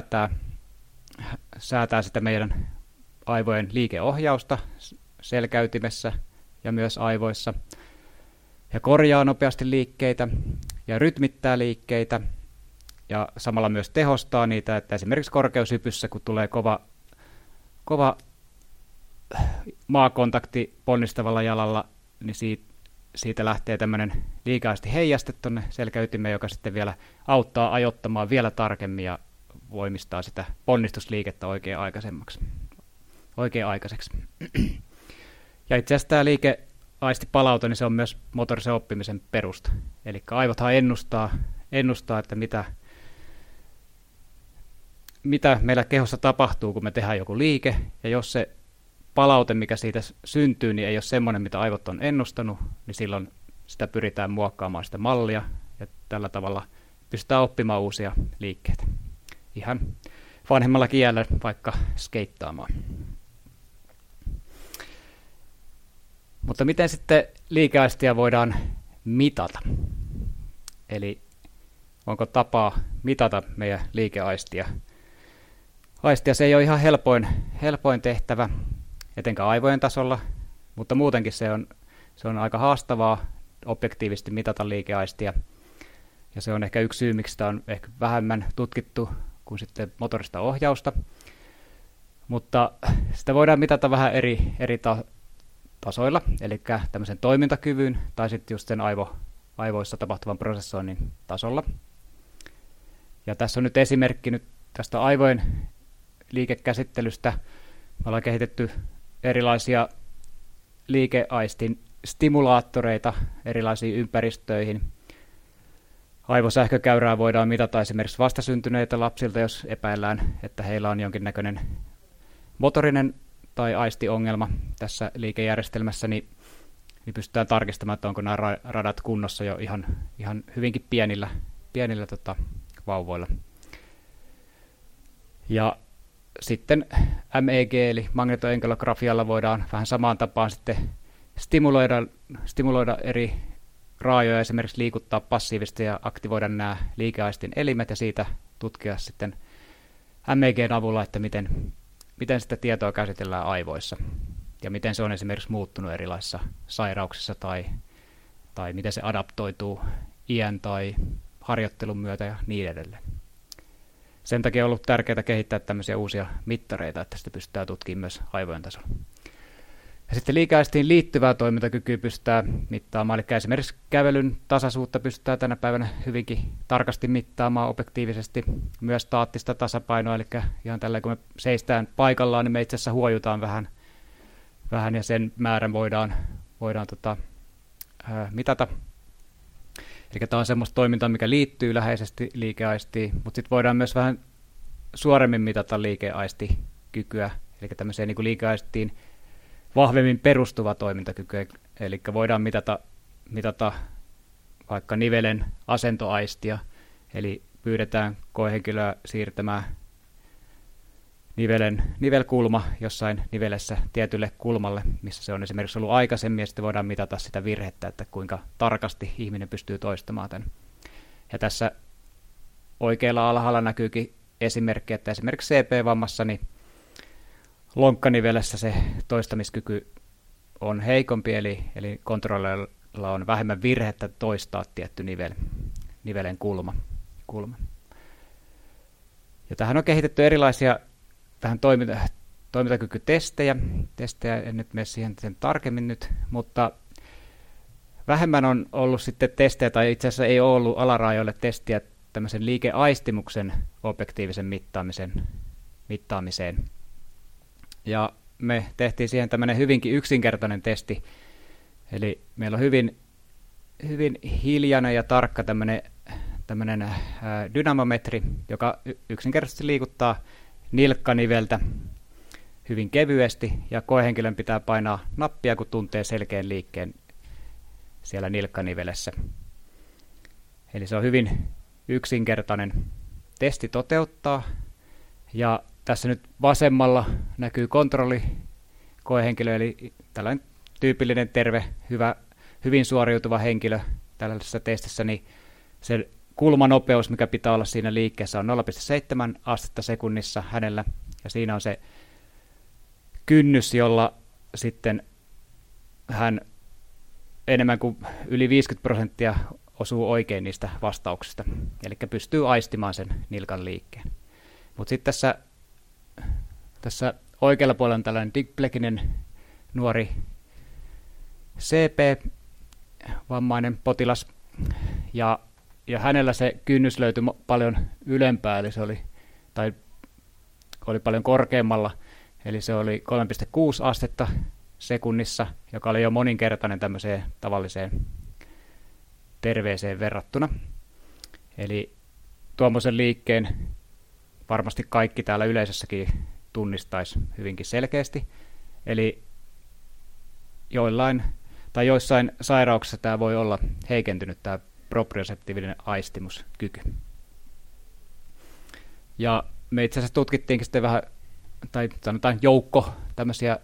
[SPEAKER 5] säätää sitä meidän aivojen liikeohjausta selkäytimessä ja myös aivoissa. Ja korjaa nopeasti liikkeitä ja rytmittää liikkeitä ja samalla myös tehostaa niitä, että esimerkiksi korkeushypyssä, kun tulee kova maakontakti ponnistavalla jalalla, niin siitä lähtee tämmöinen liikeaisti heijaste tuonne selkäytimeen, joka sitten vielä auttaa ajoittamaan vielä tarkemmin ja voimistaa sitä ponnistusliikettä oikea-aikaiseksi. Ja itse asiassa tämä liikeaistipalaute, niin se on myös motorisen oppimisen perusta. Eli aivothan ennustaa, että mitä meillä kehossa tapahtuu, kun me tehdään joku liike, ja jos se palaute, mikä siitä syntyy, niin ei ole semmoinen, mitä aivot on ennustanut, niin silloin sitä pyritään muokkaamaan sitä mallia, ja tällä tavalla pystytään oppimaan uusia liikkeitä. Ihan vanhemmalla kielellä vaikka skeittaamaan. Mutta miten sitten liikeaistia voidaan mitata? Eli onko tapaa mitata meidän liikeaistia? Se ei ole ihan helpoin tehtävä, etenkään aivojen tasolla, mutta muutenkin se on aika haastavaa objektiivisesti mitata liikeaistia. Ja se on ehkä yksi syy, miksi sitä on ehkä vähemmän tutkittu kuin sitten motorista ohjausta. Mutta sitä voidaan mitata vähän eri tasoilla, eli tämmöisen toimintakyvyn tai sitten just sen aivoissa tapahtuvan prosessoinnin tasolla. Ja tässä on nyt esimerkki tästä aivojen liikekäsittelystä. Me ollaan kehitetty erilaisia liikeaistin stimulaattoreita erilaisiin ympäristöihin. Aivosähkökäyrää voidaan mitata esimerkiksi vastasyntyneitä lapsilta, jos epäillään, että heillä on jonkinnäköinen motorinen tai aistiongelma tässä liikejärjestelmässä, niin niin pystytään tarkistamaan, että onko nämä radat kunnossa jo ihan hyvinkin pienillä vauvoilla. Ja sitten MEG eli magnetoenkelografialla voidaan vähän samaan tapaan sitten stimuloida eri raajoja, esimerkiksi liikuttaa passiivisesti ja aktivoida nämä liikeaistin elimet ja siitä tutkia sitten MEGn avulla, että miten sitä tietoa käsitellään aivoissa ja miten se on esimerkiksi muuttunut erilaisissa sairauksissa tai miten se adaptoituu iän tai harjoittelun myötä ja niin edelleen. Sen takia on ollut tärkeää kehittää tämmöisiä uusia mittareita, että sitä pystytään tutkimaan myös aivojen tasolla. Ja sitten liikeaistiin liittyvää toimintakykyä pystytään mittaamaan, eli esimerkiksi kävelyn tasaisuutta pystytään tänä päivänä hyvinkin tarkasti mittaamaan objektiivisesti, myös staattista tasapainoa, eli ihan tällä kun me seistään paikallaan, niin me itse asiassa huojutaan vähän ja sen määrän voidaan mitata. Eli tämä on semmoista toimintaa, mikä liittyy läheisesti liikeaistiin, mutta sitten voidaan myös vähän suoremmin mitata liikeaistikykyä, eli tämmöiseen niin kuin liikeaistiin vahvemmin perustuva toimintakyky, eli voidaan mitata vaikka nivelen asentoaistia, eli pyydetään koehenkilöä siirtämään nivelkulma jossain nivelessä tietylle kulmalle, missä se on esimerkiksi ollut aikaisemmin, ja sitten voidaan mitata sitä virhettä, että kuinka tarkasti ihminen pystyy toistamaan tämän. Ja tässä oikealla alhaalla näkyykin esimerkki, että esimerkiksi CP-vammassa niin lonkkanivelessä se toistamiskyky on heikompi, eli kontrolleilla on vähemmän virhettä toistaa tietty nivelen kulma. Ja tähän on kehitetty erilaisia vähän toimintakykytestejä. En nyt mene siihen sen tarkemmin nyt, mutta vähemmän on ollut sitten testejä, tai itse asiassa ei ole ollut alaraajoille testiä tämmöisen liikeaistimuksen objektiivisen mittaamiseen. Ja me tehtiin siihen tämmöinen hyvinkin yksinkertainen testi, eli meillä on hyvin hiljainen ja tarkka tämmöinen dynamometri, joka yksinkertaisesti liikuttaa nilkkaniveltä hyvin kevyesti, ja koehenkilön pitää painaa nappia, kun tuntee selkeän liikkeen siellä nilkkanivelessä. Eli se on hyvin yksinkertainen testi toteuttaa, ja tässä nyt vasemmalla näkyy kontrollikoehenkilö, eli tällainen tyypillinen terve, hyvin suoriutuva henkilö tällaisessa testissä, niin se kulmanopeus, mikä pitää olla siinä liikkeessä, on 0,7 astetta sekunnissa hänellä, ja siinä on se kynnys, jolla sitten hän enemmän kuin yli 50% osuu oikein niistä vastauksista, eli pystyy aistimaan sen nilkan liikkeen. Mutta sitten tässä oikealla puolella on tällainen digplekinen nuori CP-vammainen potilas, ja hänellä se kynnys löytyi paljon ylempää, eli se oli paljon korkeammalla, eli se oli 3,6 astetta sekunnissa, joka oli jo moninkertainen tämmöiseen tavalliseen terveeseen verrattuna. Eli tuommoisen liikkeen varmasti kaikki täällä yleisössäkin tunnistaisi hyvinkin selkeästi. Eli joissain sairauksissa tämä voi olla heikentynyt, tämä proprioseptiivinen aistimuskyky. Ja me itse asiassa tutkittiinkin sitten vähän, tai sanotaan joukko tämmöisiä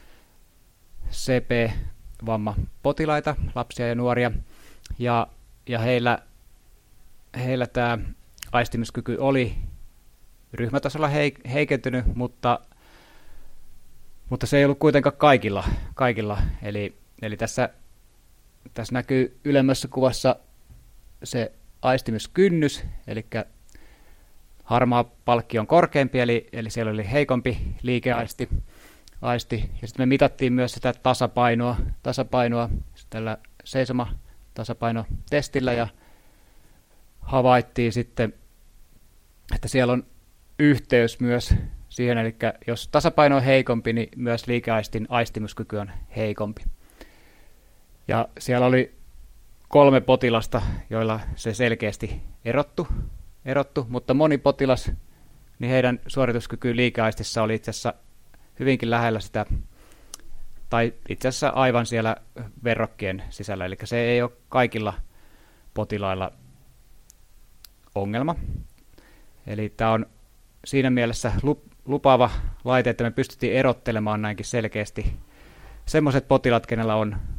[SPEAKER 5] CP-vammapotilaita, lapsia ja nuoria, ja heillä tämä aistimuskyky oli ryhmätasolla heikentynyt, mutta se ei ollut kuitenkaan kaikilla. Eli tässä näkyy ylemmässä kuvassa se aistimuskynnys, eli harmaa palkki on korkeampi, eli siellä oli heikompi liikeaisti. Ja sitten me mitattiin myös sitä tasapainoa tällä seisomatasapainotestillä, ja havaittiin sitten, että siellä on yhteys myös siihen, eli jos tasapaino on heikompi, niin myös liikeaistin aistimuskyky on heikompi. Ja siellä oli 3 potilasta, joilla se selkeästi erottu, mutta moni potilas, niin heidän suorituskyky liikeaistissa oli itse asiassa hyvinkin lähellä sitä tai itse asiassa aivan siellä verrokkien sisällä, eli se ei ole kaikilla potilailla ongelma. Eli tämä on siinä mielessä lupaava laite, että me pystyttiin erottelemaan näinkin selkeästi sellaiset potilaat, kenellä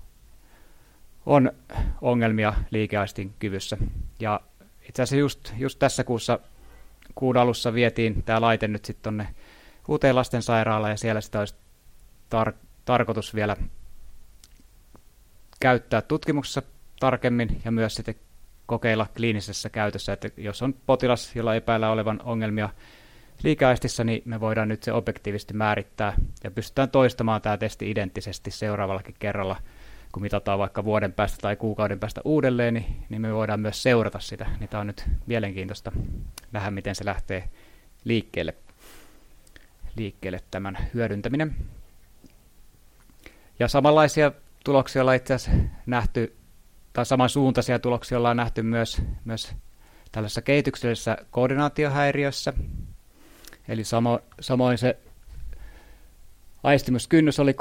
[SPEAKER 5] on ongelmia liikeaistin kyvyssä. Ja itse asiassa just tässä kuun alussa vietiin tämä laite nyt sitten tuonne uuteen lastensairaalaan, ja siellä sitä olisi tarkoitus vielä käyttää tutkimuksessa tarkemmin ja myös sitten kokeilla kliinisessä käytössä, että jos on potilas, jolla epäillään olevan ongelmia liikeaistissa, niin me voidaan nyt se objektiivisesti määrittää ja pystytään toistamaan tämä testi identtisesti seuraavallakin kerralla, kun mitataan vaikka vuoden päästä tai kuukauden päästä uudelleen, niin me voidaan myös seurata sitä. Niin tämä on nyt mielenkiintoista nähdä, miten se lähtee liikkeelle tämän hyödyntäminen. Ja samanlaisia tuloksia ollaan itse asiassa nähty, tai samansuuntaisia tuloksia ollaan nähty myös tällaisessa kehityksellisessä koordinaatiohäiriössä. Eli samoin se aistimuskynnys oli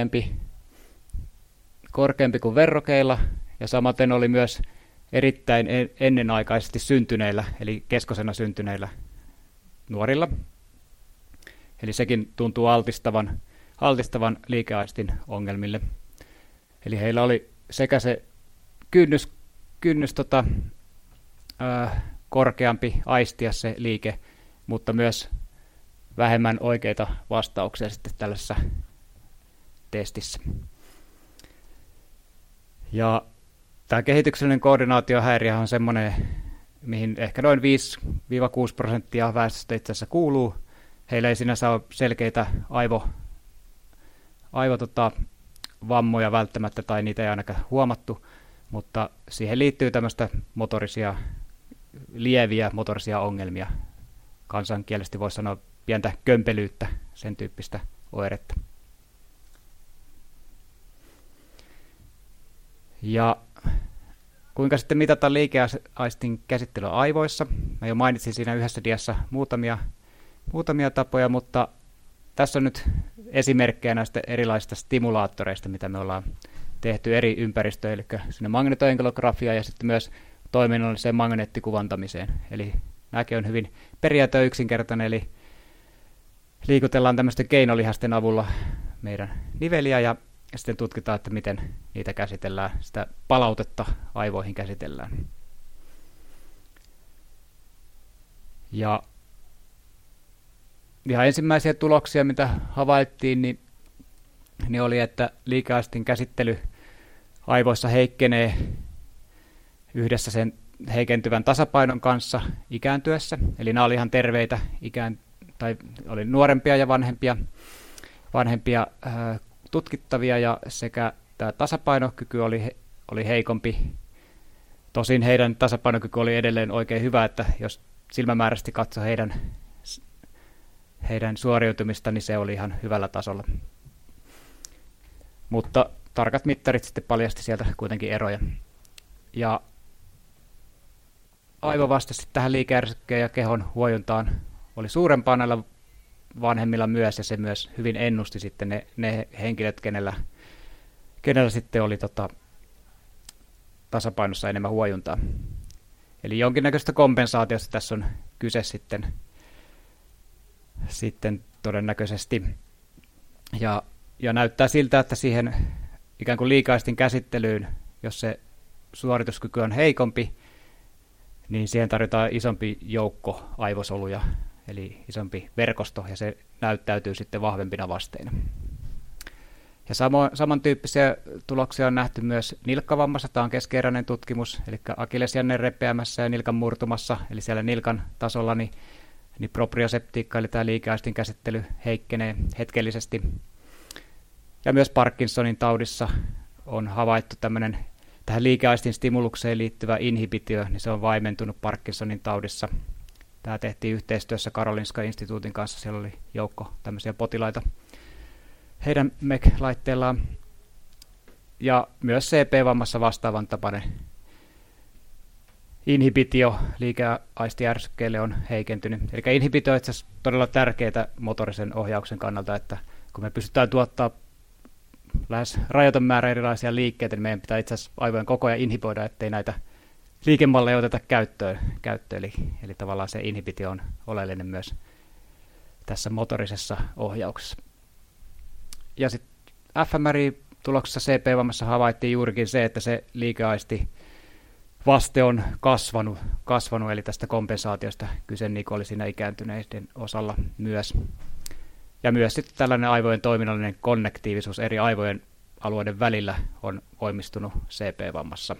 [SPEAKER 5] korkeampi kuin verrokeilla, ja samaten oli myös erittäin ennenaikaisesti syntyneillä, eli keskosena syntyneillä nuorilla. Eli sekin tuntuu altistavan liikeaistin ongelmille. Eli heillä oli sekä se kynnys korkeampi aistia se liike, mutta myös vähemmän oikeita vastauksia sitten tällaisessa testissä. Ja tämä kehityksellinen koordinaatiohäiriö on semmoinen, mihin ehkä noin 5-6% väestöstä itse asiassa kuuluu. Heillä ei sinänsä ole selkeitä vammoja välttämättä, tai niitä ei ainakaan huomattu, mutta siihen liittyy tämmöistä lieviä motorisia ongelmia. Kansankielisesti voisi sanoa pientä kömpelyyttä, sen tyyppistä oiretta. Ja kuinka sitten mitata liikeaistin käsittelyä aivoissa? Mä jo mainitsin siinä yhdessä diassa muutamia tapoja, mutta tässä on nyt esimerkkejä näistä erilaisista stimulaattoreista, mitä me ollaan tehty eri ympäristöihin, eli sinne magnetoenkelografia ja sitten myös toiminnalliseen magneettikuvantamiseen. Eli nämäkin on hyvin periaate yksinkertainen, eli liikutellaan tämmöisten keinolihasten avulla meidän niveliä ja sitten tutkitaan, että miten niitä käsitellään, sitä palautetta aivoihin käsitellään. Ja ihan ensimmäisiä tuloksia, mitä havaittiin, niin oli, että liikeaistin käsittely aivoissa heikkenee yhdessä sen heikentyvän tasapainon kanssa ikääntyessä. Eli nämä oli ihan terveitä, tai oli nuorempia ja vanhempia tutkittavia, ja sekä tämä tasapainokyky oli heikompi. Tosin heidän tasapainokyky oli edelleen oikein hyvä, että jos silmämääräisesti katsoi heidän suoriutumista, niin se oli ihan hyvällä tasolla. Mutta tarkat mittarit sitten paljasti sieltä kuitenkin eroja. Ja aivovaste tähän liike-ärsykkeen ja kehon huojuntaan oli suurempaa näillä vanhemmilla myös, ja se myös hyvin ennusti sitten ne henkilöt, kenellä sitten oli tasapainossa enemmän huojuntaa. Eli jonkinnäköistä kompensaatiosta tässä on kyse sitten todennäköisesti. Ja näyttää siltä, että siihen ikään kuin liikeaistin käsittelyyn, jos se suorituskyky on heikompi, niin siihen tarvitaan isompi joukko aivosoluja, eli isompi verkosto, ja se näyttäytyy sitten vahvempina vasteina. Ja samantyyppisiä tuloksia on nähty myös nilkkavammassa. Tämä on keskeeräinen tutkimus, eli akillesjänneen repeämässä ja nilkan murtumassa, eli siellä nilkan tasolla niin proprioseptiikka, eli tämä liikeaistin käsittely heikkenee hetkellisesti. Ja myös Parkinsonin taudissa on havaittu tähän liikeaistin stimulukseen liittyvä inhibitio, niin se on vaimentunut Parkinsonin taudissa. Tämä tehtiin yhteistyössä Karolinska-instituutin kanssa, siellä oli joukko tämmöisiä potilaita heidän MEC-laitteellaan. Ja myös CP-vammassa vastaavan tapainen inhibitio liikeaistiärsykkeelle on heikentynyt. Eli inhibitio on itse asiassa todella tärkeää motorisen ohjauksen kannalta, että kun me pystytään tuottaa lähes rajaton määrä erilaisia liikkeitä, niin meidän pitää itse asiassa aivojen koko ajan inhiboida, ettei näitä liikemalleja oteta käyttöön. Eli tavallaan se inhibitio on oleellinen myös tässä motorisessa ohjauksessa. Ja sitten fMRI-tuloksessa CP-vammassa havaittiin juurikin se, että se liikeaisti vaste on kasvanut, eli tästä kompensaatiosta kyse niin kuin oli siinä ikääntyneiden osalla myös. Ja myös sitten tällainen aivojen toiminnallinen konnektiivisuus eri aivojen alueiden välillä on voimistunut CP-vammassa.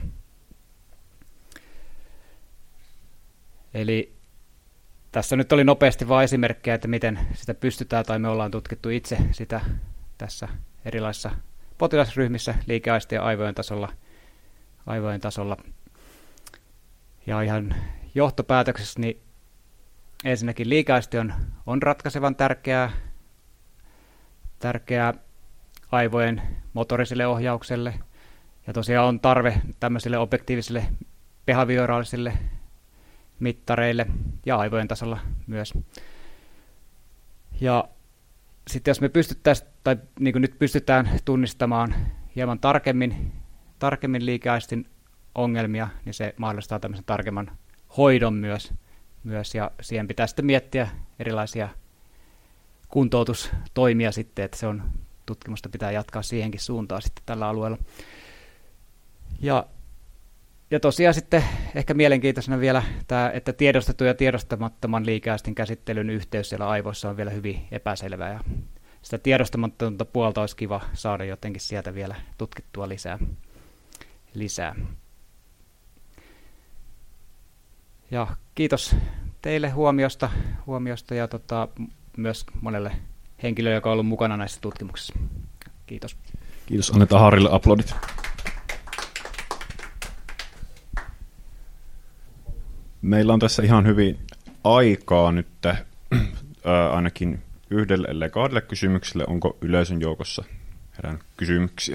[SPEAKER 5] Eli tässä nyt oli nopeasti vain esimerkkejä, että miten sitä pystytään, tai me ollaan tutkittu itse sitä tässä erilaisissa potilasryhmissä liikeaistien aivojen tasolla. Ja ihan johtopäätöksessä, niin ensinnäkin liikeaisti on ratkaisevan tärkeää aivojen motoriselle ohjaukselle, ja tosiaan on tarve tämmöisille objektiivisille behavioraalisille mittareille ja aivojen tasolla myös. Ja sitten jos me pystyttäisiin, tai niin kuin nyt pystytään tunnistamaan hieman tarkemmin liikeaistin ongelmia, niin se mahdollistaa tämmöisen tarkemman hoidon myös ja siihen pitää sitten miettiä erilaisia kuntoutustoimia sitten, että tutkimusta pitää jatkaa siihenkin suuntaan sitten tällä alueella. Ja tosiaan sitten ehkä mielenkiintoisena vielä tämä, että tiedostetun ja tiedostamattoman liikeaistin käsittelyn yhteys siellä aivoissa on vielä hyvin epäselvää, ja sitä tiedostamatonta puolta olisi kiva saada jotenkin sieltä vielä tutkittua lisää. Ja kiitos teille huomiosta ja myös monelle henkilölle, joka on ollut mukana näissä tutkimuksissa. Kiitos.
[SPEAKER 2] Kiitos, annetaan Harrille aplodit. Meillä on tässä ihan hyvin aikaa nyt ainakin yhdelle ellei kahdelle kysymykselle. Onko yleisön joukossa herännyt kysymyksiä?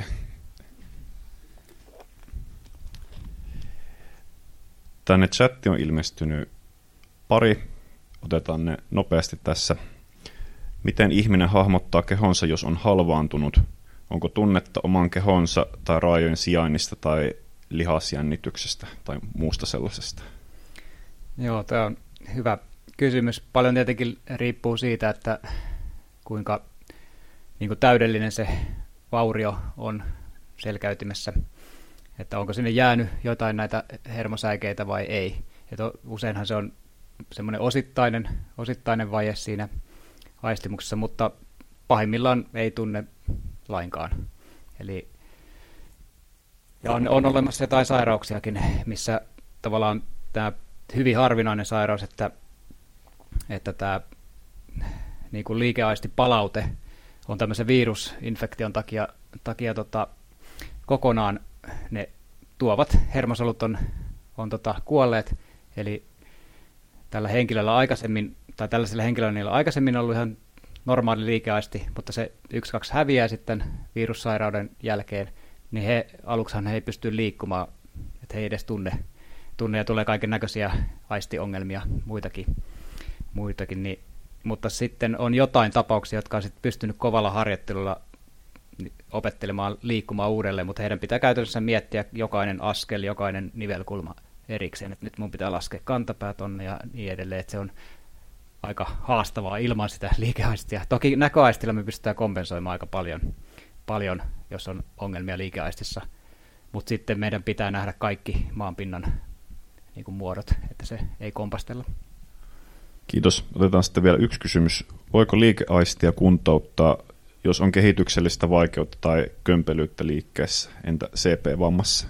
[SPEAKER 2] Tänne chatti on ilmestynyt pari. Otetaan ne nopeasti tässä. Miten ihminen hahmottaa kehonsa, jos on halvaantunut? Onko tunnetta oman kehonsa tai raajojen sijainnista tai lihasjännityksestä tai muusta sellaisesta?
[SPEAKER 5] Joo, tämä on hyvä kysymys. Paljon tietenkin riippuu siitä, että kuinka niin kuin täydellinen se vaurio on selkäytimessä, että onko sinne jäänyt jotain näitä hermosäikeitä vai ei. Että useinhan se on semmoinen osittainen vaje siinä aistimuksessa, mutta pahimmillaan ei tunne lainkaan. Eli, ja on olemassa jotain sairauksiakin, missä tavallaan tämä hyvin harvinainen sairaus, että tämä niin kuin liikeaistipalaute on tämmöisen virusinfektion takia kokonaan ne tuovat hermosolut on kuolleet, eli tällä henkilöllä aikaisemmin, tai tällaisella henkilöllä niillä on aikaisemmin ollut ihan normaali liikeaisti, mutta se 1-2 häviää sitten virussairauden jälkeen, niin aluksihan he ei pysty liikkumaan, että he ei edes tunne ja tulee kaiken näköisiä aistiongelmia, muitakin niin, mutta sitten on jotain tapauksia, jotka on sitten pystynyt kovalla harjoittelulla opettelemaan liikkumaan uudelleen, mutta heidän pitää käytännössä miettiä jokainen askel, jokainen nivelkulma erikseen, että nyt mun pitää laskea kantapää tonne ja niin edelleen, että se on aika haastavaa ilman sitä liikeaistia. Toki näköaistilla me pystytään kompensoimaan aika paljon, jos on ongelmia liikeaistissa, mutta sitten meidän pitää nähdä kaikki maanpinnan niin kuin muodot, että se ei kompastella.
[SPEAKER 2] Kiitos. Otetaan sitten vielä yksi kysymys. Voiko liikeaistia kuntouttaa, jos on kehityksellistä vaikeutta tai kömpelyyttä liikkeessä, entä CP-vammassa?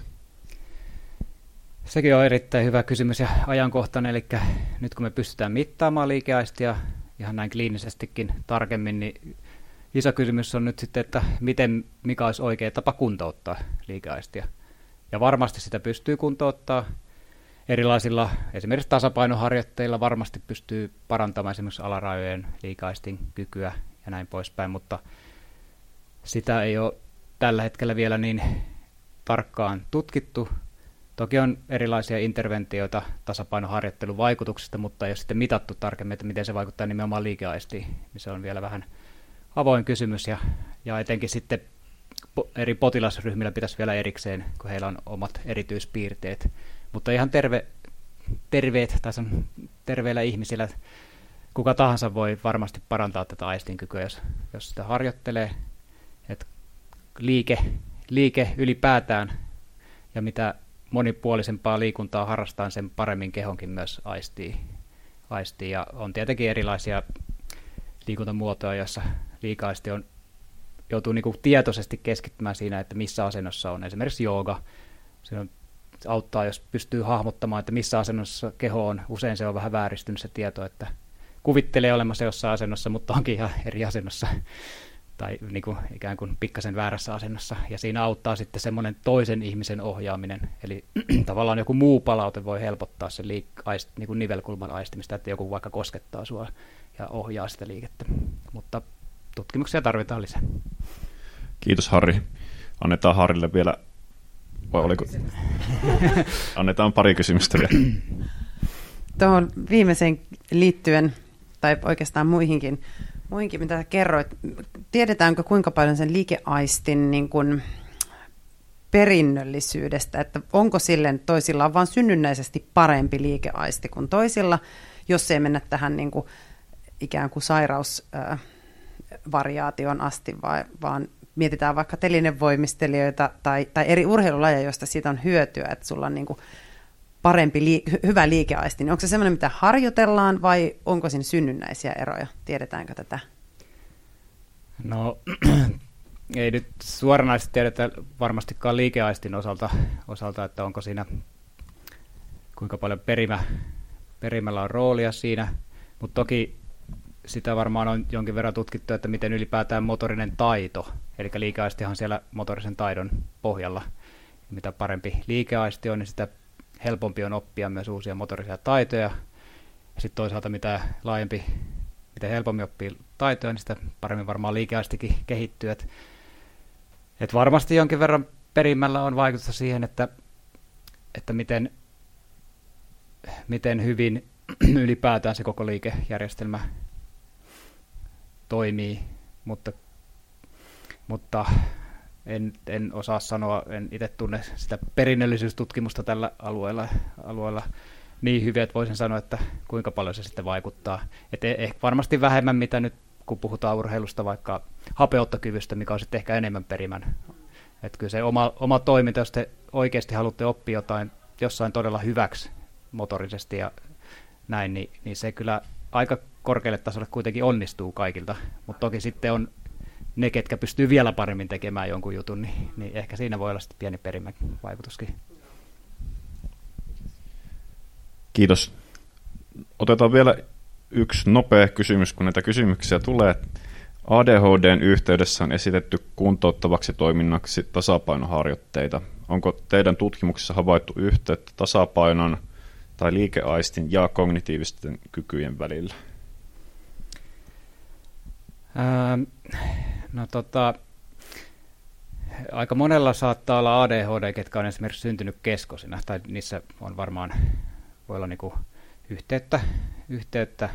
[SPEAKER 5] Sekin on erittäin hyvä kysymys ja ajankohtainen, eli nyt kun me pystytään mittaamaan liikeaistia ihan näin kliinisestikin tarkemmin, niin iso kysymys on nyt sitten, että mikä olisi oikea tapa kuntouttaa liikeaistia. Ja varmasti sitä pystyy kuntouttaa erilaisilla, esimerkiksi tasapainoharjoitteilla varmasti pystyy parantamaan esimerkiksi alarajojen liikeaistin kykyä ja näin poispäin, mutta sitä ei ole tällä hetkellä vielä niin tarkkaan tutkittu. Toki on erilaisia interventioita tasapainoharjoittelun vaikutuksista, mutta ei ole sitten mitattu tarkemmin, että miten se vaikuttaa nimenomaan liikeaistiin, niin se on vielä vähän avoin kysymys, ja etenkin sitten eri potilasryhmillä pitäisi vielä erikseen, kun heillä on omat erityispiirteet. Mutta ihan terveillä ihmisillä kuka tahansa voi varmasti parantaa tätä aistinkykyä, jos sitä harjoittelee. Et liike ylipäätään ja mitä monipuolisempaa liikuntaa harrastaa, sen paremmin kehonkin myös aistii. Ja on tietenkin erilaisia liikuntamuotoja, joissa liika-aisti joutuu niin kuin tietoisesti keskittymään siinä, että missä asennossa on. Esimerkiksi jooga. Se auttaa, jos pystyy hahmottamaan, että missä asennossa keho on. Usein se on vähän vääristynyt se tieto, että kuvittelee olemassa jossain asennossa, mutta onkin ihan eri asennossa. Tai niin kuin ikään kuin pikkasen väärässä asennossa. Ja siinä auttaa sitten semmoinen toisen ihmisen ohjaaminen. Eli tavallaan joku muu palaute voi helpottaa sen niin kuin nivelkulman aistimista, että joku vaikka koskettaa sua ja ohjaa sitä liikettä. Mutta tutkimuksia tarvitaan lisää.
[SPEAKER 2] Kiitos Harri. Annetaan Harrille vielä, vai oliko? Annetaan pari kysymystä vielä.
[SPEAKER 1] Tuohon viimeiseen liittyen, tai oikeastaan muihinkin, mitä kerroit, tiedetäänkö kuinka paljon sen liikeaistin niin kuin perinnöllisyydestä, että onko silleen toisilla on vaan synnynnäisesti parempi liikeaisti kuin toisilla, jos ei mennä tähän niin kuin ikään kuin sairausvariaation asti, vaan mietitään vaikka telinevoimistelijoita tai eri urheilulajeja, joista siitä on hyötyä, että sulla on niin kuin parempi, hyvä liikeaisti. Niin onko se semmoinen, mitä harjoitellaan vai onko siinä synnynnäisiä eroja? Tiedetäänkö tätä?
[SPEAKER 5] No ei nyt suoranaisesti tiedetä varmastikaan liikeaistin osalta, että onko siinä kuinka paljon perimällä on roolia siinä, mutta toki sitä varmaan on jonkin verran tutkittu, että miten ylipäätään motorinen taito, eli liikeaistihan siellä motorisen taidon pohjalla. Mitä parempi liikeaisti on, niin sitä helpompi on oppia myös uusia motorisia taitoja. Ja sitten toisaalta mitä helpommin oppii taitoja, niin sitä paremmin varmaan liikeaistikin kehittyy. Et varmasti jonkin verran perimällä on vaikutusta siihen, että miten hyvin ylipäätään se koko liikejärjestelmä toimii, mutta en osaa sanoa, en itse tunne sitä perinnöllisyystutkimusta tällä alueella niin hyvin, että voisin sanoa, että kuinka paljon se sitten vaikuttaa. Ehkä varmasti vähemmän, mitä nyt kun puhutaan urheilusta, vaikka hapeuttokyvystä, mikä on sitten ehkä enemmän perimän. Että kyllä se oma toiminta, jos te oikeasti haluatte oppia jossain todella hyväksi motorisesti ja näin, niin se kyllä aika korkealle tasolle kuitenkin onnistuu kaikilta, mutta toki sitten on ne, ketkä pystyy vielä paremmin tekemään jonkun jutun, niin ehkä siinä voi olla sitten pieni perimävaikutuskin.
[SPEAKER 2] Kiitos. Otetaan vielä yksi nopea kysymys, kun näitä kysymyksiä tulee. ADHDn yhteydessä on esitetty kuntouttavaksi toiminnaksi tasapainoharjoitteita. Onko teidän tutkimuksissa havaittu yhteyttä tasapainon tai liikeaistin ja kognitiivisten kykyjen välillä?
[SPEAKER 5] Aika monella saattaa olla ADHD, ketkä on esimerkiksi syntynyt keskosina, tai niissä on varmaan, voi olla niinku yhteyttä,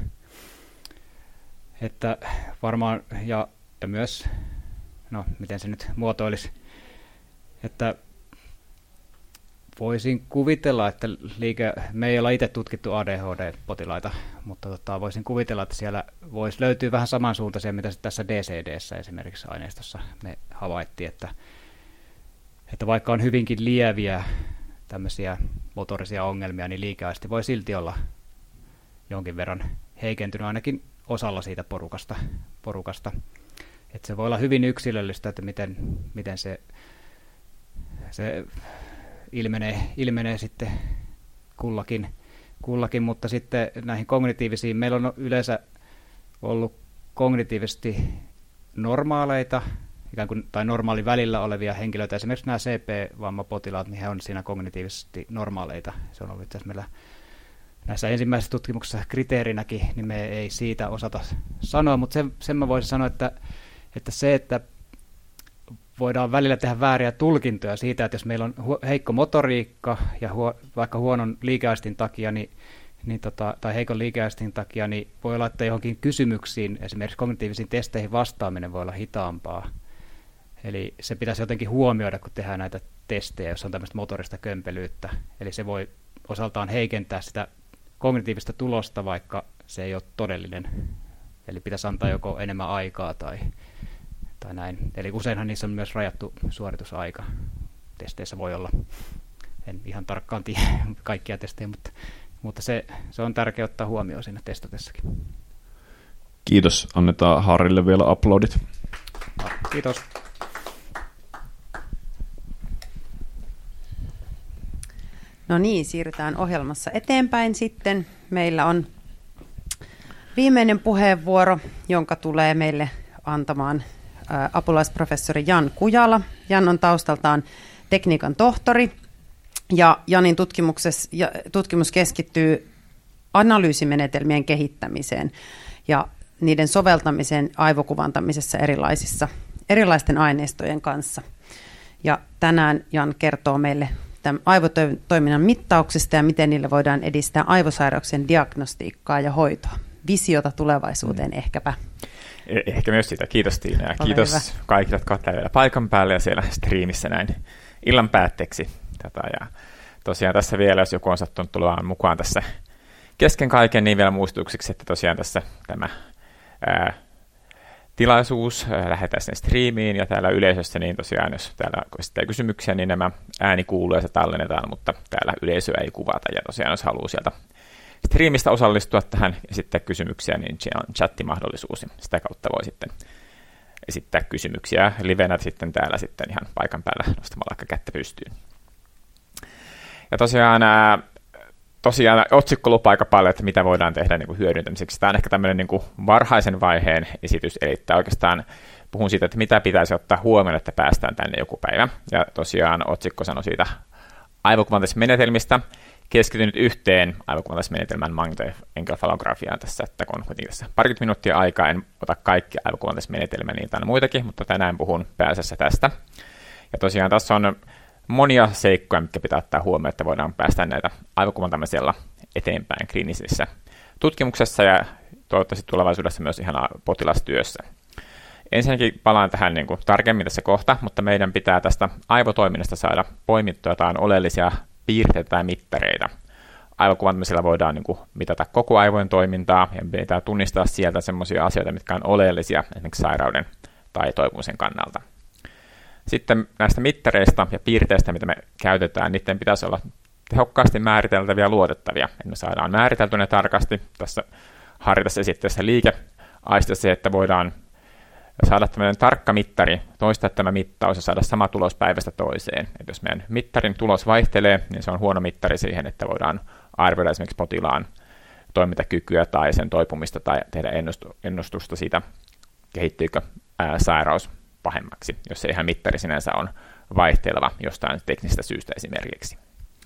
[SPEAKER 5] että varmaan, ja myös, no miten se nyt muotoilisi, että voisin kuvitella, että me ei olla itse tutkittu ADHD-potilaita, mutta voisin kuvitella, että siellä voisi löytyä vähän samansuuntaisia, mitä tässä DCD:ssä esimerkiksi aineistossa me havaittiin, että vaikka on hyvinkin lieviä tämmöisiä motorisia ongelmia, niin liikeaisti voi silti olla jonkin verran heikentynyt ainakin osalla siitä porukasta. Että se voi olla hyvin yksilöllistä, että miten se ilmenee sitten kullakin, mutta sitten näihin kognitiivisiin, meillä on yleensä ollut kognitiivisesti normaaleita, ikään kuin, tai normaalin välillä olevia henkilöitä, esimerkiksi nämä CP-vammapotilaat, niin he on siinä kognitiivisesti normaaleita. Se on ollut itse asiassa meillä näissä ensimmäisissä tutkimuksissa kriteerinäkin, niin me ei siitä osata sanoa, mutta sen mä voisin sanoa, että voidaan välillä tehdä vääriä tulkintoja siitä, että jos meillä on heikko motoriikka ja vaikka huonon liikeaistin takia, tai heikon liikeaistin takia, niin voi olla, että johonkin kysymyksiin, esimerkiksi kognitiivisiin testeihin vastaaminen voi olla hitaampaa. Eli se pitäisi jotenkin huomioida, kun tehdään näitä testejä, jos on tämmöistä motorista kömpelyyttä. Eli se voi osaltaan heikentää sitä kognitiivista tulosta, vaikka se ei ole todellinen. Eli pitäisi antaa joko enemmän aikaa tai näin. Eli useinhan niissä on myös rajattu suoritusaika. Testeissä voi olla, en ihan tarkkaan tiedä kaikkia testejä, mutta se on tärkeää ottaa huomioon siinä testatessakin.
[SPEAKER 2] Kiitos. Annetaan Harrille vielä uploadit.
[SPEAKER 5] Kiitos.
[SPEAKER 1] No niin, siirrytään ohjelmassa eteenpäin sitten. Meillä on viimeinen puheenvuoro, jonka tulee meille antamaan apulaisprofessori Jan Kujala. Jan on taustaltaan tekniikan tohtori ja Janin tutkimus keskittyy analyysimenetelmien kehittämiseen ja niiden soveltamiseen aivokuvantamisessa erilaisten aineistojen kanssa. Ja tänään Jan kertoo meille tämän aivotoiminnan mittauksista ja miten niillä voidaan edistää aivosairauksien diagnostiikkaa ja hoitoa. Visiota tulevaisuuteen ehkäpä.
[SPEAKER 6] Ehkä myös sitä. Kiitos Tiina ja kiitos hyvä. Kaikille, jotka ovat vielä paikan päällä ja siellä striimissä näin illan päätteeksi. Ja tosiaan tässä vielä, jos joku on sattunut tulemaan mukaan tässä kesken kaiken, niin vielä muistutuksiksi, että tosiaan tässä tämä tilaisuus lähetään sinne striimiin ja täällä yleisössä, niin tosiaan jos täällä esittää kysymyksiä, niin nämä ääni kuuluu ja se tallennetaan, mutta täällä yleisöä ei kuvata ja tosiaan jos haluaa sieltä striimistä osallistua tähän ja esittää kysymyksiä, niin on chattimahdollisuus ja sitä kautta voi sitten esittää kysymyksiä livenä sitten täällä sitten ihan paikan päällä nostamalla vaikka kättä pystyyn. Ja tosiaan otsikko lupaa aika paljon, että mitä voidaan tehdä niin kuin hyödyntämiseksi. Tämä on ehkä tämmöinen niin kuin varhaisen vaiheen esitys, eli oikeastaan puhun siitä, että mitä pitäisi ottaa huomioon, että päästään tänne joku päivä. Ja tosiaan otsikko sanoi siitä aivokuvantaismenetelmistä. Keskityn nyt yhteen aivokuvantaismenetelmän magnetoenkefalografiaan tässä, että kun kuitenkin tässä parikymmentä minuuttia aikaa, en ota kaikki aivokuvantaismenetelmiä, niitä on muitakin, mutta tänään puhun pääasiassa tästä. Ja tosiaan tässä on monia seikkoja, mitkä pitää ottaa huomioon, että voidaan päästä näitä aivokuvantamisella eteenpäin kliinisessä tutkimuksessa ja toivottavasti tulevaisuudessa myös ihan potilastyössä. Ensinnäkin palaan tähän niin kuin tarkemmin tässä kohta, mutta meidän pitää tästä aivotoiminnasta saada poimittua jotain oleellisia piirteitä tai mittareita. Aivokuvantamisella voidaan niin kuin mitata koko aivojen toimintaa ja pitää tunnistaa sieltä sellaisia asioita, mitkä on oleellisia esimerkiksi sairauden tai toipumisen kannalta. Sitten näistä mittareista ja piirteistä, mitä me käytetään, niiden pitäisi olla tehokkaasti määriteltäviä ja luotettavia. Että me saadaan määritelty ne tarkasti. Tässä Harri tässä esitteessä liikeaista se, että voidaan saada tämmöinen tarkka mittari, toistaa tämä mittaus ja saada sama tulos päivästä toiseen. Että jos meidän mittarin tulos vaihtelee, niin se on huono mittari siihen, että voidaan arvioida esimerkiksi potilaan toimintakykyä tai sen toipumista tai tehdä ennustusta siitä, kehittyykö sairaus pahemmaksi, jos se ihan mittari sinänsä on vaihteleva jostain teknisestä syystä esimerkiksi.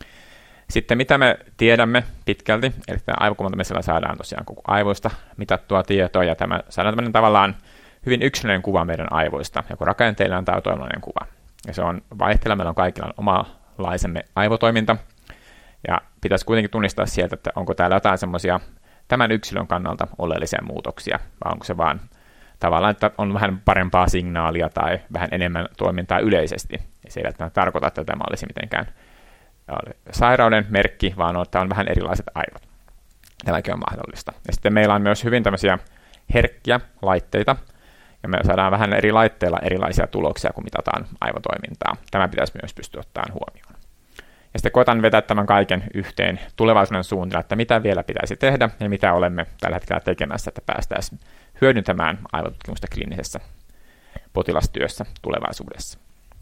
[SPEAKER 6] Sitten mitä me tiedämme pitkälti, eli aivokuvantamisella saadaan tosiaan koko aivoista mitattua tietoa, ja tämä saadaan tämmöinen tavallaan hyvin yksilöllinen kuva meidän aivoista, joko rakenteellinen tai toiminnallinen kuva. Ja se on vaihteleva, meillä on kaikilla omalaisemme aivotoiminta, ja pitäisi kuitenkin tunnistaa sieltä, että onko täällä jotain semmoisia tämän yksilön kannalta oleellisia muutoksia, vai onko se vaan tavallaan, että on vähän parempaa signaalia tai vähän enemmän toimintaa yleisesti. Ja se ei välttämättä tarkoita, että tämä olisi mitenkään sairauden merkki, vaan että on vähän erilaiset aivot. Tämäkin on mahdollista. Ja sitten meillä on myös hyvin tämmöisiä herkkiä laitteita, ja me saadaan vähän eri laitteilla erilaisia tuloksia, kun mitataan aivotoimintaa. Tämä pitäisi myös pystyä ottamaan huomioon. Ja sitten koitan vetää tämän kaiken yhteen tulevaisuuden suunnilla, että mitä vielä pitäisi tehdä ja mitä olemme tällä hetkellä tekemässä, että päästäisiin hyödyntämään aivotutkimusta kliinisessä potilastyössä tulevaisuudessa.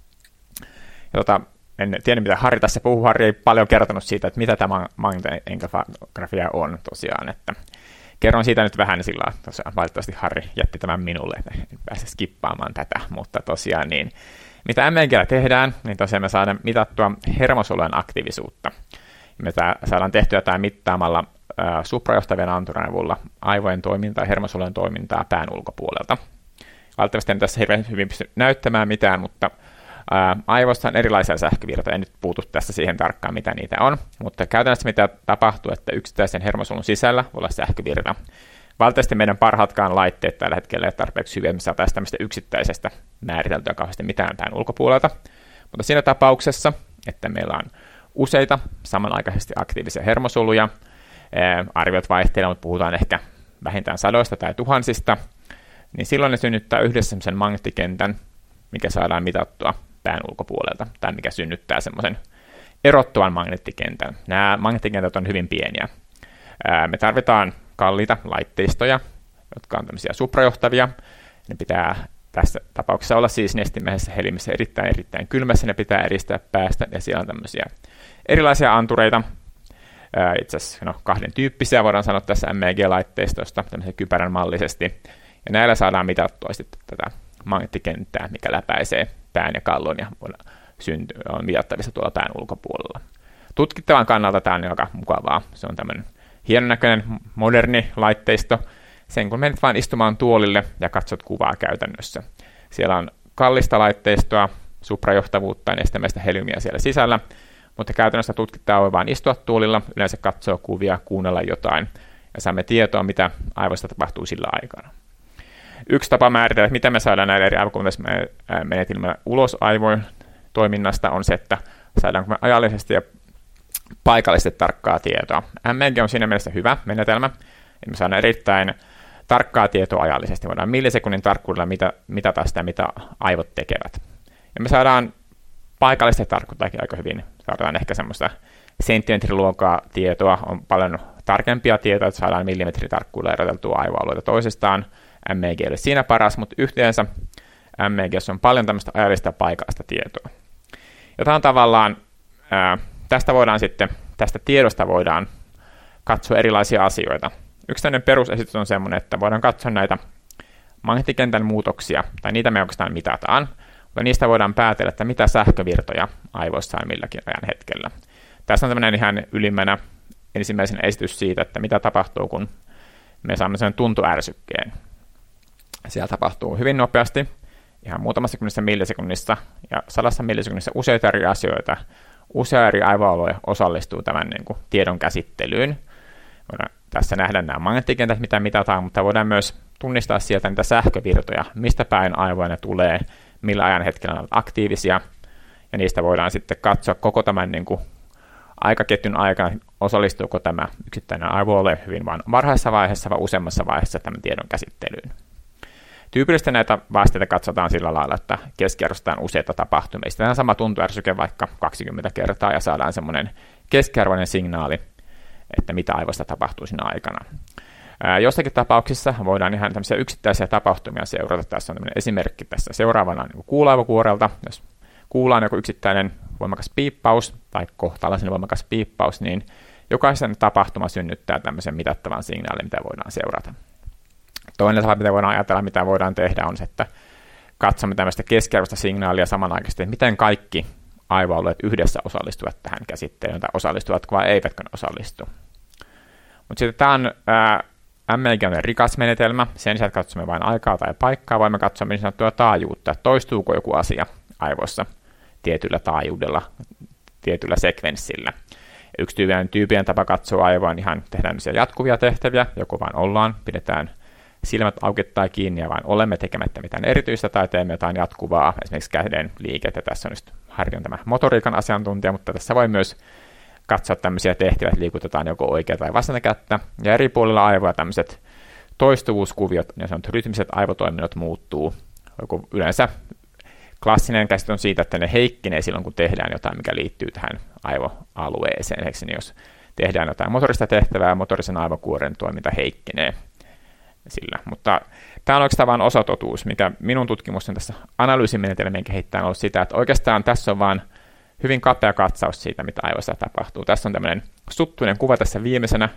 [SPEAKER 6] Ja en tiedä, mitä Harri tässä puhuu. Harri ei paljon kertonut siitä, että mitä tämä magnetoenkefalografia on tosiaan. Että kerron siitä nyt vähän sillä tosiaan. Valitettavasti Harri jätti tämän minulle, että en pääse skippaamaan tätä, mutta tosiaan niin. Mitä MRI:llä tehdään, niin tosiaan me saadaan mitattua hermosolujen aktiivisuutta. Me saadaan tehtyä tämä mittaamalla suprajohtavien anturin avulla aivojen toimintaa ja hermosolujen toimintaa pään ulkopuolelta. Valitettavasti en tässä hirveän hyvin pysty näyttämään mitään, mutta aivoissa on erilaisia sähkövirtoja. En nyt puutu tässä siihen tarkkaan, mitä niitä on, mutta käytännössä mitä tapahtuu, että yksittäisen hermosolun sisällä voi olla sähkövirta Valitettavasti meidän parhaatkaan laitteet tällä hetkellä ei tarpeeksi hyviä, että me saataisiin tämmöistä yksittäisestä määriteltyä kauheasti mitään pään ulkopuolelta. Mutta siinä tapauksessa, että meillä on useita samanaikaisesti aktiivisia hermosoluja, arviot vaihtelevat, mutta puhutaan ehkä vähintään 100 tai 1000, niin silloin ne synnyttää yhdessä semmoisen magneettikentän, mikä saadaan mitattua pään ulkopuolelta, tai mikä synnyttää semmoisen erottuvan magneettikentän. Nämä magneettikentät on hyvin pieniä. Me tarvitaan kalliita laitteistoja, jotka on tämmöisiä suprajohtavia. Ne pitää tässä tapauksessa olla siis nestimäisessä helimissä erittäin kylmässä, ne pitää eristää päästä, ja siellä on tämmöisiä erilaisia antureita, itse asiassa 2 tyyppisiä voidaan sanoa tässä MEG-laitteistosta, tämmöisen kypärän mallisesti, ja näillä saadaan mitattua sitten tätä magneettikenttää, mikä läpäisee pään ja kallon, ja on mitattavissa tuolla pään ulkopuolella. Tutkittavan kannalta tämä on aika mukavaa, se on tämmöinen hienon näköinen, moderni laitteisto, sen kun menet vaan istumaan tuolille ja katsot kuvaa käytännössä. Siellä on kallista laitteistoa, suprajohtavuutta ja nestemäistä helymiä siellä sisällä, mutta käytännössä tutkittaja voi vain istua tuolilla, yleensä katsoa kuvia, kuunnella jotain, ja saamme tietoa, mitä aivoista tapahtuu sillä aikana. Yksi tapa määritellä, mitä me saadaan näillä eri aivokuntamismenetelmillä ulos aivojen toiminnasta, on se, että saadaanko me ajallisesti ja paikallisesti tarkkaa tietoa. MEG on siinä mielessä hyvä menetelmä, että me saadaan erittäin tarkkaa tietoa ajallisesti. Voidaan millisekunnin tarkkuudella mitata sitä, mitä aivot tekevät. Ja me saadaan paikallisesti tarkkuuttakin aika hyvin. Saadaan ehkä semmoista senttimetriluokkaa tietoa, on paljon tarkempia tietoja, että saadaan millimetritarkkuudella eroteltua aivoalueita toisistaan. MEG ei ole siinä paras, mutta yhteensä MEG:ssä on paljon tämmöistä ajallista ja paikallista tietoa. Ja tämä on tavallaan, tästä tiedosta voidaan katsoa erilaisia asioita. Yksi tämmöinen perusesitys on semmoinen, että voidaan katsoa näitä magneettikentän muutoksia, tai niitä me oikeastaan mitataan, mutta niistä voidaan päätellä, että mitä sähkövirtoja aivoissa on milläkin ajan hetkellä. Tässä on tämmöinen ihan ylimmänä ensimmäisen esitys siitä, että mitä tapahtuu, kun me saamme sen tuntoärsykkeen. Siellä tapahtuu hyvin nopeasti, ihan muutamassa kymmenessä millisekunnissa ja 100 millisekunnissa useita eri asioita, usea eri aivoalueja osallistuu tämän tiedon käsittelyyn. Voidaan tässä nähdä nämä magneettikentät, mitä mitataan, mutta voidaan myös tunnistaa sieltä niitä sähkövirtoja, mistä päin aivoja ne tulee, millä ajan hetkellä ne ovat aktiivisia, ja niistä voidaan sitten katsoa koko tämän aikaketjun aikana, osallistuuko tämä yksittäinen aivoalue hyvin vain varhaisessa vaiheessa vai useammassa vaiheessa tämän tiedon käsittelyyn. Tyypillisesti näitä vasteita katsotaan sillä lailla, että keskiarvostetaan useita tapahtumia. Sitten sama tuntoärsyke vaikka 20 kertaa ja saadaan semmoinen keskiarvoinen signaali, että mitä aivoista tapahtuu siinä aikana. Jossakin tapauksissa voidaan ihan tämmöisiä yksittäisiä tapahtumia seurata. Tässä on tämmöinen esimerkki tässä seuraavana kuuloaivokuorelta. Jos kuullaan joku yksittäinen voimakas piippaus tai kohtalaisen voimakas piippaus, niin jokaisen tapahtuma synnyttää tämmöisen mitattavan signaalin, mitä voidaan seurata. Toinen tapa, mitä voidaan ajatella, mitä voidaan tehdä, on se, että katsomme tämmöistä keskiarvoista signaalia samanaikaisesti, että miten kaikki aivoalueet yhdessä osallistuvat tähän käsittelyyn, tai osallistuvatko vai eivätkö ne osallistu. Mutta sitten tämä on MEG on rikas menetelmä. Sen sijaan, että katsomme vain aikaa tai paikkaa, voimme katsoa niin sanottua taajuutta, että toistuuko joku asia aivossa tietyllä taajuudella, tietyllä sekvenssillä. Yksi tyypillinen tapa katsoa aivoa on ihan tehdään jatkuvia tehtäviä, joko vain ollaan, pidetään silmät auki tai kiinni ja vain olemme tekemättä mitään erityistä tai teemme jotain jatkuvaa, esimerkiksi käden liikettä. Tässä on just Harri on tämä motoriikan asiantuntija, mutta tässä voi myös katsoa tämmöisiä tehtäviä, että liikutetaan joko oikea tai vasenta kättä. Ja eri puolilla aivoa tämmöiset toistuvuuskuviot, ja sanotut rytmiset aivotoiminnot muuttuu. Joku yleensä klassinen käsitys on siitä, että ne heikkenee silloin, kun tehdään jotain, mikä liittyy tähän aivoalueeseen. Eli jos tehdään jotain motorista tehtävää, motorisen aivokuoren toiminta heikkenee sillä. Mutta tämä on oikeastaan vain osatotuus, mikä minun tutkimusten tässä analyysimenetelmien kehittäjän on ollut sitä, että oikeastaan tässä on vain hyvin kapea katsaus siitä, mitä aivoissa tapahtuu. Tässä on tämmöinen suttuinen kuva tässä viimeisenä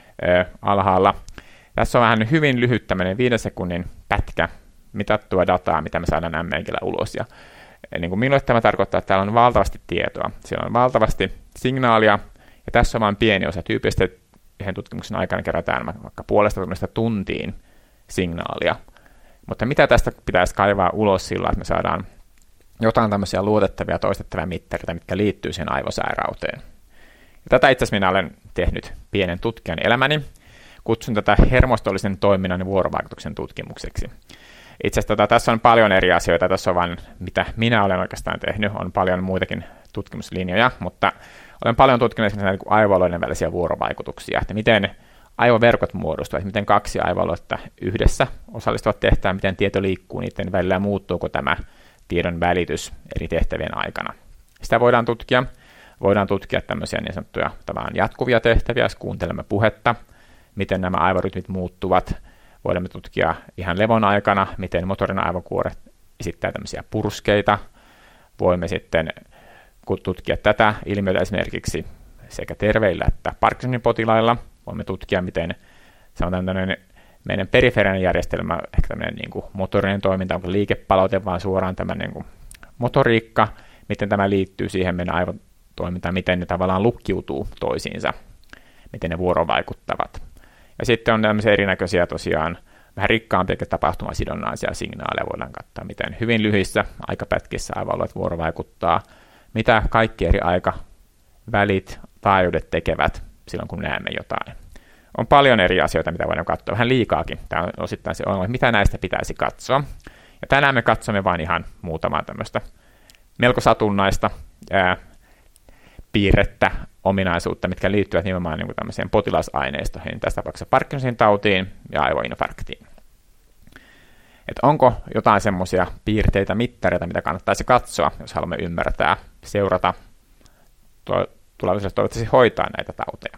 [SPEAKER 6] alhaalla. Tässä on vähän hyvin lyhyt tämmöinen 5 sekunnin pätkä mitattua dataa, mitä me saadaan MEG:llä ulos. Ja niin kuin minulle tämä tarkoittaa, että täällä on valtavasti tietoa. Siellä on valtavasti signaalia, ja tässä on vain pieni osa. Tyypillisesti yhden tutkimuksen aikana kerätään vaikka 1,5 tuntiin signaalia. Mutta mitä tästä pitäisi kaivaa ulos sillä, että me saadaan jotain tämmöisiä luotettavia toistettavia mittareita, mitkä liittyy siihen aivosairauteen. Ja tätä itse asiassa minä olen tehnyt pienen tutkijan elämäni. kutsun tätä hermostollisen toiminnan ja vuorovaikutuksen tutkimukseksi. Itse asiassa tässä on paljon eri asioita, tässä on vain mitä minä olen oikeastaan tehnyt, on paljon muitakin tutkimuslinjoja, mutta olen paljon tutkinut esimerkiksi aivoalueiden välisiä vuorovaikutuksia, että miten aivoverkot muodostuvat, miten kaksi aivoaluetta yhdessä osallistuvat tehtävään, miten tieto liikkuu niiden välillä ja muuttuuko tämä tiedon välitys eri tehtävien aikana. Sitä voidaan tutkia tämmöisiä niin sanottuja tavallaan jatkuvia tehtäviä, jos kuuntelemme puhetta, miten nämä aivorytmit muuttuvat. Voimme tutkia ihan levon aikana, miten motorinen aivokuore esittää tämmöisiä purskeita. Voimme sitten tutkia tätä ilmiötä esimerkiksi sekä terveillä että Parkinsonin potilailla. Voimme tutkia, miten sanotaan meidän periferinen järjestelmä, ehkä tämmöinen niin kuin motorinen toiminta, onko liikepalaute, vaan suoraan tämmöinen niin kuin motoriikka, miten tämä liittyy siihen meidän aivotoimintaan, miten ne tavallaan lukkiutuu toisiinsa, miten ne vuorovaikuttavat. Ja sitten on tämmöisiä erinäköisiä tosiaan vähän rikkaampiakin tapahtumasidonnaisia signaaleja voidaan katsoa, miten hyvin lyhyissä aikapätkissä aivoalueet vuorovaikuttaa, mitä kaikki eri aikavälit, taajuudet tekevät silloin, kun näemme jotain. On paljon eri asioita, mitä voidaan katsoa, vähän liikaakin. Tämä on osittain se ongelma, mitä näistä pitäisi katsoa. Ja tänään me katsomme vain ihan muutamaa tämmöistä melko satunnaista piirrettä, ominaisuutta, mitkä liittyvät nimenomaan niin kuin tämmöiseen potilasaineistoihin, tässä tapauksessa Parkinsonin tautiin ja aivoinfarktiin. Että onko jotain semmoisia piirteitä, mittareita, mitä kannattaisi katsoa, jos haluamme ymmärtää, seurata, tulevaisuudessa toivottavasti hoitaa näitä tauteja.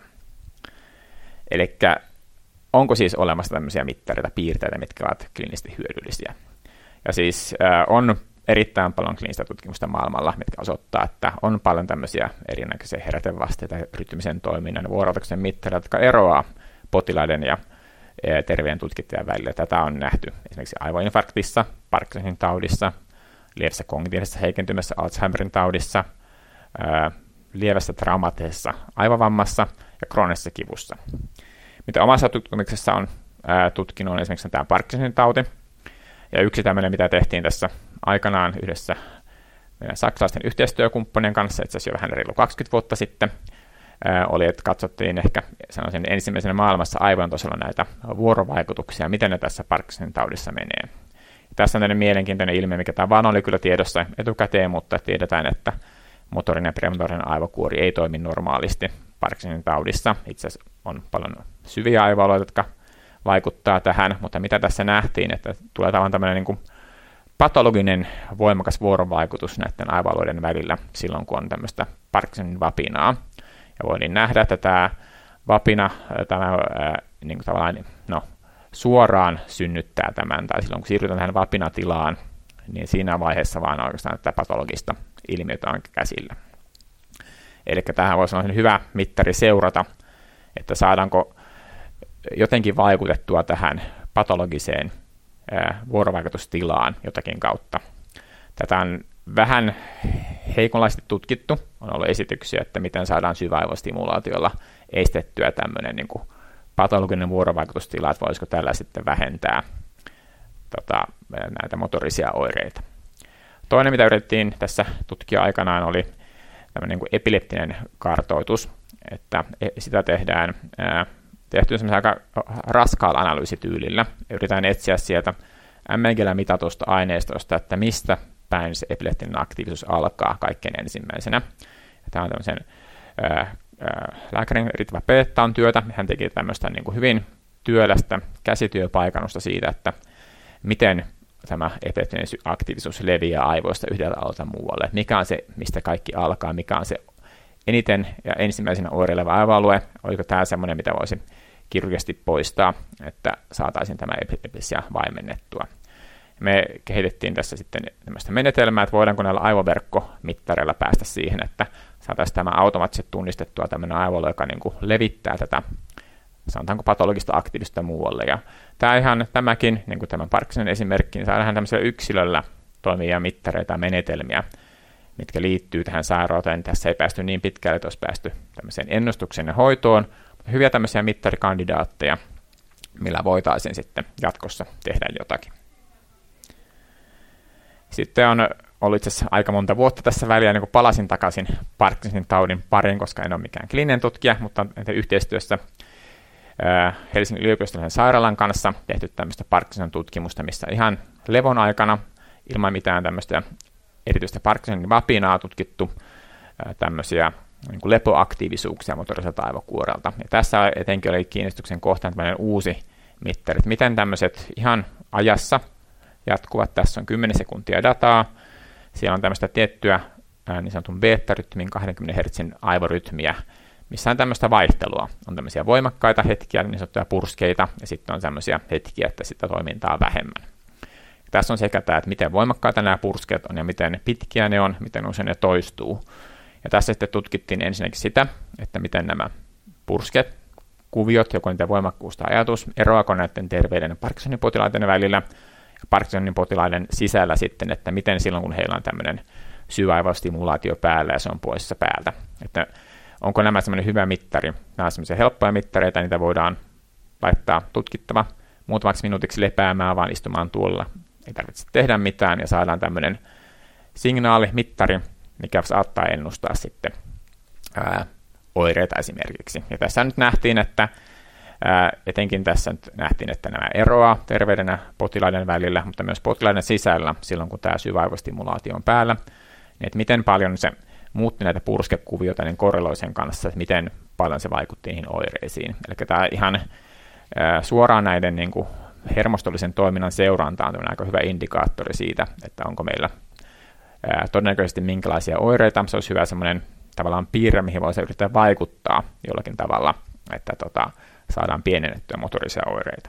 [SPEAKER 6] Eli onko siis olemassa tämmöisiä mittareita, piirteitä, mitkä ovat kliinisesti hyödyllisiä. Ja siis on erittäin paljon kliinistä tutkimusta maailmalla, mitkä osoittaa, että on paljon tämmöisiä erinäköisiä herätevasteita, rytmisen toiminnan, vuorovaikutuksen mittareita, jotka eroaa potilaiden ja terveen tutkittujen välillä. Tätä on nähty esimerkiksi aivoinfarktissa, Parkinsonin taudissa, lievässä kognitiivisessa heikentymässä Alzheimerin taudissa, lievässä traumaattisessa aivovammassa ja kroonisessa kivussa. Mitä omassa tutkimuksessa on tutkinut on esimerkiksi tämä Parkinsonin tauti. Ja yksi tämmöinen, mitä tehtiin tässä aikanaan yhdessä meidän saksalaisten yhteistyökumppanien kanssa, itse asiassa jo vähän reilu 20 vuotta sitten, oli, että katsottiin ehkä sanoisin ensimmäisenä maailmassa aivojen tasolla näitä vuorovaikutuksia, miten ne tässä Parkinsonin taudissa menee. Ja tässä on tämmöinen mielenkiintoinen ilmiö, mikä tämä vaan oli kyllä tiedossa etukäteen, mutta tiedetään, että motorinen ja premotorinen aivokuori ei toimi normaalisti Parkinsonin taudissa. Itse asiassa on paljon syviä aivoalueita, jotka vaikuttaa tähän, mutta mitä tässä nähtiin, että tulee tavallaan tämmöinen niin kuin patologinen voimakas vuorovaikutus näiden aivoalueiden välillä silloin, kun on tämmöistä Parkinsonin vapinaa. Ja voidaan nähdä, että tämä vapina niin kuin tavallaan, suoraan synnyttää tämän, tai silloin kun siirrytään tähän vapinatilaan, niin siinä vaiheessa vaan oikeastaan tätä patologista ilmiötä on käsillä. Eli tähän voisi olla hyvä mittari seurata, että saadaanko jotenkin vaikutettua tähän patologiseen vuorovaikutustilaan jotakin kautta. Tätä on vähän heikonlaisesti tutkittu. On ollut esityksiä, että miten saadaan syväaivostimulaatiolla estettyä tämmöinen niin kuin patologinen vuorovaikutustila, että voisiko tällä sitten vähentää näitä motorisia oireita. Toinen, mitä yritettiin tässä tutkia aikanaan, oli tämmöinen niin kuin epileptinen kartoitus, että sitä tehdään tehty aika raskaalla analyysityylillä. Yritetään etsiä sieltä MEG:llä mitatusta aineistosta, että mistä päin se epileptinen aktiivisuus alkaa kaikkein ensimmäisenä. Tämä on tämmöisen lääkärin Ritva Peettaan työtä. Hän teki tämmöistä niin kuin hyvin työlästä käsityöpaikannusta siitä, että miten tämä epileptinen aktiivisuus leviää aivoista yhdeltä alueelta muualle. Mikä on se, mistä kaikki alkaa, mikä on se eniten ja ensimmäisenä oireileva aivoalue. Oliko tämä semmoinen, mitä voisi kirurgisesti poistaa, että saataisiin tämä epilepsia vaimennettua. Me kehitettiin tässä sitten tämmöistä menetelmää, että voidaanko näillä aivoverkkomittareilla päästä siihen, että saataisiin tämä automaattisesti tunnistettua tämmöinen aivolo, joka niin kuin levittää tätä, sanotaanko patologista aktiivista muualle. Ja tämäkin, niin kuin tämän Parkinsonin esimerkki, niin saadaan tämmöisellä yksilöllä toimivia mittareita ja menetelmiä, mitkä liittyy tähän sairauteen. Tässä ei päästy niin pitkälle, että olisi päästy tämmöiseen ennustukseen ja hoitoon. Hyviä tämmöisiä mittarikandidaatteja, millä voitaisiin sitten jatkossa tehdä jotakin. Sitten on ollut itse asiassa aika monta vuotta tässä väliä, niin kun palasin takaisin Parkinsonin taudin pariin, koska en ole mikään kliininen tutkija, mutta yhteistyössä Helsingin yliopistollisen sairaalan kanssa tehty tämmöistä Parkinson tutkimusta, missä ihan levon aikana ilman mitään tämmöistä erityistä Parkinsonin vapinaa tutkittu tämmöisiä niin kuin lepoaktiivisuuksia motoriselta aivokuorelta. Ja tässä etenkin oli kiinnostuksen kohtaan tämmöinen uusi mittari, että miten tämmöiset ihan ajassa jatkuvat. Tässä on 10 sekuntia dataa. Siellä on tämmöistä tiettyä niin sanotun beta-rytmin 20 Hz aivorytmiä, missä on tämmöistä vaihtelua. On tämmöisiä voimakkaita hetkiä, niin sanottuja purskeita, ja sitten on tämmöisiä hetkiä, että sitä toimintaa vähemmän. Ja tässä on sekä tämä, että miten voimakkaita nämä purskeet on, ja miten pitkiä ne on, miten usein ne toistuu. Ja tässä sitten tutkittiin ensinnäkin sitä, että miten nämä purskeet, kuviot, joko niiden voimakkuus tai ajatus, eroako näiden terveiden Parkinsonin potilaiden välillä, ja Parkinsonin potilaiden sisällä sitten, että miten silloin, kun heillä on tämmöinen syväaivostimulaatio päällä ja se on poissa päältä. Että onko nämä semmoinen hyvä mittari? Nämä on semmoisia helppoja mittareita, niitä voidaan laittaa tutkittava muutamaksi minuutiksi lepäämään, vaan istumaan tuolla. Ei tarvitse tehdä mitään ja saadaan tämmöinen signaalimittari, mikä saattaa ennustaa sitten oireita esimerkiksi. Ja tässä nyt nähtiin, että etenkin tässä nyt nähtiin, että nämä eroaa terveydenä potilaiden välillä, mutta myös potilaiden sisällä silloin, kun tämä syväaivostimulaatio on päällä, niin että miten paljon se muutti näitä purskekuvioita, niin korreloi sen kanssa, että miten paljon se vaikutti niihin oireisiin. Eli tämä ihan suoraan näiden niin kuin hermostollisen toiminnan seuranta on aika hyvä indikaattori siitä, että onko meillä todennäköisesti minkälaisia oireita. Se olisi hyvä semmoinen tavallaan piirre, mihin voisi yrittää vaikuttaa jollakin tavalla, että saadaan pienennettyä motorisia oireita.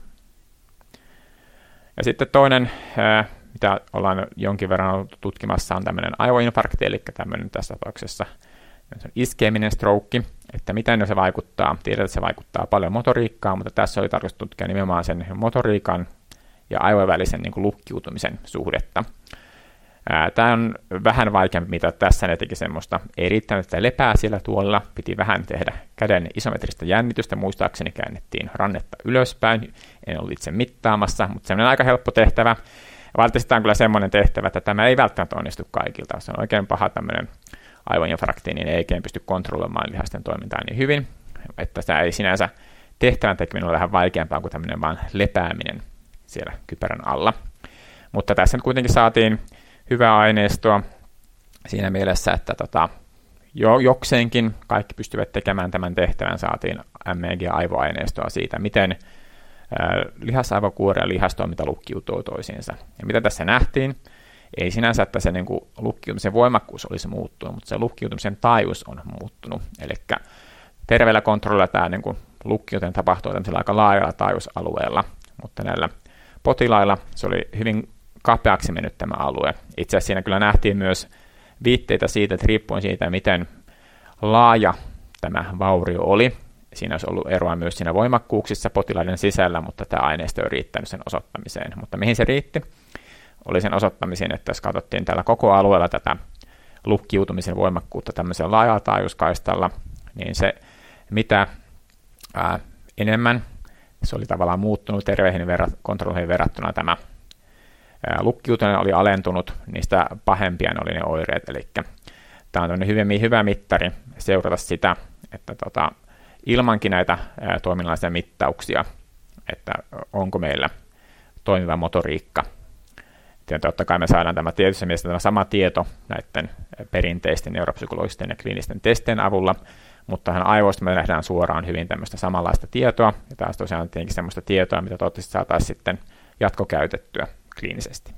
[SPEAKER 6] Ja sitten toinen, mitä ollaan jonkin verran ollut tutkimassa, on tämmöinen aivoinfarkti, eli tämmöinen tässä tapauksessa iskeminen, stroke, että miten se vaikuttaa. Tiedetään, että se vaikuttaa paljon motoriikkaan, mutta tässä oli tarkoitus tutkia nimenomaan sen motoriikan ja aivojen välisen niin kuin lukkiutumisen suhdetta. Tämä on vähän vaikeampi, mitä tässä ne teki semmoista. Ei riittänyt, että lepää siellä tuolla. Piti vähän tehdä käden isometristä jännitystä. Muistaakseni käännettiin rannetta ylöspäin. En ollut itse mittaamassa, mutta semmoinen aika helppo tehtävä. Valitettavasti on kyllä semmoinen tehtävä, että tämä ei välttämättä onnistu kaikilta. Se on oikein paha tämmöinen aivoinfarkti, niin ei oikein pysty kontrolloimaan lihasten toimintaa niin hyvin. Että tämä ei sinänsä tehtävän tekeminen ole vähän vaikeampaa kuin tämmöinen vaan lepääminen siellä kypärän alla. Mutta tässä nyt kuitenkin saatiin hyvää aineistoa siinä mielessä, että jokseenkin kaikki pystyvät tekemään tämän tehtävän. Saatiin MEG-aivoaineistoa siitä, miten lihasaivokuori ja lihastoiminta lukkiutuu toisiinsa. Ja mitä tässä nähtiin, ei sinänsä, että se niin kuin lukkiutumisen voimakkuus olisi muuttunut, mutta se lukkiutumisen taajuus on muuttunut. Eli terveellä kontrollilla tämä niin kuin lukkiutuminen tapahtuu tämmöisellä aika laajalla taajuusalueella, mutta näillä potilailla se oli hyvin kapeaksi mennyt tämä alue. Itse asiassa siinä kyllä nähtiin myös viitteitä siitä, että riippuen siitä, miten laaja tämä vaurio oli, siinä olisi ollut eroa myös siinä voimakkuuksissa potilaiden sisällä, mutta tämä aineisto ei riittänyt sen osoittamiseen. Mutta mihin se riitti? Oli sen osoittamiseen, että jos katsottiin täällä koko alueella tätä lukkiutumisen voimakkuutta tämmöisellä laajalla taajuuskaistalla, niin se mitä enemmän se oli tavallaan muuttunut terveihin kontrolleihin verrattuna tämä lukkiutuminen oli alentunut, niistä pahempia ne oli ne oireet. Eli tämä on hyvä mittari seurata sitä, että ilmankin näitä toiminnallisia mittauksia, että onko meillä toimiva motoriikka. Totta kai me saadaan tämä tietyssä mielessä tämä sama tieto näiden perinteisten neuropsykologisten ja kliinisten testien avulla, mutta tähän aivoista me nähdään suoraan hyvin tämmöistä samanlaista tietoa, ja taas tosiaan tietenkin semmoista tietoa, mitä toivottavasti saataisiin sitten jatkokäytettyä kliinisesti.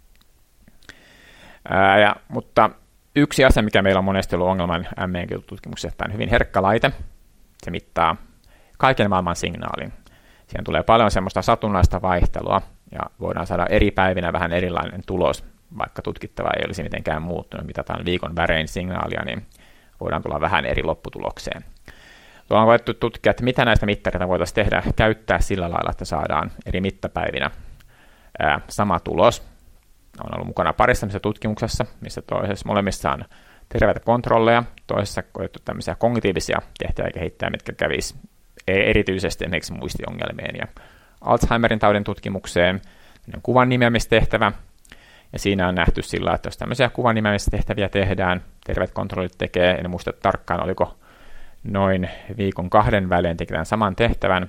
[SPEAKER 6] Mutta yksi asia, mikä meillä on monesti ollut ongelman MEG-tutkimuksessa, että on hyvin herkkä laite. Se mittaa kaiken maailman signaalin. Siihen tulee paljon semmoista satunnaista vaihtelua, ja voidaan saada eri päivinä vähän erilainen tulos, vaikka tutkittava ei olisi mitenkään muuttunut. Mitataan viikon värein signaalia, niin voidaan tulla vähän eri lopputulokseen. Tuolla on voitu tutkia, että mitä näistä mittareita voitaisiin käyttää sillä lailla, että saadaan eri mittapäivinä sama tulos. On ollut mukana parissa tutkimuksessa, missä toisessa molemmissa on terveitä kontrolleja, toisessa koettu tämmöisiä kognitiivisia tehtäviä kehittää, mitkä kävisi erityisesti esimerkiksi muistiongelmien ja Alzheimerin taudin tutkimukseen, kuvan nimeämistehtävä, ja siinä on nähty sillä, että jos tämmöisiä kuvan nimeämistehtäviä tehdään, terveet kontrollit tekee, en muista tarkkaan, oliko noin viikon 2 välein tekee tämän saman tehtävän,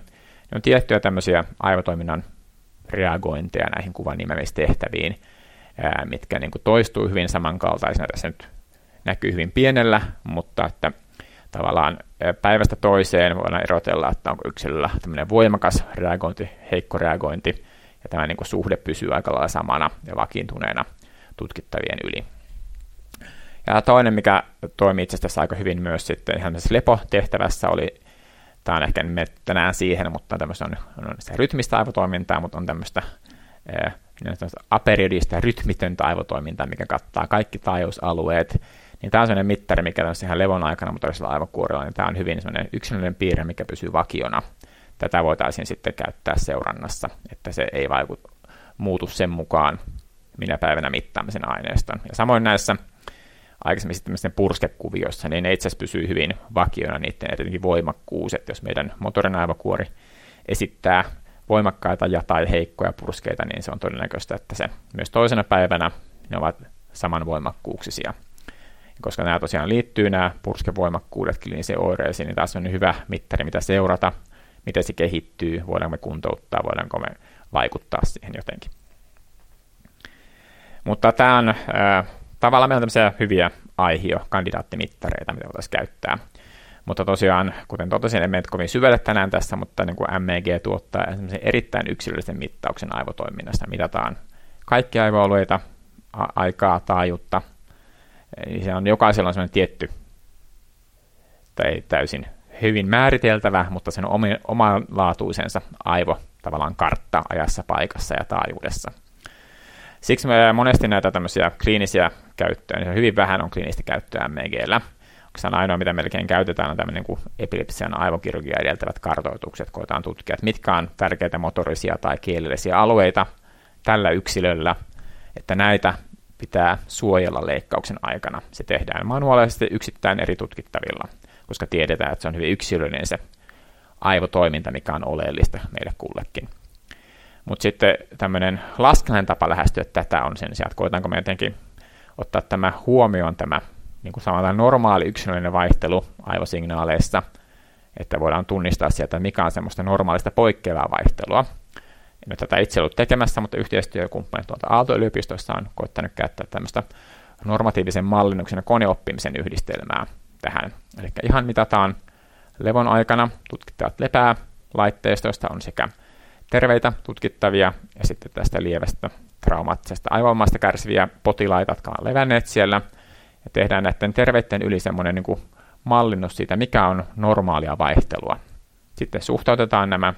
[SPEAKER 6] Ne on tiettyjä tämmöisiä aivotoiminnan reagointeja näihin kuvan nimeämistehtäviin, mitkä niin kuin toistuu hyvin samankaltaisena. Tässä nyt näkyy hyvin pienellä, mutta että tavallaan päivästä toiseen voidaan erotella, että onko yksilöllä tämmöinen voimakas reagointi, heikko reagointi, ja tämä niin kuin suhde pysyy aika lailla samana ja vakiintuneena tutkittavien yli. Ja toinen, mikä toimii itse asiassa aika hyvin myös sitten ihan lepotehtävässä, tämä on ehkä tänään siihen, mutta tämmöistä on sitä rytmistä aivotoimintaa, mutta on tämmöistä aperiodista rytmitöntä aivotoimintaa, mikä kattaa kaikki taajuusalueet. Niin tämä on sellainen mittari, mikä on ihan levon aikana motorisella aivokuorilla, niin tämä on hyvin sellainen yksilöllinen piirre, mikä pysyy vakiona. Tätä voitaisiin sitten käyttää seurannassa, että se ei muutu sen mukaan, minä päivänä mittaamme sen aineiston. Ja samoin näissä aikaisemmin sitten purskekuvioissa, niin ne itse asiassa pysyy hyvin vakiona niiden etenkin voimakkuus, että jos meidän motorinen aivokuori esittää voimakkaita tai heikkoja purskeita, niin se on todennäköistä, että se myös toisena päivänä ne ovat saman voimakkuuksisia. Koska nämä tosiaan liittyy nämä purskevoimakkuudet kliinisiin oireisiin, niin tässä on hyvä mittari, mitä seurata, miten se kehittyy, voidaanko me kuntouttaa, voidaanko me vaikuttaa siihen jotenkin. Mutta tämä on tavallaan meillä on tämmöisiä hyviä kandidaattimittareita, mitä voitaisiin käyttää. Mutta tosiaan, kuten totesin, emme mene kovin syvälle tänään tässä, mutta niin kuin MEG tuottaa erittäin yksilöllisen mittauksen aivotoiminnasta. Mitataan kaikki aivoalueita, aikaa, taajuutta. Eli se on jokaisella on sellainen tietty, tai täysin hyvin määriteltävä, mutta sen omanlaatuisensa aivo tavallaan kartta ajassa, paikassa ja taajuudessa. Siksi me monesti näitä tämmöisiä kliinisiä käyttöä, niin hyvin vähän on kliinistä käyttöä MEG:llä. Oikeastaan ainoa, mitä melkein käytetään, on tämmöinen niin epilepsian aivokirurgia edeltävät kartoitukset. Koetaan tutkia, että mitkä on tärkeitä motorisia tai kielellisiä alueita tällä yksilöllä, että näitä pitää suojella leikkauksen aikana. Se tehdään manuaalisesti yksittäin eri tutkittavilla, koska tiedetään, että se on hyvin yksilöllinen se aivotoiminta, mikä on oleellista meille kullekin. Mutta sitten tämmöinen laskennallinen tapa lähestyä tätä on sen sijaan, että koetaanko me jotenkin ottaa tämä huomioon, tämä niin kuin sanotaan normaali yksilöllinen vaihtelu aivosignaaleissa, että voidaan tunnistaa sieltä, mikä on semmoista normaalista poikkeavaa vaihtelua. En ole tätä itse ollut tekemässä, mutta yhteistyökumppanit tuolta Aalto-yliopistossa on koettanut käyttää tämmöistä normatiivisen mallinnuksen ja koneoppimisen yhdistelmää tähän. Eli ihan mitataan levon aikana, tutkittavat lepää laitteistoista on sekä terveitä tutkittavia ja sitten tästä lievästä traumaattisesta aivovammasta kärsiviä potilaita, jotka on levänneet siellä. Ja tehdään näiden terveiden yli semmoinen niin kuin mallinnus siitä, mikä on normaalia vaihtelua. Sitten suhtautetaan nämä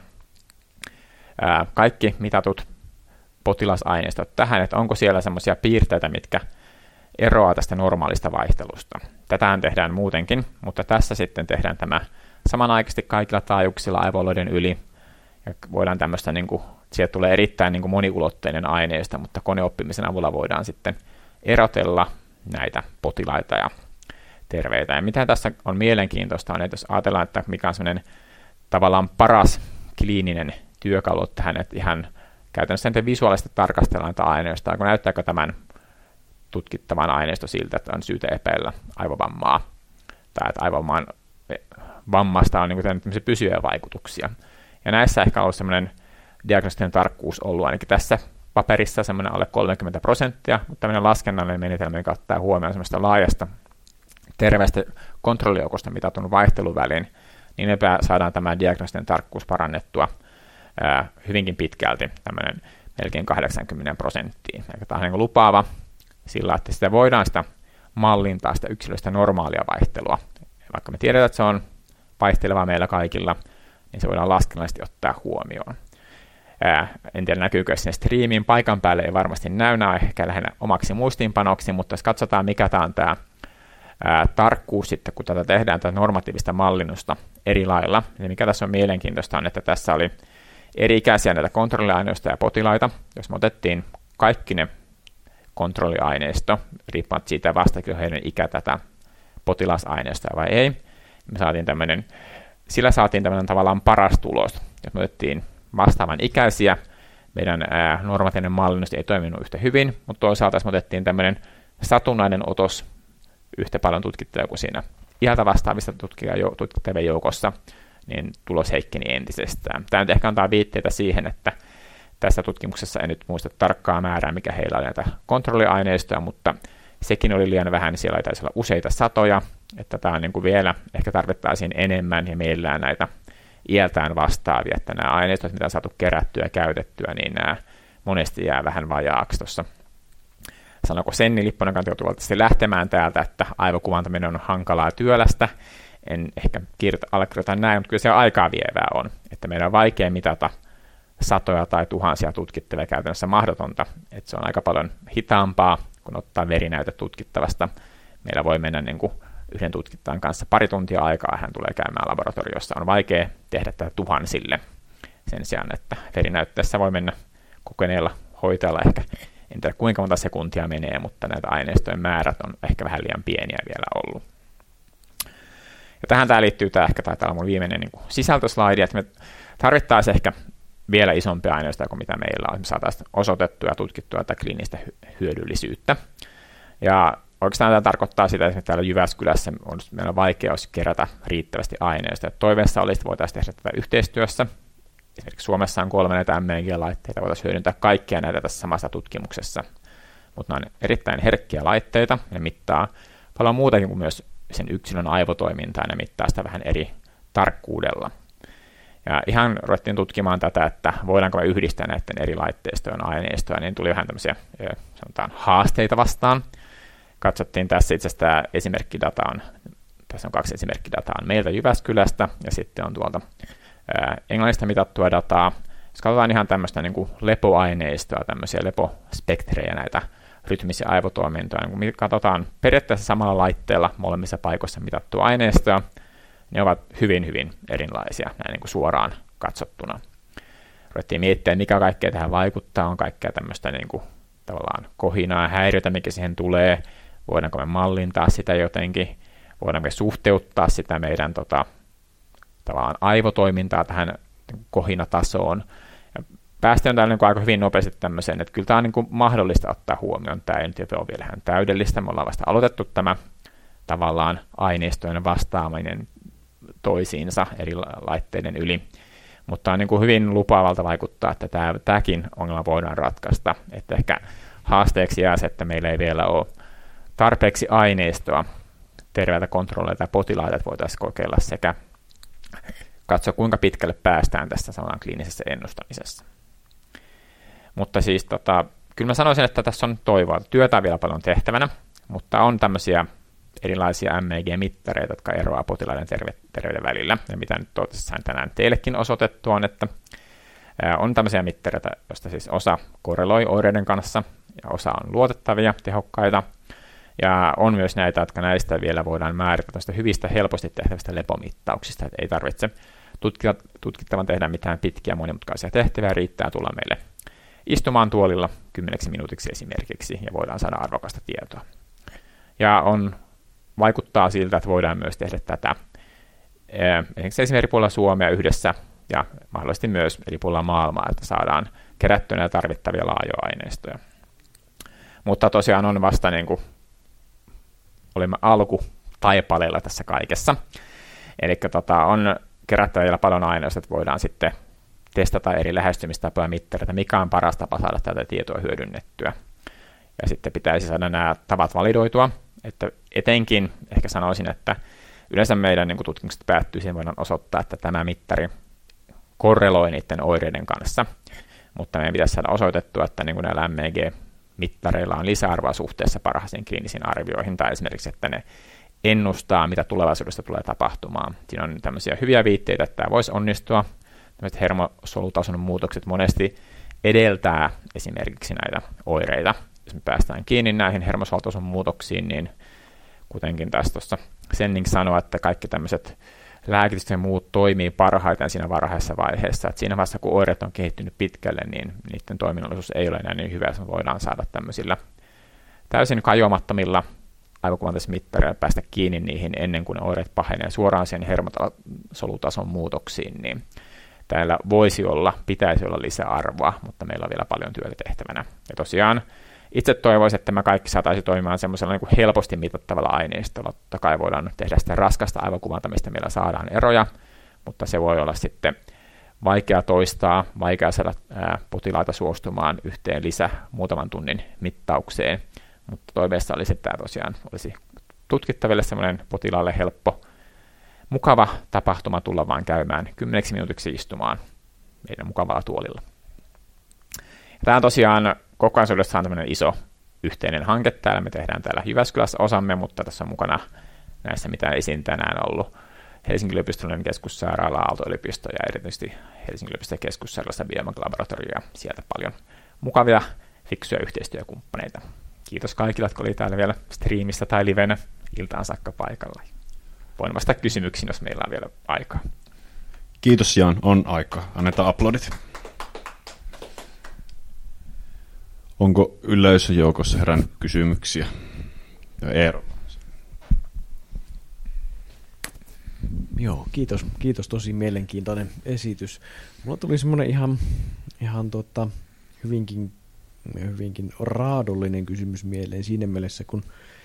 [SPEAKER 6] kaikki mitatut potilasaineistot tähän, että onko siellä semmoisia piirteitä, mitkä eroaa tästä normaalista vaihtelusta. Tätähän tehdään muutenkin, mutta tässä sitten tehdään tämä samanaikaisesti kaikilla taajuuksilla aivoalueiden yli. Ja voidaan tämmöistä, niin kuin, sieltä tulee erittäin niin kuin moniulotteinen aineisto, mutta koneoppimisen avulla voidaan sitten erotella näitä potilaita ja terveitä. Ja mitä tässä on mielenkiintoista on, että jos ajatellaan, että mikä on semmoinen tavallaan paras kliininen työkalu tähän, että ihan käytännössä visuaalisesti tarkastellaan tätä aineistoa, kun näyttääkö tämän tutkittavan aineisto siltä, että on syytä epäillä aivovammaa, tai että aivovamman vammasta on niin kuin pysyviä vaikutuksia. Ja näissä ehkä on ollut semmoinen diagnostinen tarkkuus ollut ainakin tässä paperissa semmoinen alle 30%, mutta tämmöinen laskennallinen menetelmä, joka ottaa huomioon semmoista laajasta terveestä kontrollijoukosta mitatun vaihteluvälin, niin me saadaan tämä diagnostinen tarkkuus parannettua hyvinkin pitkälti, tämmöinen melkein 80%. Eli tämä on niin lupaava sillä, että sitä voidaan sitä mallintaa sitä yksilöistä normaalia vaihtelua. Vaikka me tiedetään, että se on vaihtelevaa meillä kaikilla, niin se voidaan laskennallisesti ottaa huomioon. En tiedä, näkyykö sinne striimiin paikan päälle, ei varmasti näy, ehkä lähinnä omaksi muistiinpanoksi, mutta jos katsotaan, mikä tämä on tämä tarkkuus sitten, kun tätä tehdään, tätä normatiivista mallinnusta eri lailla, niin mikä tässä on mielenkiintoista on, että tässä oli eri-ikäisiä näitä kontrolliaineistoja ja potilaita. Jos me otettiin kaikki ne kontrolliaineisto, riippumatta siitä vastaako heidän ikä tätä potilasaineistoa vai ei, sillä saatiin tämmöinen tavallaan paras tulos. Jos me otettiin vastaavan ikäisiä, meidän normatiivinen mallinnus ei toiminut yhtä hyvin, mutta toisaalta jos me otettiin tämmöinen satunnainen otos yhtä paljon tutkittavia kuin siinä iältä vastaavista tutkittavien joukossa, niin tulos heikkeni entisestään. Tämä nyt ehkä antaa viitteitä siihen, että tässä tutkimuksessa en nyt muista tarkkaa määrää, mikä heillä oli näitä kontrolliaineistoja, mutta sekin oli liian vähän, niin siellä taisi olla useita satoja, että tämä on niin kuin vielä, ehkä tarvittaisiin enemmän ja meillään näitä iältään vastaavia, että nämä aineistot, mitä on saatu kerättyä ja käytettyä, niin nämä monesti jää vähän vajaaksi tuossa. Sanoiko Senni Lipponen kanssa joutuu lähtemään täältä, että aivokuvantaminen on hankalaa työlästä. En ehkä allekirjoita näin, mutta kyllä se aikaa vievää on, että meidän on vaikea mitata satoja tai tuhansia tutkittavia, käytännössä mahdotonta, että se on aika paljon hitaampaa, kun ottaa verinäyte tutkittavasta. Meillä voi mennä niin kuin yhden tutkittavan kanssa pari tuntia aikaa, hän tulee käymään laboratoriossa. On vaikea tehdä tätä tuhansille sen sijaan, että verinäytteessä voi mennä kokeneella hoitajalla ehkä, en tiedä kuinka monta sekuntia menee, mutta näitä aineistojen määrät on ehkä vähän liian pieniä vielä ollut. Ja tähän tämä liittyy, tämä ehkä taitaa olla mun viimeinen niin kuin sisältöslaidi, että me tarvittaisiin ehkä vielä isompia aineistoja kuin mitä meillä on. Me saataisiin osoitettua ja tutkittua tätä kliinistä hyödyllisyyttä. Ja oikeastaan tämä tarkoittaa sitä, että täällä Jyväskylässä meillä on vaikeus kerätä riittävästi aineistoja. Toiveessa olisi, että voitaisiin tehdä tätä yhteistyössä. Esimerkiksi Suomessa on 3 näitä MEG-laitteita, voitaisiin hyödyntää kaikkia näitä tässä samassa tutkimuksessa. Mutta nämä on erittäin herkkiä laitteita, ne mittaa paljon muutakin kuin myös sen yksilön aivotoimintaa, ja ne mittaa sitä vähän eri tarkkuudella. Ja ihan ruvettiin tutkimaan tätä, että voidaanko me yhdistää näiden eri laitteistojen aineistoja, niin tuli vähän tämmöisiä sanotaan haasteita vastaan. Katsottiin tässä itse asiassa tämä esimerkkidata on, tässä on 2 esimerkkidataa meiltä Jyväskylästä, ja sitten on tuolta Englannista mitattua dataa. Jos katsotaan ihan tämmöistä niin kuin lepoaineistoa, tämmöisiä lepospektrejä, näitä rytmisiä aivotoimintoja, niin kun katsotaan periaatteessa samalla laitteella molemmissa paikoissa mitattua aineistoa, ne ovat hyvin, hyvin erilaisia näin niin kuin suoraan katsottuna. Ruvettiin miettiä, mikä kaikkea tähän vaikuttaa, on kaikkea tämmöistä niin kuin, tavallaan kohinaa ja häiriötä, mikä siihen tulee, voidaanko me mallintaa sitä jotenkin, voidaanko me suhteuttaa sitä meidän tavallaan aivotoimintaa tähän kohinatasoon. Ja päästiin täällä niin aika hyvin nopeasti tämmöiseen, että kyllä tämä on niin mahdollista ottaa huomioon. Tämä ei nyt ole vielä ihan täydellistä. Me ollaan vasta aloitettu tämä tavallaan aineistojen vastaaminen toisiinsa eri laitteiden yli. Mutta on niin kuin hyvin lupaavalta vaikuttaa, että tämäkin ongelma voidaan ratkaista. Että ehkä haasteeksi jää se, että meillä ei vielä ole tarpeeksi aineistoa terveitä kontrolleita ja potilaita, että voitaisiin kokeilla sekä katsoa, kuinka pitkälle päästään tässä samaan kliinisessä ennustamisessa. Mutta siis kyllä mä sanoisin, että tässä on toivoa. Työtä on vielä paljon tehtävänä, mutta on tämmöisiä erilaisia MEG-mittareita, jotka eroaa potilaiden terveyden välillä. Ja mitä nyt sain tänään teillekin osoitettu on, että on tämmöisiä mittareita, joista siis osa korreloi oireiden kanssa ja osa on luotettavia, tehokkaita. Ja on myös näitä, jotka näistä vielä voidaan määritellä hyvistä, helposti tehtävistä lepomittauksista, että ei tarvitse tutkittavan tehdä mitään pitkiä monimutkaisia tehtäviä, riittää tulla meille istumaan tuolilla 10 minuutiksi esimerkiksi, ja voidaan saada arvokasta tietoa. Ja vaikuttaa siltä, että voidaan myös tehdä tätä esimerkiksi eri puolilla Suomea yhdessä, ja mahdollisesti myös eri puolilla maailmaa, että saadaan kerättyä näitä tarvittavia laajoaineistoja. Mutta tosiaan on vasta niin kuin olimme alkutaipaleella tässä kaikessa. Eli on kerättävä vielä paljon aineistoa, että voidaan sitten testata eri lähestymistapoja mittareita, mikä on paras tapa saada tätä tietoa hyödynnettyä. Ja sitten pitäisi saada nämä tavat validoitua, että etenkin ehkä sanoisin, että yleensä meidän niin tutkimukset päättyy siihen, voidaan osoittaa, että tämä mittari korreloi niiden oireiden kanssa, mutta meidän pitäisi saada osoitettua, että niin kuin näillä MEG-mittareilla on lisäarvoa suhteessa parhaisiin kliinisiin arvioihin, tai esimerkiksi, että ne ennustaa, mitä tulevaisuudessa tulee tapahtumaan. Siinä on tämmöisiä hyviä viitteitä, että tämä voisi onnistua. Tämmöiset hermosolutason muutokset monesti edeltää esimerkiksi näitä oireita. Jos me päästään kiinni näihin hermosolutason muutoksiin, niin kuitenkin tässä tuossa Senning sanoi, että kaikki tämmöiset lääkitykset ja muut toimii parhaiten siinä varhaisessa vaiheessa. Että siinä vaiheessa, kun oireet on kehittynyt pitkälle, niin niiden toiminnallisuus ei ole enää niin hyvä, että me voidaan saada tämmöisillä täysin kajoamattomilla aivokuvantaismittareilla päästä kiinni niihin ennen kuin ne oireet pahenee suoraan siihen hermosolutason muutoksiin, niin täällä pitäisi olla lisäarvoa, mutta meillä on vielä paljon työtä tehtävänä. Ja tosiaan itse toivoisin, että me kaikki saataisiin toimimaan semmoisella niin kuin helposti mitattavalla aineistolla. Totta kai voidaan tehdä sitä raskasta aivokuvantamista, millä saadaan eroja, mutta se voi olla sitten vaikea toistaa, vaikea saada potilaita suostumaan yhteen muutaman tunnin mittaukseen, mutta toiveessa olisi, että tämä tosiaan olisi tutkittaville semmoinen potilaalle helppo, mukava tapahtuma tulla vaan käymään 10 minuutiksi istumaan meidän mukavalla tuolilla. Ja tämä on tosiaan kokonaisuudessaan tämmöinen iso yhteinen hanke täällä. Me tehdään täällä Jyväskylässä osamme, mutta tässä on mukana näissä, mitä esiin tänään ollut, Helsingin yliopistollinen keskussairaala, Aalto-yliopisto ja erityisesti Helsingin yliopiston keskussairaalassa Biobank-laboratorio ja sieltä paljon mukavia, fiksuja yhteistyökumppaneita. Kiitos kaikille, jotka oli täällä vielä striimissä tai livenä iltaan saakka paikalla. Voin vastata kysymyksiin, jos meillä on vielä aikaa.
[SPEAKER 2] Kiitos Jan, on aika. Annetaan aplodit. Onko yleisön joukossa herännyt kysymyksiä? Ja Eero.
[SPEAKER 3] Joo, kiitos, tosi mielenkiintoinen esitys. Mulla tuli semmoinen ihan hyvinkin raadollinen kysymys mieleen siinä mielessä, kun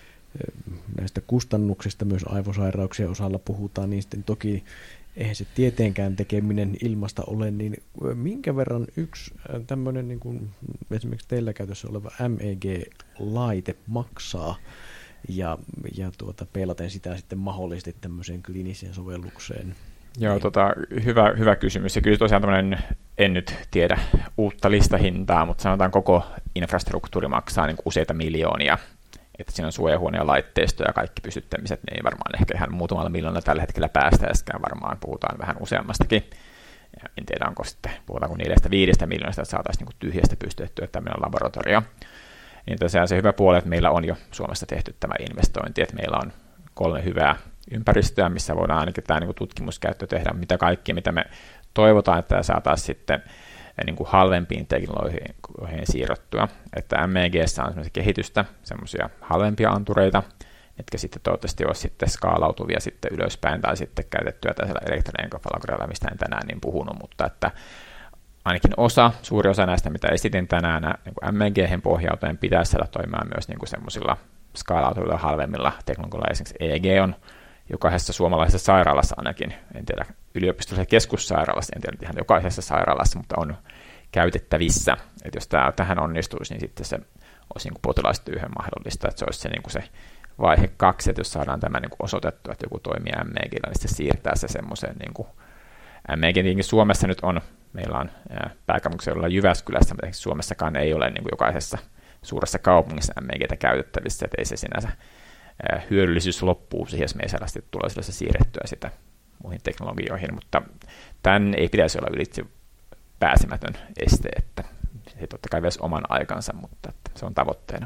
[SPEAKER 3] näistä kustannuksista myös aivosairauksien osalla puhutaan, niin sitten toki eihän se tieteenkään tekeminen ilmasta ole, niin minkä verran yksi tämmöinen niin kuin esimerkiksi teillä käytössä oleva MEG-laite maksaa ja peilaten sitä sitten mahdollisesti tämmöiseen kliiniseen sovellukseen?
[SPEAKER 6] Joo, hyvä kysymys. Ja kyllä tosiaan tämmöinen, en nyt tiedä uutta listahintaa, mutta sanotaan koko infrastruktuuri maksaa niin kuin useita miljoonia. Että siinä on suojahuone ja laitteisto ja kaikki pystyttämiset, niin ei varmaan ehkä ihan muutamalla miljoonalla tällä hetkellä päästäisikään, varmaan puhutaan vähän useammastakin. Ja en tiedä, onko sitten, puhutaanko 4-5 miljoonasta, että saataisiin niin tyhjästä pystytettyä tämmöinen laboratorio. Niin tosiaan se hyvä puoli, että meillä on jo Suomessa tehty tämä investointi, että meillä on 3 hyvää ympäristöä, missä voidaan ainakin tämä niin tutkimuskäyttö tehdä, mitä kaikkea, mitä me toivotaan, että saataisiin sitten niin kuin halvempiin teknologioihin siirrottua. Että MEG:ssä on semmoisia kehitystä, semmoisia halvempia antureita, jotka sitten toivottavasti olisi sitten skaalautuvia sitten ylöspäin tai sitten käytettyä tällaisella elektronienkofalogrilla, mistä en tänään niin puhunut, mutta että ainakin suuri osa näistä, mitä esitin tänään, niin kuin MEG:hen pohjautuen pitäisi saada toimimaan myös niin kuin semmoisilla skaalautuvilla halvemmilla teknologioilla. Esimerkiksi EEG on jokaisessa suomalaisessa sairaalassa ainakin, en tiedä yliopistollisessa keskussairaalassa, en tiedä ihan jokaisessa sairaalassa, mutta on käytettävissä. Että jos tämä tähän onnistuisi, niin sitten se olisi niin potilastyöhön mahdollista, että se olisi se, niin kuin se vaihe 2, että jos saadaan tämä niin kuin osoitettua, että joku toimii MEG:llä, niin sitten siirtää se semmoiseen, niin kuin MEG tietenkin Suomessa nyt on, meillä on pääkaupunkiseudulla Jyväskylässä, mutta Suomessakaan ei ole niin kuin jokaisessa suuressa kaupungissa MEG:tä käytettävissä, että ei se sinänsä hyödyllisyys loppuu siihen, jos me ei saada tulevaisuudessa siirrettyä sitä muihin teknologioihin, mutta tämän ei pitäisi olla ylitse pääsemätön este, että se totta kai veisi oman aikansa, mutta että se on tavoitteena.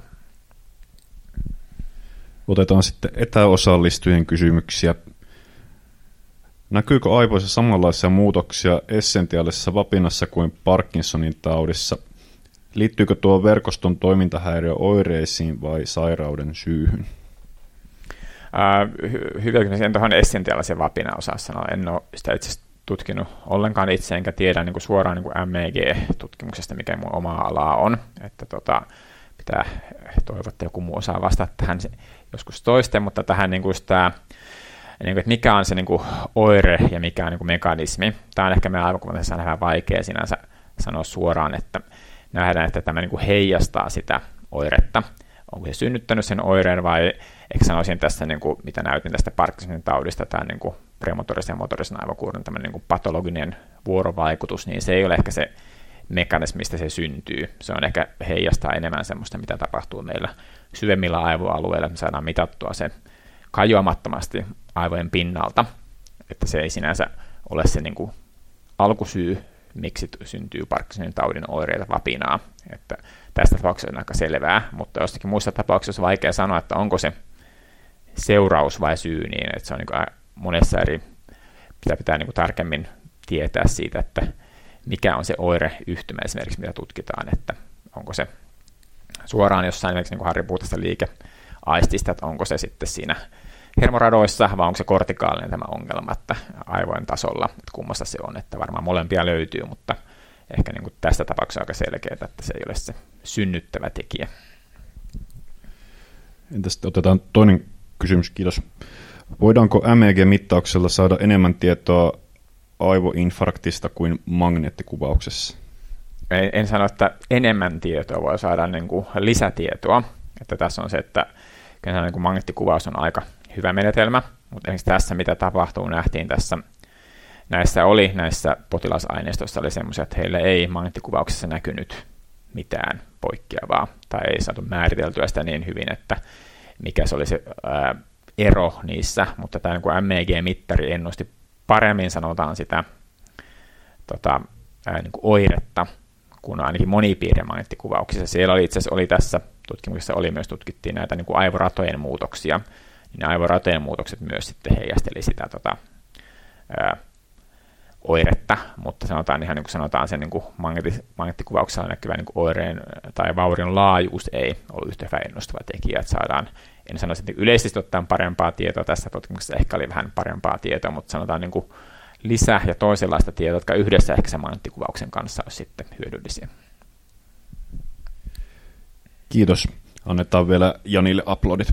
[SPEAKER 2] Otetaan sitten etäosallistujien kysymyksiä. Näkyykö aivoissa samanlaisia muutoksia essentiaalisessa vapinassa kuin Parkinsonin taudissa? Liittyykö tuo verkoston toimintahäiriö oireisiin vai sairauden syyhyn?
[SPEAKER 6] Hyvä kysymys. En tuohon essentiaalisen vapina osaa sanoa. En ole sitä itse asiassa tutkinut ollenkaan itse, enkä tiedä niin kuin suoraan niin kuin MEG-tutkimuksesta, mikä mun oma alaa on. Että pitää toivoa, että joku muu osaa vastata tähän joskus toisten, mutta tähän niin kuin sitä, niin kuin, että mikä on se niin kuin oire ja mikä on niin kuin mekanismi. Tämä on ehkä meidän aivokunnassa vähän vaikea sinänsä sanoa suoraan, että nähdään, että tämä niin kuin heijastaa sitä oiretta. Onko se synnyttänyt sen oireen vai ehkä sanoisin tässä, niin kuin, mitä näytin tästä Parkinsonin taudista, tämä niin kuin premotorisen ja motorisen aivokuuron tämmöinen niin kuin patologinen vuorovaikutus, niin se ei ole ehkä se mekanismi, mistä se syntyy. Se on ehkä heijastaa enemmän semmoista, mitä tapahtuu meillä syvemmillä aivoalueilla. Me saadaan mitattua se kajoamattomasti aivojen pinnalta, että se ei sinänsä ole se niin kuin alkusyy, miksi syntyy Parkinsonin taudin oireita vapinaa. Että tästä tapauksessa on aika selvää, mutta jostakin muissa tapauksissa on vaikea sanoa, että onko se seuraus vai syy, niin että se on niin kuin monessa eri, pitää niin kuin tarkemmin tietää siitä, että mikä on se oireyhtymä esimerkiksi, mitä tutkitaan, että onko se suoraan jossain esimerkiksi niin kuin Harri puhui tästä liikeaistista, että onko se sitten siinä hermoradoissa, vai onko se kortikaalinen tämä ongelma, että aivojen tasolla, että kummasta se on, että varmaan molempia löytyy, mutta ehkä niin kuin tästä tapauksessa aika selkeää, että se ei ole se synnyttävä tekijä.
[SPEAKER 2] Entäs otetaan toinen kysymys, kiitos. Voidaanko MEG-mittauksella saada enemmän tietoa aivoinfarktista kuin magneettikuvauksessa?
[SPEAKER 6] En sano, että enemmän tietoa voi saada niin kuin lisätietoa. Että tässä on se, että niin kuin magneettikuvaus on aika hyvä menetelmä, mutta esimerkiksi tässä, mitä tapahtuu, nähtiin tässä, näissä potilasaineistoissa oli semmoisia, että heille ei magneettikuvauksessa näkynyt mitään poikkeavaa, tai ei saatu määriteltyä sitä niin hyvin, että mikä se oli se ero niissä, mutta tämä niin MEG-mittari ennusti paremmin, sanotaan sitä niin kuin oiretta, kun ainakin monipiirien magneettikuvauksissa. Siellä oli itse asiassa tässä tutkimuksessa myös tutkittiin näitä niin kuin aivoratojen muutoksia, niin ne aivoratojen muutokset myös sitten heijasteli sitä oiretta, mutta sanotaan ihan niin kuin sanotaan sen niin kuin magneettikuvauksella näkyvä niin kuin oireen tai vaurion laajuus ei ollut yhtä hyvä ennustava tekijä, että saadaan, en sanoisi, että yleisesti ottaen parempaa tietoa, tässä tutkimuksessa ehkä oli vähän parempaa tietoa, mutta sanotaan niin kuin lisä- ja toisenlaista tietoa, jotka yhdessä ehkä sen magneettikuvauksen kanssa olisi sitten hyödyllisiä.
[SPEAKER 2] Kiitos. Annetaan vielä Janille aplodit.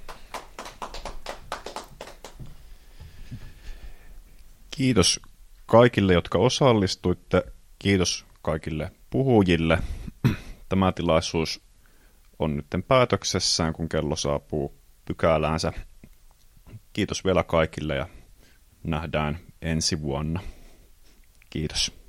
[SPEAKER 2] Kiitos kaikille, jotka osallistuitte. Kiitos kaikille puhujille. Tämä tilaisuus on nyt päätöksessään, kun kello saapuu pykäläänsä. Kiitos vielä kaikille ja nähdään ensi vuonna. Kiitos.